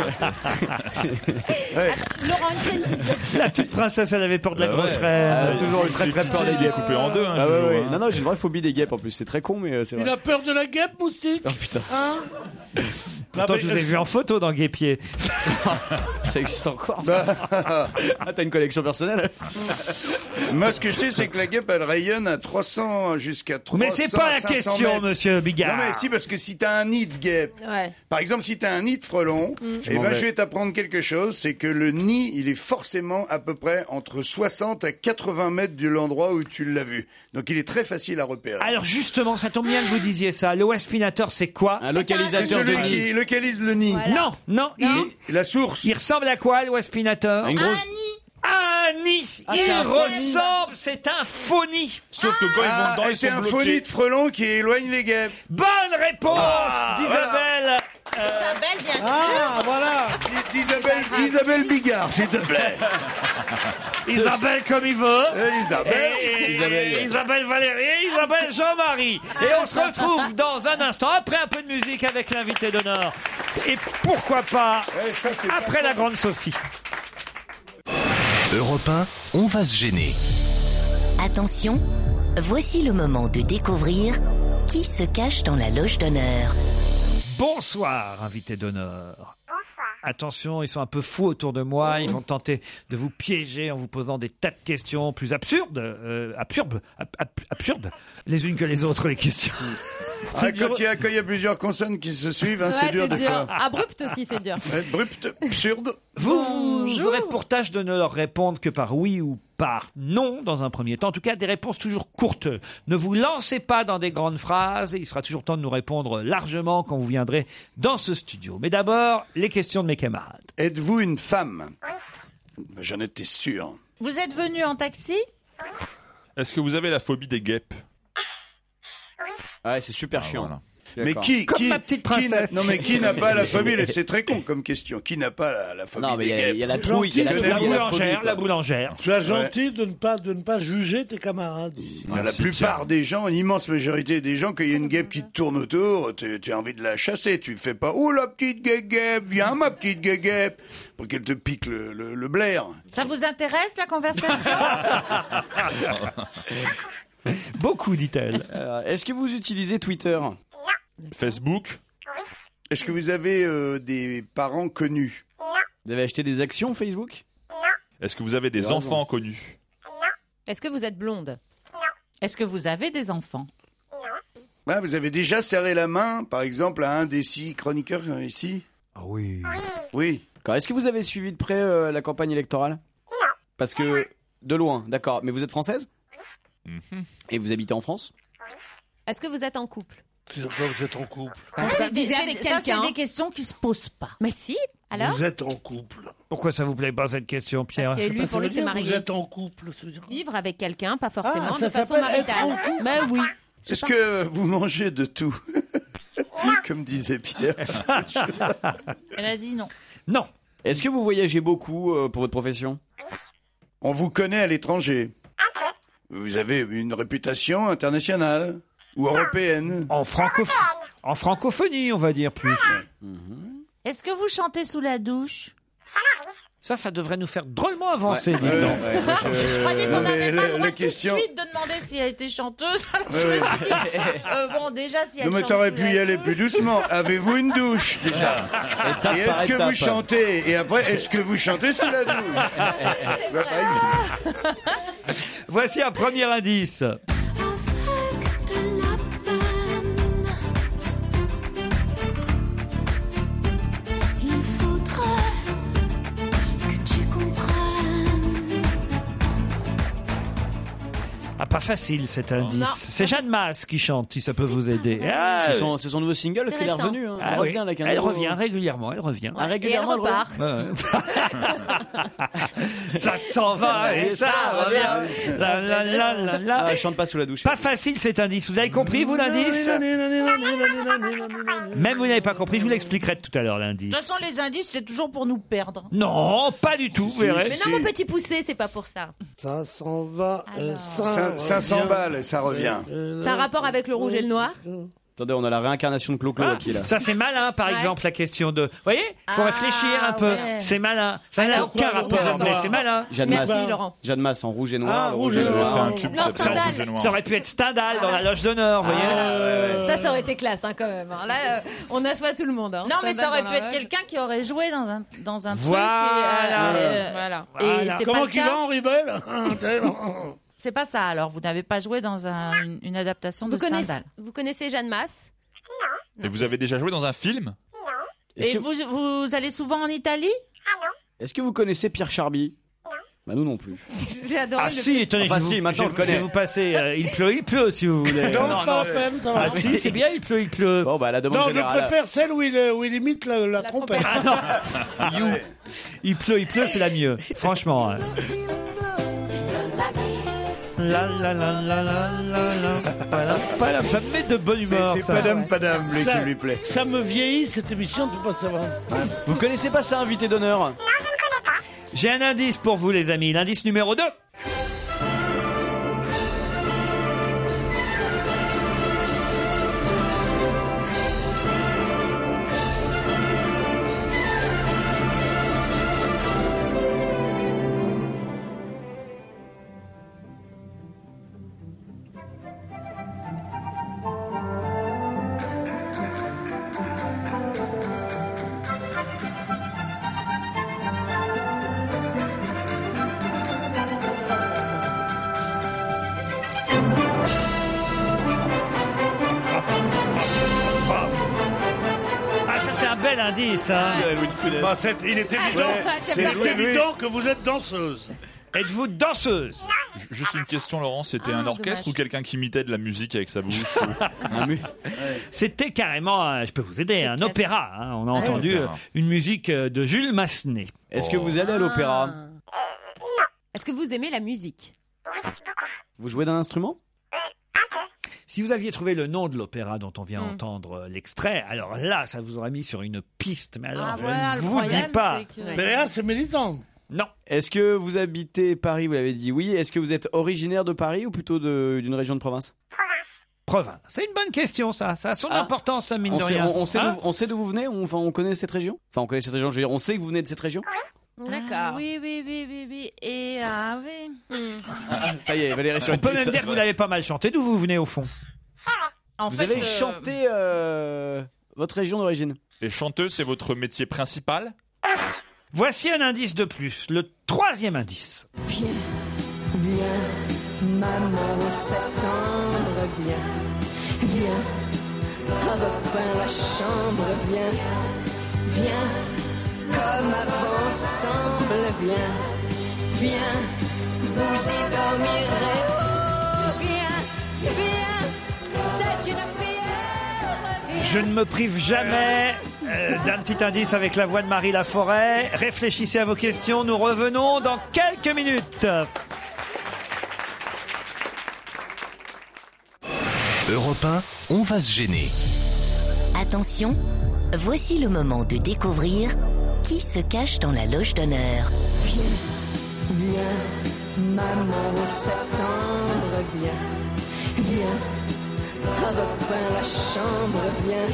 quoi. Laurent, une précision. La petite princesse, elle avait peur de la Bah grosse ouais. reine. Ah, toujours eu c'est- très très c'est- peur des il est guêpes. coupé en deux, hein, Ah ouais, Joujou, ouais. hein. Non, non, j'ai une vraie phobie des guêpes en plus. C'est très con, mais euh, c'est Il vrai. a peur de la guêpe, moustique. Oh putain. Hein Pourtant, Ah, mais je vous ai est-ce vu en photo dans Guépier. Ça existe encore ça. Ah, t'as une collection personnelle? Moi, ce que je sais, c'est que la guêpe, elle rayonne à trois cents jusqu'à trois cents. Mais c'est pas la cinq cents question, mètres. monsieur Bigard. Non, mais si, parce que si t'as un nid de guêpe, Ouais. par exemple, si t'as un nid de frelon, Je eh m'en ben, vais. je vais t'apprendre quelque chose, c'est que le nid, il est forcément à peu près entre soixante à quatre-vingts mètres de l'endroit où tu l'as vu. Donc, il est très facile à repérer. Alors justement, ça tombe bien que vous disiez ça. Le waspinator, c'est quoi? Un C'est localisateur de celui nid. qui localise le nid. Voilà. Non, non, il, est- La source. il ressemble à quoi, le waspinator? Une grosse. Un nid. Ah, Il c'est un faux nid. ressemble, c'est un faux nid. Sauf que quand ils vont Ah, dedans, et ils c'est sont un bloqués. faux nid de frelon qui éloigne les guêpes. Bonne réponse Ah, d'Isabelle. Isabelle, bien sûr. Ah, voilà. Isabelle, Isabelle Bigard, s'il te plaît. Isabelle comme il veut. Euh, Isabelle. Et- et- Isabelle. et Isabelle Valérie, et Isabelle Jean-Marie. Et on se retrouve dans un instant, après un peu de musique avec l'invité d'honneur. Et pourquoi pas, Ouais, ça, c'est après pas- la grande Sophie. Europe un, on va se gêner. Attention, voici le moment de découvrir qui se cache dans la loge d'honneur. Bonsoir, invité d'honneur. Attention, ils sont un peu fous autour de moi. Ils vont tenter de vous piéger en vous posant des tas de questions plus absurdes, euh, absurdes, ab- ab- absurdes, les unes que les autres, les questions. Ah, quand il y a, quand il y a plusieurs consonnes qui se suivent, hein, Ouais, c'est dur des dur. fois. Abrupt aussi, c'est dur. Abrupt, absurde. Vous, vous aurez pour tâche de ne leur répondre que par oui ou par non dans un premier temps. En tout cas, des réponses toujours courtes. Ne vous lancez pas dans des grandes phrases. Il sera toujours temps de nous répondre largement quand vous viendrez dans ce studio. Mais d'abord, les questions de mes camarades. Êtes-vous une femme? J'en étais sûr. Vous êtes venu en taxi? Est-ce que vous avez la phobie des guêpes? Ouais, c'est super Ah, chiant. voilà. Je suis Mais d'accord. qui, Comme qui, ma petite qui n'a- princesse. non mais qui n'a pas la phobie? C'est très con comme question. Qui n'a pas la, la phobie Non, mais des il y a- guêpes? il y a la trouille, il y a la Gentil, trouille, La il y a la boulangère, phobie, la quoi. boulangère. Tu as gentil de ne pas de ne pas juger tes camarades. La plupart des gens, une immense majorité des gens, quand il y a une guêpe qui te tourne autour, tu, tu as envie de la chasser. Tu fais pas, oh la petite guêpe, viens ma petite guêpe, pour qu'elle te pique le, le, le blaire. Ça vous intéresse, la conversation? Beaucoup, dit-elle. Euh, Est-ce que vous utilisez Twitter? Facebook? Est-ce que vous avez euh, des parents connus? Vous avez acheté des actions Facebook? Est-ce que vous avez des T'as raison. enfants connus? Est-ce que vous êtes blonde? Est-ce que vous avez des enfants? Ah, vous avez déjà serré la main, par exemple, à un des six chroniqueurs euh, ici? Ah oui. Oui. D'accord. Est-ce que vous avez suivi de près euh, la campagne électorale? Parce que de loin, d'accord. Mais vous êtes française? Et vous habitez en France? Est-ce que vous êtes en couple? Pourquoi vous êtes en couple? Ça, c'est des, vivez c'est- avec ça, c'est quelqu'un. des questions qui se posent pas. Mais si, alors Vous êtes en couple. Pourquoi ça vous plaît pas cette question, Pierre? Parce que lui, Ça pour veut lui, c'est dire que marié. Vous êtes en couple. ça veut dire- Vivre avec quelqu'un, pas forcément Ah, ça de façon s'appelle être en maritale. couple. Mais oui. Est-ce que vous mangez de tout? Comme disait Pierre. Elle a dit non. Non. Est-ce que vous voyagez beaucoup euh, pour votre profession? On vous connaît à l'étranger. Vous avez une réputation internationale ou européenne. En, francoph- en francophonie, on va dire plus. Est-ce que vous chantez sous la douche? Ça, ça devrait nous faire drôlement avancer, Ouais, dis ouais, donc. ouais, moi, je- Je croyais Non, qu'on mais n'avait la- pas le la droit question- tout de suite de demander si elle était chanteuse. Alors je Ouais, me ouais. suis dit, euh, bon, déjà, si elle Non, mais chante t'aurais sous pu la y aller douche- plus doucement. Avez-vous une douche déjà? Étape Et est-ce par que étape. vous chantez? Et après, est-ce que vous chantez sous la douche? Voici un premier indice. Il faudrait que tu comprennes. Ah, pas facile cet indice. Non. C'est Jeanne Masse qui chante, si ça peut vous aider. Ah, C'est son, c'est son nouveau single, est-ce C'est qu'elle est récent. revenue hein ah Elle oui. revient avec un Elle nouveau- revient régulièrement, elle revient. Ah, Et elle régulièrement, elle repart. Ouais. Ça s'en va et ça revient. La, la, la, la, la. Ah, elle chante pas sous la douche. Pas facile cet indice. Vous avez compris, vous, l'indice? Même vous n'avez pas compris, je vous l'expliquerai tout à l'heure, De l'indice. toute façon, les indices, c'est toujours pour nous perdre. Non, pas du tout, vous verrez. Mais non, mon petit poussé, c'est pas pour ça. Ça s'en va. euh, ça Cin- cinq cents revient. balles et ça revient. C'est un rapport avec le rouge et le noir? Attendez, on a la réincarnation de Clo-Clo Ah, qui est là. ça c'est malin, par Ouais. exemple, la question de. Vous voyez, faut Ah, réfléchir un peu. ouais. C'est malin. Ça n'a Alors, aucun quoi, le rapport, rouge et le mais noir c'est malin. Jeanne Merci, Masse. Laurent. Jeanne Masse en rouge et noir. Ah, le rouge rouge et et Elle noir. a fait noir. un tube Non, qui s'appelle Stendhal. Rouge et Noir. Ça aurait pu être Stendhal dans la loge d'honneur, vous voyez. Ah, Ça, ça aurait été classe, hein, quand même. hein. Là, euh, on assoit tout le monde. hein. Non, mais ça aurait Stendhal pu dans être la quelqu'un qui aurait joué dans un, dans un Voilà. truc. Et, euh, Voilà. et Voilà. c'est Comment pas le qu'il cas. va, Henri Bell? C'est pas ça, alors. Vous n'avez pas joué dans un- une, une adaptation Vous de connaissez, Stendhal. vous connaissez Jeanne Masse? Et vous avez déjà joué dans un film? Est-ce Et que, vous, vous allez souvent en Italie? est-ce que vous connaissez Pierre Charby? Bah nous non plus. J'ai adoré Ah le si, tenez, Enfin, je, si, vous, maintenant, je, je le connais. je vais vous passer. euh, il pleut, il pleut, si vous voulez. Non, non, pas non, peine, ça Ah va. si, c'est bien, il pleut, il pleut. Bon, bah la demande Non, je générale. préfère celle où il, où il imite la, la trompette. Ah non. You. Il pleut, il pleut, c'est la mieux. Franchement. hein. La la la la la la la. Voilà. Voilà, ça me met de bonne C'est humeur. c'est ça. Padam Padam, lui, Ça- qui lui plaît. Ça me vieillit, cette émission, tu peux pas savoir. Vous connaissez pas ça, invité d'honneur? J'ai un indice pour vous, les amis. L'indice numéro deux. Ah, ça c'est un bel indice. Hein. Bah, c'est- il est évident, Ouais, c'est j'aime bien. évident que vous êtes danseuse. Êtes-vous danseuse? Ju- Juste une question, Laurent. C'était Ah, un orchestre dommage. ou quelqu'un qui imitait de la musique avec sa bouche ou- Un mu- C'était carrément, un- je peux vous aider, un classe. opéra. hein. On a entendu opéra. euh, une musique euh, de Jules Massenet. Est-ce que vous allez à l'opéra? Ah. Est-ce que vous aimez la musique? Vous jouez d'un instrument? Si vous aviez trouvé le nom de l'opéra dont on vient Mm. entendre euh, l'extrait, alors là, ça vous aurait mis sur une piste. Mais alors, Ah, je voilà, ne le vous dis problème, pas. c'est que- Mais là, c'est militant. Non. Est-ce que vous habitez Paris? Vous l'avez dit oui. Est-ce que vous êtes originaire de Paris ou plutôt de- d'une région de province? Province. C'est une bonne question, ça. Ça a son Ah. importance, ça, mine On de sait, rien. on, on sait Hein d'où, on sait d'où vous venez? on, enfin, on connaît cette région? Enfin, on connaît cette région, je veux dire, on sait que vous venez de cette région? D'accord. Ah, oui, oui, oui, oui, oui. Et ah oui. Ça y est, Valérie sur On une peut piste. même dire que vous n'avez pas mal chanté. D'où vous venez, au fond? En Vous fait, avez euh, chanté euh, votre région d'origine? Et chanteuse, c'est votre métier principal? Voici un indice de plus. Le troisième indice. Viens, viens, maman au septembre, viens, viens, repeins la chambre, viens, viens, comme avant ensemble, viens, viens, vous y dormirez, oh, Je ne me prive jamais euh, d'un petit indice avec la voix de Marie Laforêt. Réfléchissez à vos questions, nous revenons dans quelques minutes. Europe un, on va se gêner. Attention, voici le moment de découvrir qui se cache dans la loge d'honneur. Viens, viens, maman au septembre, viens, viens, repeins la chambre, viens,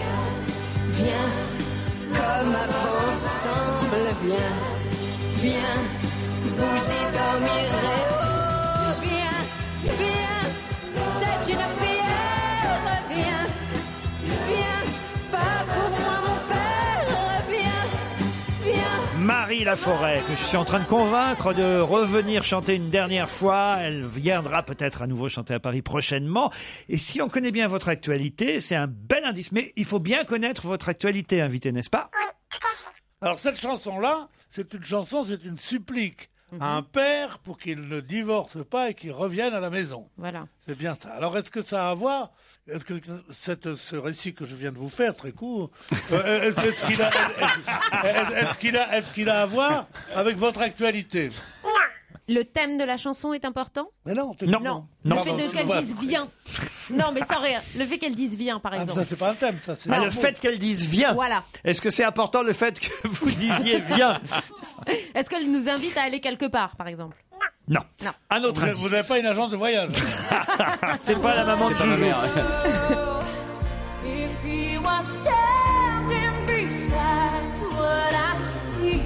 viens, comme avant ensemble, viens, viens, vous y dormirez, oh, viens, viens, c'est une prière, viens, viens, pas pour moi mon père, viens, viens. Marie Laforêt, que je suis en train de convaincre de revenir chanter une dernière fois. Elle viendra peut-être à nouveau chanter à Paris prochainement. Et si on connaît bien votre actualité, c'est un bel indice. Mais il faut bien connaître votre actualité, invité, n'est-ce pas? Alors cette chanson-là, c'est une chanson, c'est une supplique à un père pour qu'il ne divorce pas et qu'il revienne à la maison. Voilà. C'est bien ça. Alors est-ce que ça a à voir, est-ce que cette, ce récit que je viens de vous faire, très court, euh, est-ce, est-ce qu'il a, est-ce, est-ce qu'il a, est-ce qu'il a à voir avec votre actualité? Le thème de la chanson est important? Mais non, t'es- Non. non. Le Non, fait non, de c'est- qu'elle ouais. dise viens. Non, mais sans rire. Le fait qu'elle dise viens, par Ah, exemple. ça c'est pas un thème, ça. C'est Ah, un le mot. fait qu'elle dise viens. Voilà. Est-ce que c'est important le fait que vous disiez viens? Est-ce qu'elle nous invite à aller quelque part, par exemple? Non. Non. Un autre Vous indice. vous n'avez pas une agence de voyage. C'est pas la maman de C'est pas ma Joujou. mère. If he was standing beside what I see,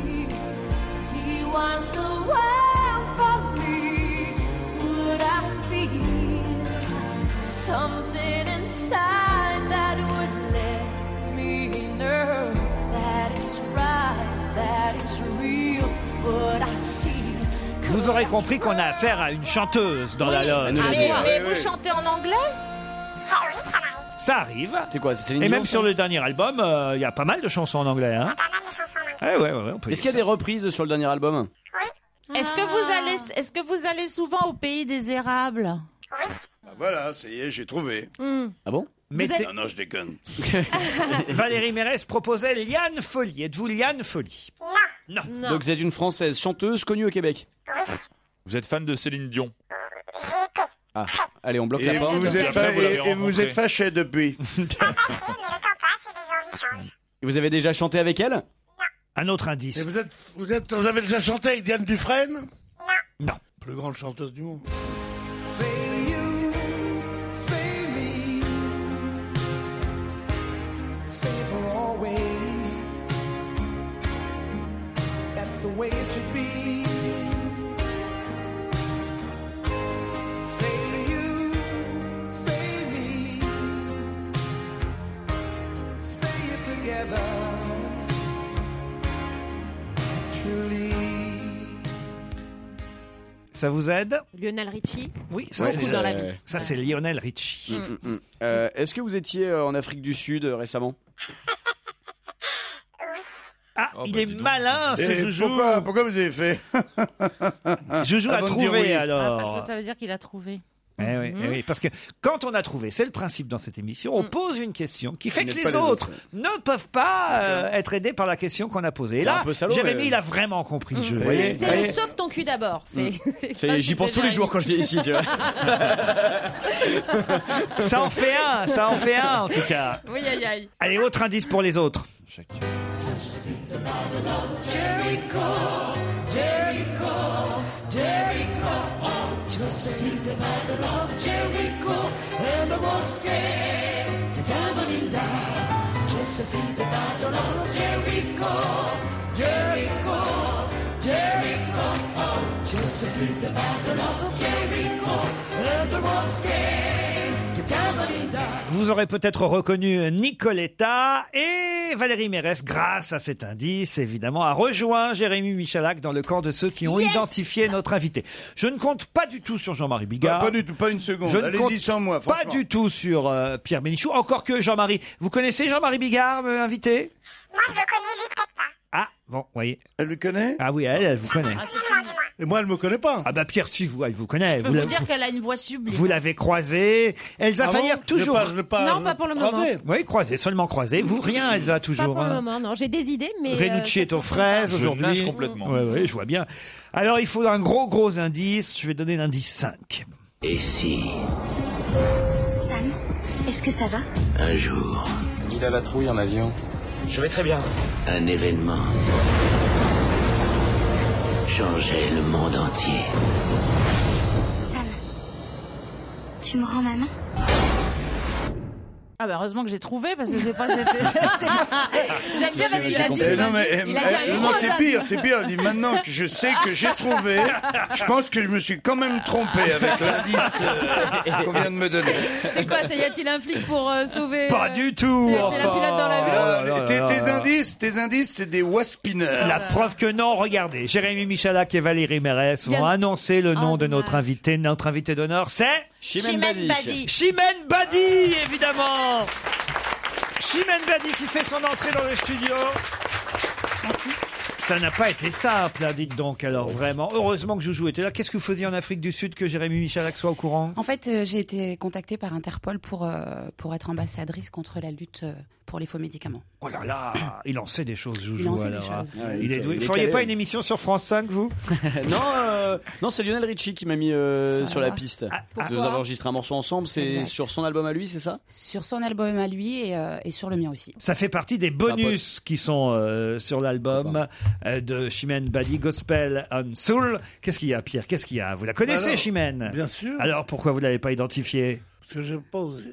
he was the one for me. Would I feel something inside that would let me know that it's right, that it's real? Would I see? Vous aurez compris qu'on a affaire à une chanteuse dans la Oui. loge. nous l'a Ah, dit, mais, ouais. mais Oui, vous oui. chantez en anglais? Ça arrive. C'est quoi, c'est Céline Et Dion, même ça sur le dernier album, euh, il y a pas mal de chansons en anglais. Hein. Ouais, ouais, ouais, on peut Est-ce dire qu'il y a des reprises sur le dernier album? Est-ce que vous allez, est-ce que vous allez souvent au pays des érables? Ah, voilà, ça y est, j'ai trouvé. Ah bon? Mais Vous êtes- Non, non, je déconne. Valérie Mérès proposait Liane Folly. Êtes-vous Liane Folly? Non. Non. Donc vous êtes une Française chanteuse connue au Québec. Vous êtes fan de Céline Dion? Ah, allez, on bloque Et la porte. vous êtes, fa- Vous l'avez et- et vous rencontré. êtes fâché depuis. Et vous avez déjà chanté avec elle? Un autre Et indice. vous êtes, vous êtes, vous avez déjà chanté avec Diane Dufresne? Non. Plus grande chanteuse du monde. Ça vous aide? Lionel Richie. Oui, ça, Ouais, c'est, Beaucoup dans la vie. ça c'est Lionel Richie. Mm, mm. Euh, Est-ce que vous étiez euh, en Afrique du Sud euh, récemment? Ah, Oh, il bah, est dis donc. malin, ce Et Joujou. pourquoi, pourquoi vous avez fait Joujou a Avant de dire trouvé oui. alors. Ah, parce que ça veut dire qu'il a trouvé. Eh oui, eh oui, parce que quand on a trouvé, c'est le principe dans cette émission, on Mm. pose une question qui fait Qui que n'aide les pas les autres autres. ne peuvent pas euh, être aidés par la question qu'on a posée. Et C'est là, un peu salaud, Jérémy, mais- il a vraiment compris le jeu. C'est- Vous voyez C'est Voyez le sauve ton cul d'abord. C'est- c'est C'est- pas J'y ce pense que tous les j'ai jours quand je viens ici, tu vois. Ça en fait un, ça en fait un en tout cas. Oui, aïe, aïe. Allez, autre indice pour les autres. Vous aurez peut-être reconnu Nicoletta et Valérie Mérès, grâce à cet indice, évidemment, a rejoint Jérémy Michalak dans le camp de ceux qui ont Yes identifié notre invité. Je ne compte pas du tout sur Jean-Marie Bigard. Pas, pas du tout, pas une seconde. Je ne compte Allez-y sans moi, pas franchement. du tout sur euh, Pierre Bénichou, encore que Jean-Marie. Vous connaissez Jean-Marie Bigard, euh, invité? Moi, je le connais, lui, peut-être pas. Ah, bon, voyez. Elle le connaît? Ah oui, elle, elle vous connaît. Ah, c'est Dis-moi, une, dis-moi. Et moi, elle me connaît pas. Ah bah Pierre, si vous, elle vous connaît. Je peux Vous vous, la- dire qu'elle a une voix sublime. Vous l'avez croisée. Elsa Ah bon Fayer, Je l'ai toujours. pas- je l'ai pas- Non, pas pour le moment. croisée. Oui, croisée, seulement croisée. Vous, rien, Elsa, Pas toujours. pour le hein. moment, non. J'ai des idées, mais. Renucci euh, est aux fraises Je aujourd'hui. nage complètement. Oui, oui, je vois bien. Alors, il faut un gros, gros indice. Je vais donner l'indice cinq. Et si, Sam, est-ce que ça va? un jour, Il a la trouille en avion. je vais très bien, un événement changeait le monde entier. Sam, tu me rends ma main? Ah bah heureusement que j'ai trouvé parce que c'est pas cette. c'est- J'aime bien parce qu'il a dit. Eh non, mais, eh, Il a dit eh, un non, gros c'est indice. pire, c'est pire. Il dit maintenant que je sais que j'ai trouvé, je pense que je me suis quand même trompé avec l'indice euh, qu'on vient de me donner. C'est quoi? Ça y a-t-il un flic pour euh, sauver? Pas euh, du tout. la- la pilote dans l'avion? Ah, là, tes, là, tes là. indices, tes indices, c'est des waspineurs. La preuve que non, regardez, Jérémy Michalak et Valérie Mérès Yann- vont annoncer le nom Oh, de notre dommage. invité. Notre invité d'honneur, c'est Chimène Badi. Badi. Chimène Badi, évidemment. Chimène Badi qui fait son entrée dans le studio. Merci. Ça n'a pas été simple, hein, dites donc, alors vraiment. Heureusement que Joujou était là. Qu'est-ce que vous faisiez en Afrique du Sud que Jérémy Michalak soit au courant? En fait, euh, j'ai été contactée par Interpol pour, euh, pour être ambassadrice contre la lutte euh, pour les faux médicaments. Oh là là, il en sait des choses, Joujou. Il en sait des alors, choses. hein. Ouais, Il est doué. il Vous est feriez calé. pas une émission sur France cinq, vous? non, euh, non, c'est Lionel Richie qui m'a mis euh, Sur sur la la voie. piste. Ah, Parce que pourquoi vous avez enregistré un morceau ensemble, c'est Exact. sur son album à lui, c'est ça? Sur son album à lui et, euh, et sur le mien aussi. Ça fait partie des bonus qui sont euh, sur l'album euh, de Chimène Badi, Gospel on Soul. Qu'est-ce qu'il y a, Pierre? Qu'est-ce qu'il y a? Vous la connaissez, Alors, Chimène? Bien sûr. Alors pourquoi vous l'avez pas identifiée? Parce que j'ai pas osé.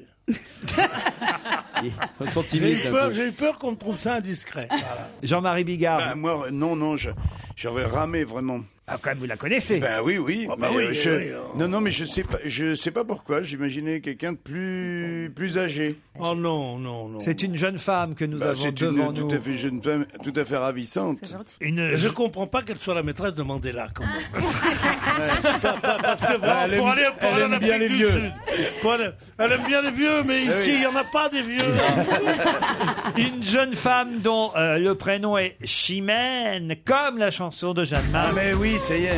On sent J'ai timide. eu un peur, peu. j'ai eu peur qu'on me trouve ça indiscret. Voilà. Jean-Marie Bigard. Ben, moi, non, non, je- j'aurais ramé vraiment. Ah, quand même, vous la connaissez. Ben oui, oui. Ah bah mais, oui, euh, je- oui, euh. Non, non, mais je sais pas, je sais pas pourquoi. J'imaginais quelqu'un de plus, plus âgé. Oh non, non, non. C'est une jeune femme que nous Bah, avons c'est devant une nous. tout à fait jeune femme, tout à fait ravissante. Une... Je comprends pas qu'elle soit la maîtresse de Mandela, quand même. Pas- pas- Parce que vraiment, Elle pour aime- aller, pour elle aller en aime bien Afrique les du vieux. Sud, pour aller- elle aime bien les vieux, mais Ah ici, oui. il y en a pas des vieux. Une jeune femme dont euh, le prénom est Chimène, comme la chanson de Jeanne Masse. Ah, mais oui, ça y est.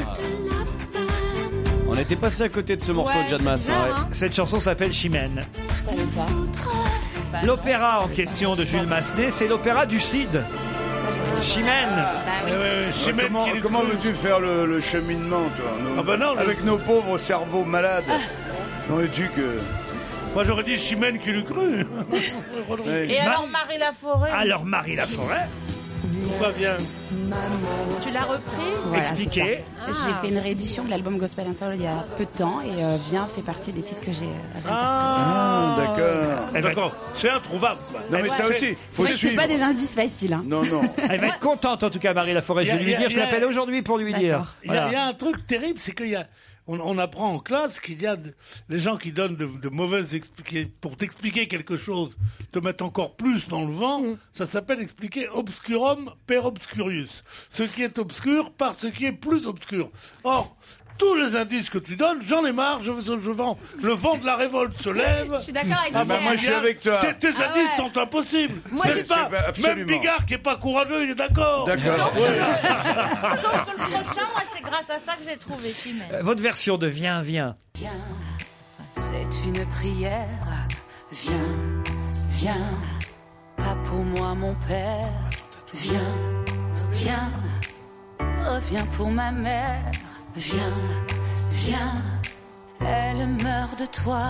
On était passé à côté de ce morceau Ouais, de Jeanne Masse. c'est bizarre, ouais. hein. Cette chanson s'appelle Chimène. Je savais pas. L'opéra en question de Jules Massenet, c'est l'opéra du Cid. Chimène. Bah oui. Ouais, ouais, Chimène comment qui lui comment cru. veux-tu faire le, le cheminement, toi nos- Ah ben non, avec je- nos pauvres cerveaux malades. Comment veux-tu que... Moi, j'aurais dit Chimène qui l'eût cru. Ouais. Et alors Marie Laforêt, Alors Marie Laforêt, Pourquoi vient tu l'as repris? Voilà, expliquez. c'est ça. J'ai fait une réédition de l'album Gospel and Soul il y a peu de temps et euh, Viens fait partie des titres que j'ai euh, réinterprétés. Ah, d'accord. Elle va, être, D'accord, c'est introuvable. Non, mais ça aussi, faut C'est le c'est suivre. pas des indices faciles. Hein. Non, non. elle va être contente en tout cas, Marie Laforêt. Je vais Il y a- lui il y a- dire, je il y a- l'appelle aujourd'hui pour lui dire. D'accord. Il y, a, Voilà. il y a un truc terrible, c'est qu'il y a, on, on apprend en classe qu'il y a de- les gens qui donnent de, de mauvaises explications pour t'expliquer quelque chose, te mettent encore plus dans le vent. Ça s'appelle expliquer obscurum per obscurius. Ce qui est obscur par ce qui est plus obscur. Or, tous les indices que tu donnes, j'en ai marre, je, je, je vends. Le vent de la révolte se lève. Je suis d'accord avec Ah bah Pierre. moi je suis avec toi. Tes, tes Ah indices ouais. sont impossibles. Moi, C'est j'ai- pas, c'est- absolument. même Bigard qui est pas courageux, il est d'accord. D'accord. Sauf que le prochain, moi, c'est grâce à ça que j'ai trouvé Chimène. Euh, Votre version de Viens, viens. Viens, c'est une prière. Viens, viens, pas pour moi mon père. Viens, viens, reviens pour ma mère. Viens, viens, elle meurt de toi.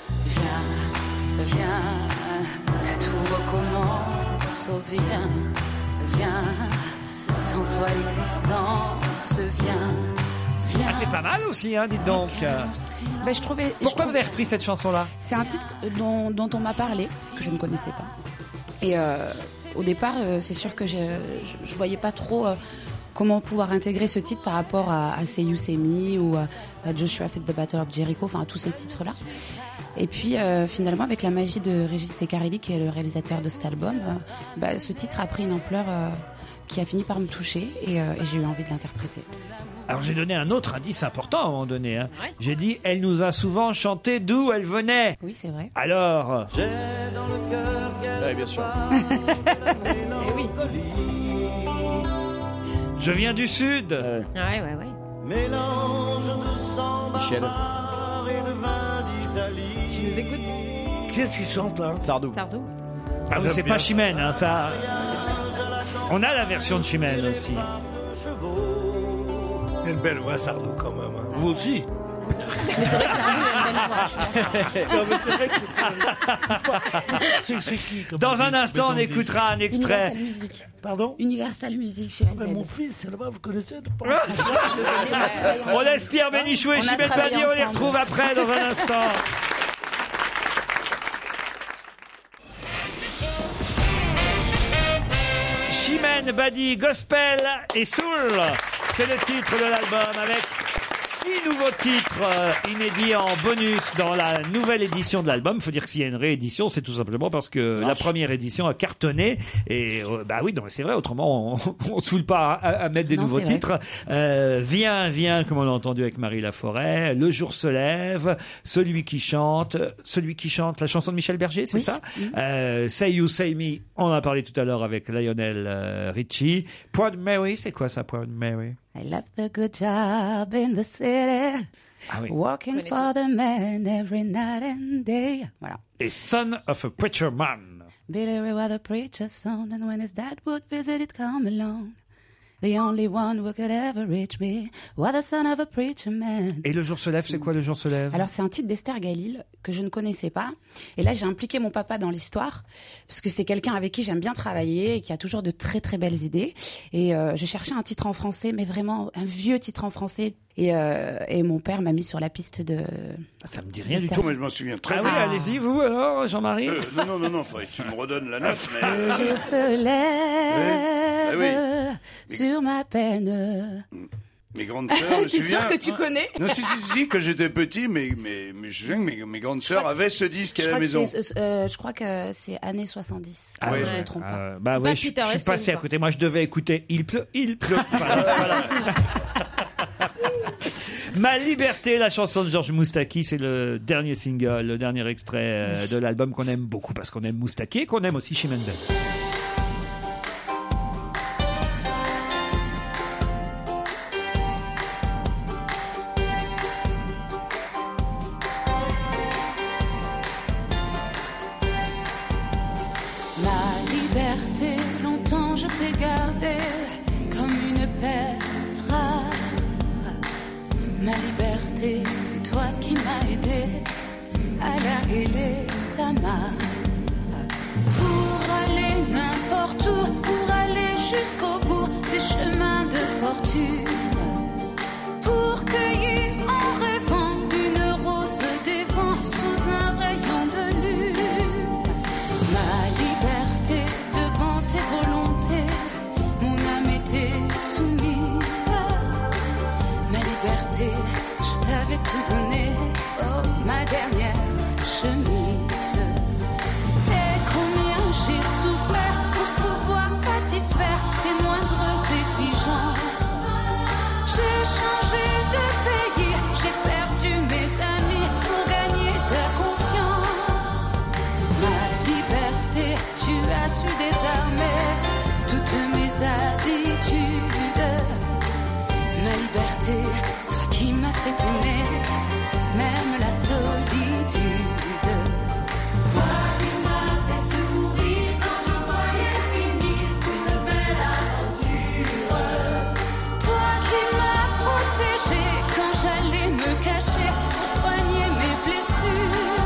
Viens, viens, que tout recommence. Oh viens, viens, sans toi l'existence. Viens, viens. Ah, c'est pas mal aussi, hein, dites donc. Ben, je trouvais. je Pourquoi vous trouve- avez repris cette chanson-là? C'est un titre dont, dont on m'a parlé, que je ne connaissais pas. Et euh, au départ, euh, c'est sûr que je, je, je voyais pas trop euh, comment pouvoir intégrer ce titre par rapport à, à Say You Say Me ou à, à Joshua Fit the Battle of Jericho, enfin à tous ces titres-là. Et puis euh, finalement, avec la magie de Régis Secarelli, qui est le réalisateur de cet album, euh, bah, ce titre a pris une ampleur euh, qui a fini par me toucher et, euh, et j'ai eu envie de l'interpréter. Alors j'ai donné un autre indice important à un moment donné. Hein. Ouais. J'ai dit, elle nous a souvent chanté d'où elle venait. Oui, c'est vrai. Alors, Ouais, bien sûr. Eh oui. je viens du Sud. Ouais. Ouais, ouais, ouais. mélange de sang Michel. barbare et de vin d'Italie. Si tu nous écoutes. Qui est-ce qui chante là? Sardou. Sardou. Ah oui, j'aime c'est bien pas ça. Chimène, hein, ça. On a la version de Chimène aussi. Il a une belle voix, Sardou, quand même. hein. Vous aussi. Mais c'est vrai que Sardou a une belle voix. Non, mais c'est vrai que c'est- c'est c'est qui comme Dans un artiste, instant, on mettons des- écoutera un extrait. Universal Music. Pardon? Universal Music chez Mais A Z. mon fils, c'est là-bas, vous connaissez de pas On laisse Pierre Bénichou et On a Chimène travaillé Badi, on les ensemble. retrouve après dans un instant. Chimène Badi, Gospel et Soul, c'est le titre de l'album avec six nouveaux titres euh, inédits en bonus dans la nouvelle édition de l'album. Il faut dire que s'il y a une réédition, c'est tout simplement parce que la première édition a cartonné. Et euh, bah oui, non, mais c'est vrai, autrement on ne saoule pas à, à mettre des Non, nouveaux c'est vrai. titres. Euh, viens, viens, comme on l'a entendu avec Marie Laforêt, Le jour se lève, Celui qui chante, celui qui chante la chanson de Michel Berger, c'est Oui. ça euh, Say You, Say Me, on en a parlé tout à l'heure avec Lionel euh, Richie. Proud Mary, c'est quoi ça, Proud Mary? I left a good job in the city. Ah oui. Working Connais for tous. the man every night and day. Voilà. Et Son of a Preacher Man. Billy Ray was the preacher's son, and when his dad would visit, he'd come along. The only one who could ever reach me was the son of a preacher man. Et Le jour se lève, c'est quoi Le jour se lève? Alors c'est un titre d'Esther Galil que je ne connaissais pas. Et là j'ai impliqué mon papa dans l'histoire parce que c'est quelqu'un avec qui j'aime bien travailler et qui a toujours de très très belles idées. Et euh, je cherchais un titre en français, mais vraiment un vieux titre en français. Et, euh, et mon père m'a mis sur la piste de... Ça me dit rien du d'Esther. tout. Mais je m'en souviens très Ah bien. oui, allez-y, vous alors, Jean-Marie. Euh, non, non, non, non, faudrait que tu me redonnes la note, mais... Le jour se lève oui. sur ma peine. Mes grandes sœurs, je me T'es souviens... sûr que tu connais? Non, si, si, si, quand j'étais petit, mais, mais, mais je me souviens que mes, mes grandes sœurs avaient ce disque Je à la crois, que maison. c'est, euh, je crois que c'est années soixante-dix. Ah si ouais. je ne me trompe pas. Euh, bah C'est ouais, pas je, Peter je suis Weston, passé à quoi. côté. Moi, je devais écouter Il pleut, il pleut. Voilà, voilà. Ma liberté, la chanson de Georges Moustaki, c'est le dernier single, le dernier extrait euh, de l'album qu'on aime beaucoup parce qu'on aime Moustaki et qu'on aime aussi Chimène Badi. Ma liberté, longtemps je t'ai gardée comme une perle rare. Ma liberté, c'est toi qui m'as aidé à larguer les amarres. Pour aller n'importe où, pour aller jusqu'au bout des chemins de fortune. Pour cueillir en rêvant une rose des vents sous un rayon de lune. Ma liberté devant tes volontés, mon âme était soumise. Ma liberté, je t'avais tout donné, oh ma dernière chemise. Et combien j'ai souffert pour pouvoir satisfaire tes moindres exigences. J'ai changé de pays, j'ai perdu mes amis pour gagner ta confiance. Ma liberté, tu as su désarmer toutes mes habitudes. Ma liberté, toi qui m'as fait aimer, même la solitude. Toi qui m'as fait sourire quand je voyais finir une belle aventure. Toi qui m'as protégé quand j'allais me cacher pour soigner mes blessures.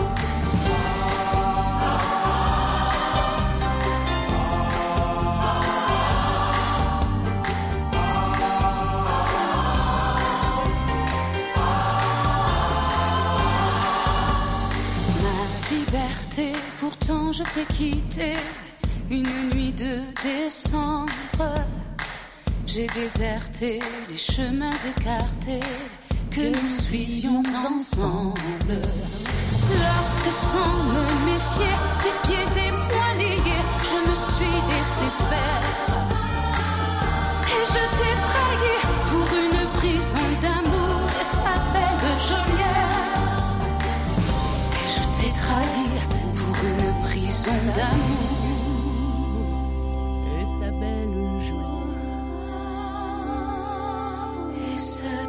Ma liberté, pourtant je t'ai quitté une nuit de décembre. J'ai déserté les chemins écartés que nous suivions ensemble. Lorsque sans me méfier, les pieds et poings liés, je me suis laissé faire. Et je t'ai trahi pour une prison d'amour et sa belle geôlière. Et je t'ai trahi pour une prison d'amour et sa belle geôlière. Et sa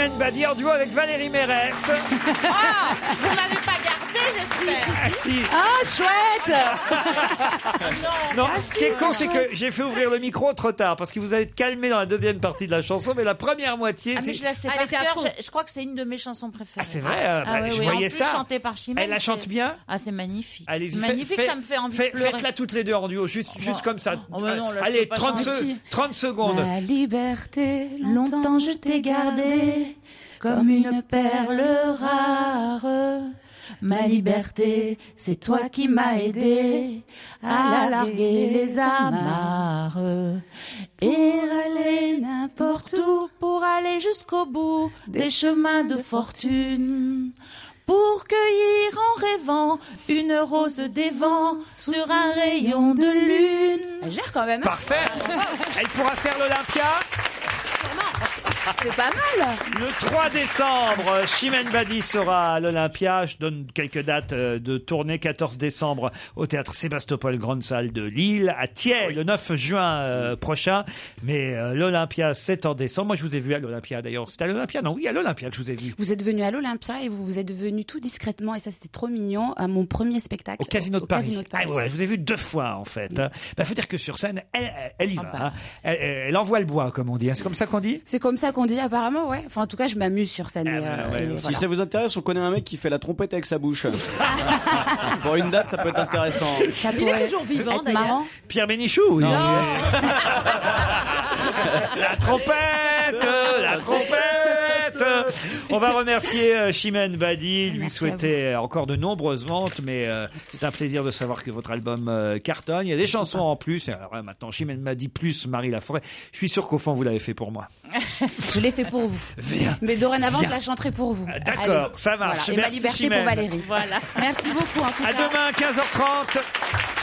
Chimène Badi en duo avec Valérie Mérès. Ah, vous m'avez pas gardé, j'espère. Ah, si. Ah, chouette. Non, ce qui est con, c'est que j'ai fait ouvrir le micro trop tard parce que vous allez être calmé dans la deuxième partie de la chanson, mais la première moitié, Ah, mais c'est. je la sais Ah, elle par était à cœur. fond. Je, je crois que c'est une de mes chansons préférées. Ah, c'est vrai, euh, bah, ouais, je ouais. voyais En plus, ça. chantée par Chimène. Elle la chante c'est- bien. Ah, c'est magnifique. Allez-y, C'est fais- magnifique, fais- ça me fait envie fais- de pleurer. Faites-la toutes les deux en duo, juste, juste comme ça. Oh, mais non, là, je Allez, peux pas trente, chanter. se- Si. trente secondes. Ma liberté, longtemps je t'ai gardée comme une perle rare. Ma liberté, c'est toi qui m'as aidé à larguer les amarres. Et aller n'importe où, Pour aller jusqu'au bout des chemins de fortune. Pour cueillir en rêvant une rose des vents sur un rayon de lune. Elle gère quand même. hein. Parfait. Elle pourra faire l'Olympia. C'est pas mal. Le trois décembre, Chimène Badi sera à l'Olympia. Je donne quelques dates euh, de tournée. quatorze décembre au théâtre Sébastopol, grande salle de Lille. À Thiers, le neuf juin euh, prochain. Mais euh, l'Olympia, c'est en décembre. Moi, je vous ai vu à l'Olympia d'ailleurs. C'était à l'Olympia? Non, oui, à l'Olympia que je vous ai vu. Vous êtes venu à l'Olympia et vous vous êtes venu tout discrètement, et ça c'était trop mignon, à mon premier spectacle. Au Casino de au Paris. Casino de Paris. Ah, ouais, je vous ai vu deux fois en fait. Il bah, faut dire que sur scène, elle, elle y va. hein. Elle, elle envoie le bois, comme on dit. hein. C'est comme ça qu'on dit? C'est comme ça qu'on dit apparemment, ouais. Enfin, en tout cas, je m'amuse sur scène. et, euh, Ouais, et si voilà. ça vous intéresse, on connaît un mec qui fait la trompette avec sa bouche. Pour une date, ça peut être intéressant. Ça Il est toujours vivant être d'ailleurs. marrant. Pierre Bénichou, oui. Non. La trompette, la trompette. On va remercier euh, Chimène Badi, lui Merci souhaiter encore de nombreuses ventes, mais euh, c'est un plaisir de savoir que votre album euh, cartonne. Il y a des chansons en plus. Et alors là, maintenant, Chimène Badi plus Marie Laforêt. Je suis sûr qu'au fond, vous l'avez fait pour moi. Je l'ai fait pour vous. Viens. Mais dorénavant, Viens. je la chanterai pour vous. D'accord, Allez. ça marche. Voilà. Et ma Merci, liberté Chimène. pour Valérie. Voilà. Merci beaucoup en tout À cas. demain, quinze heures trente.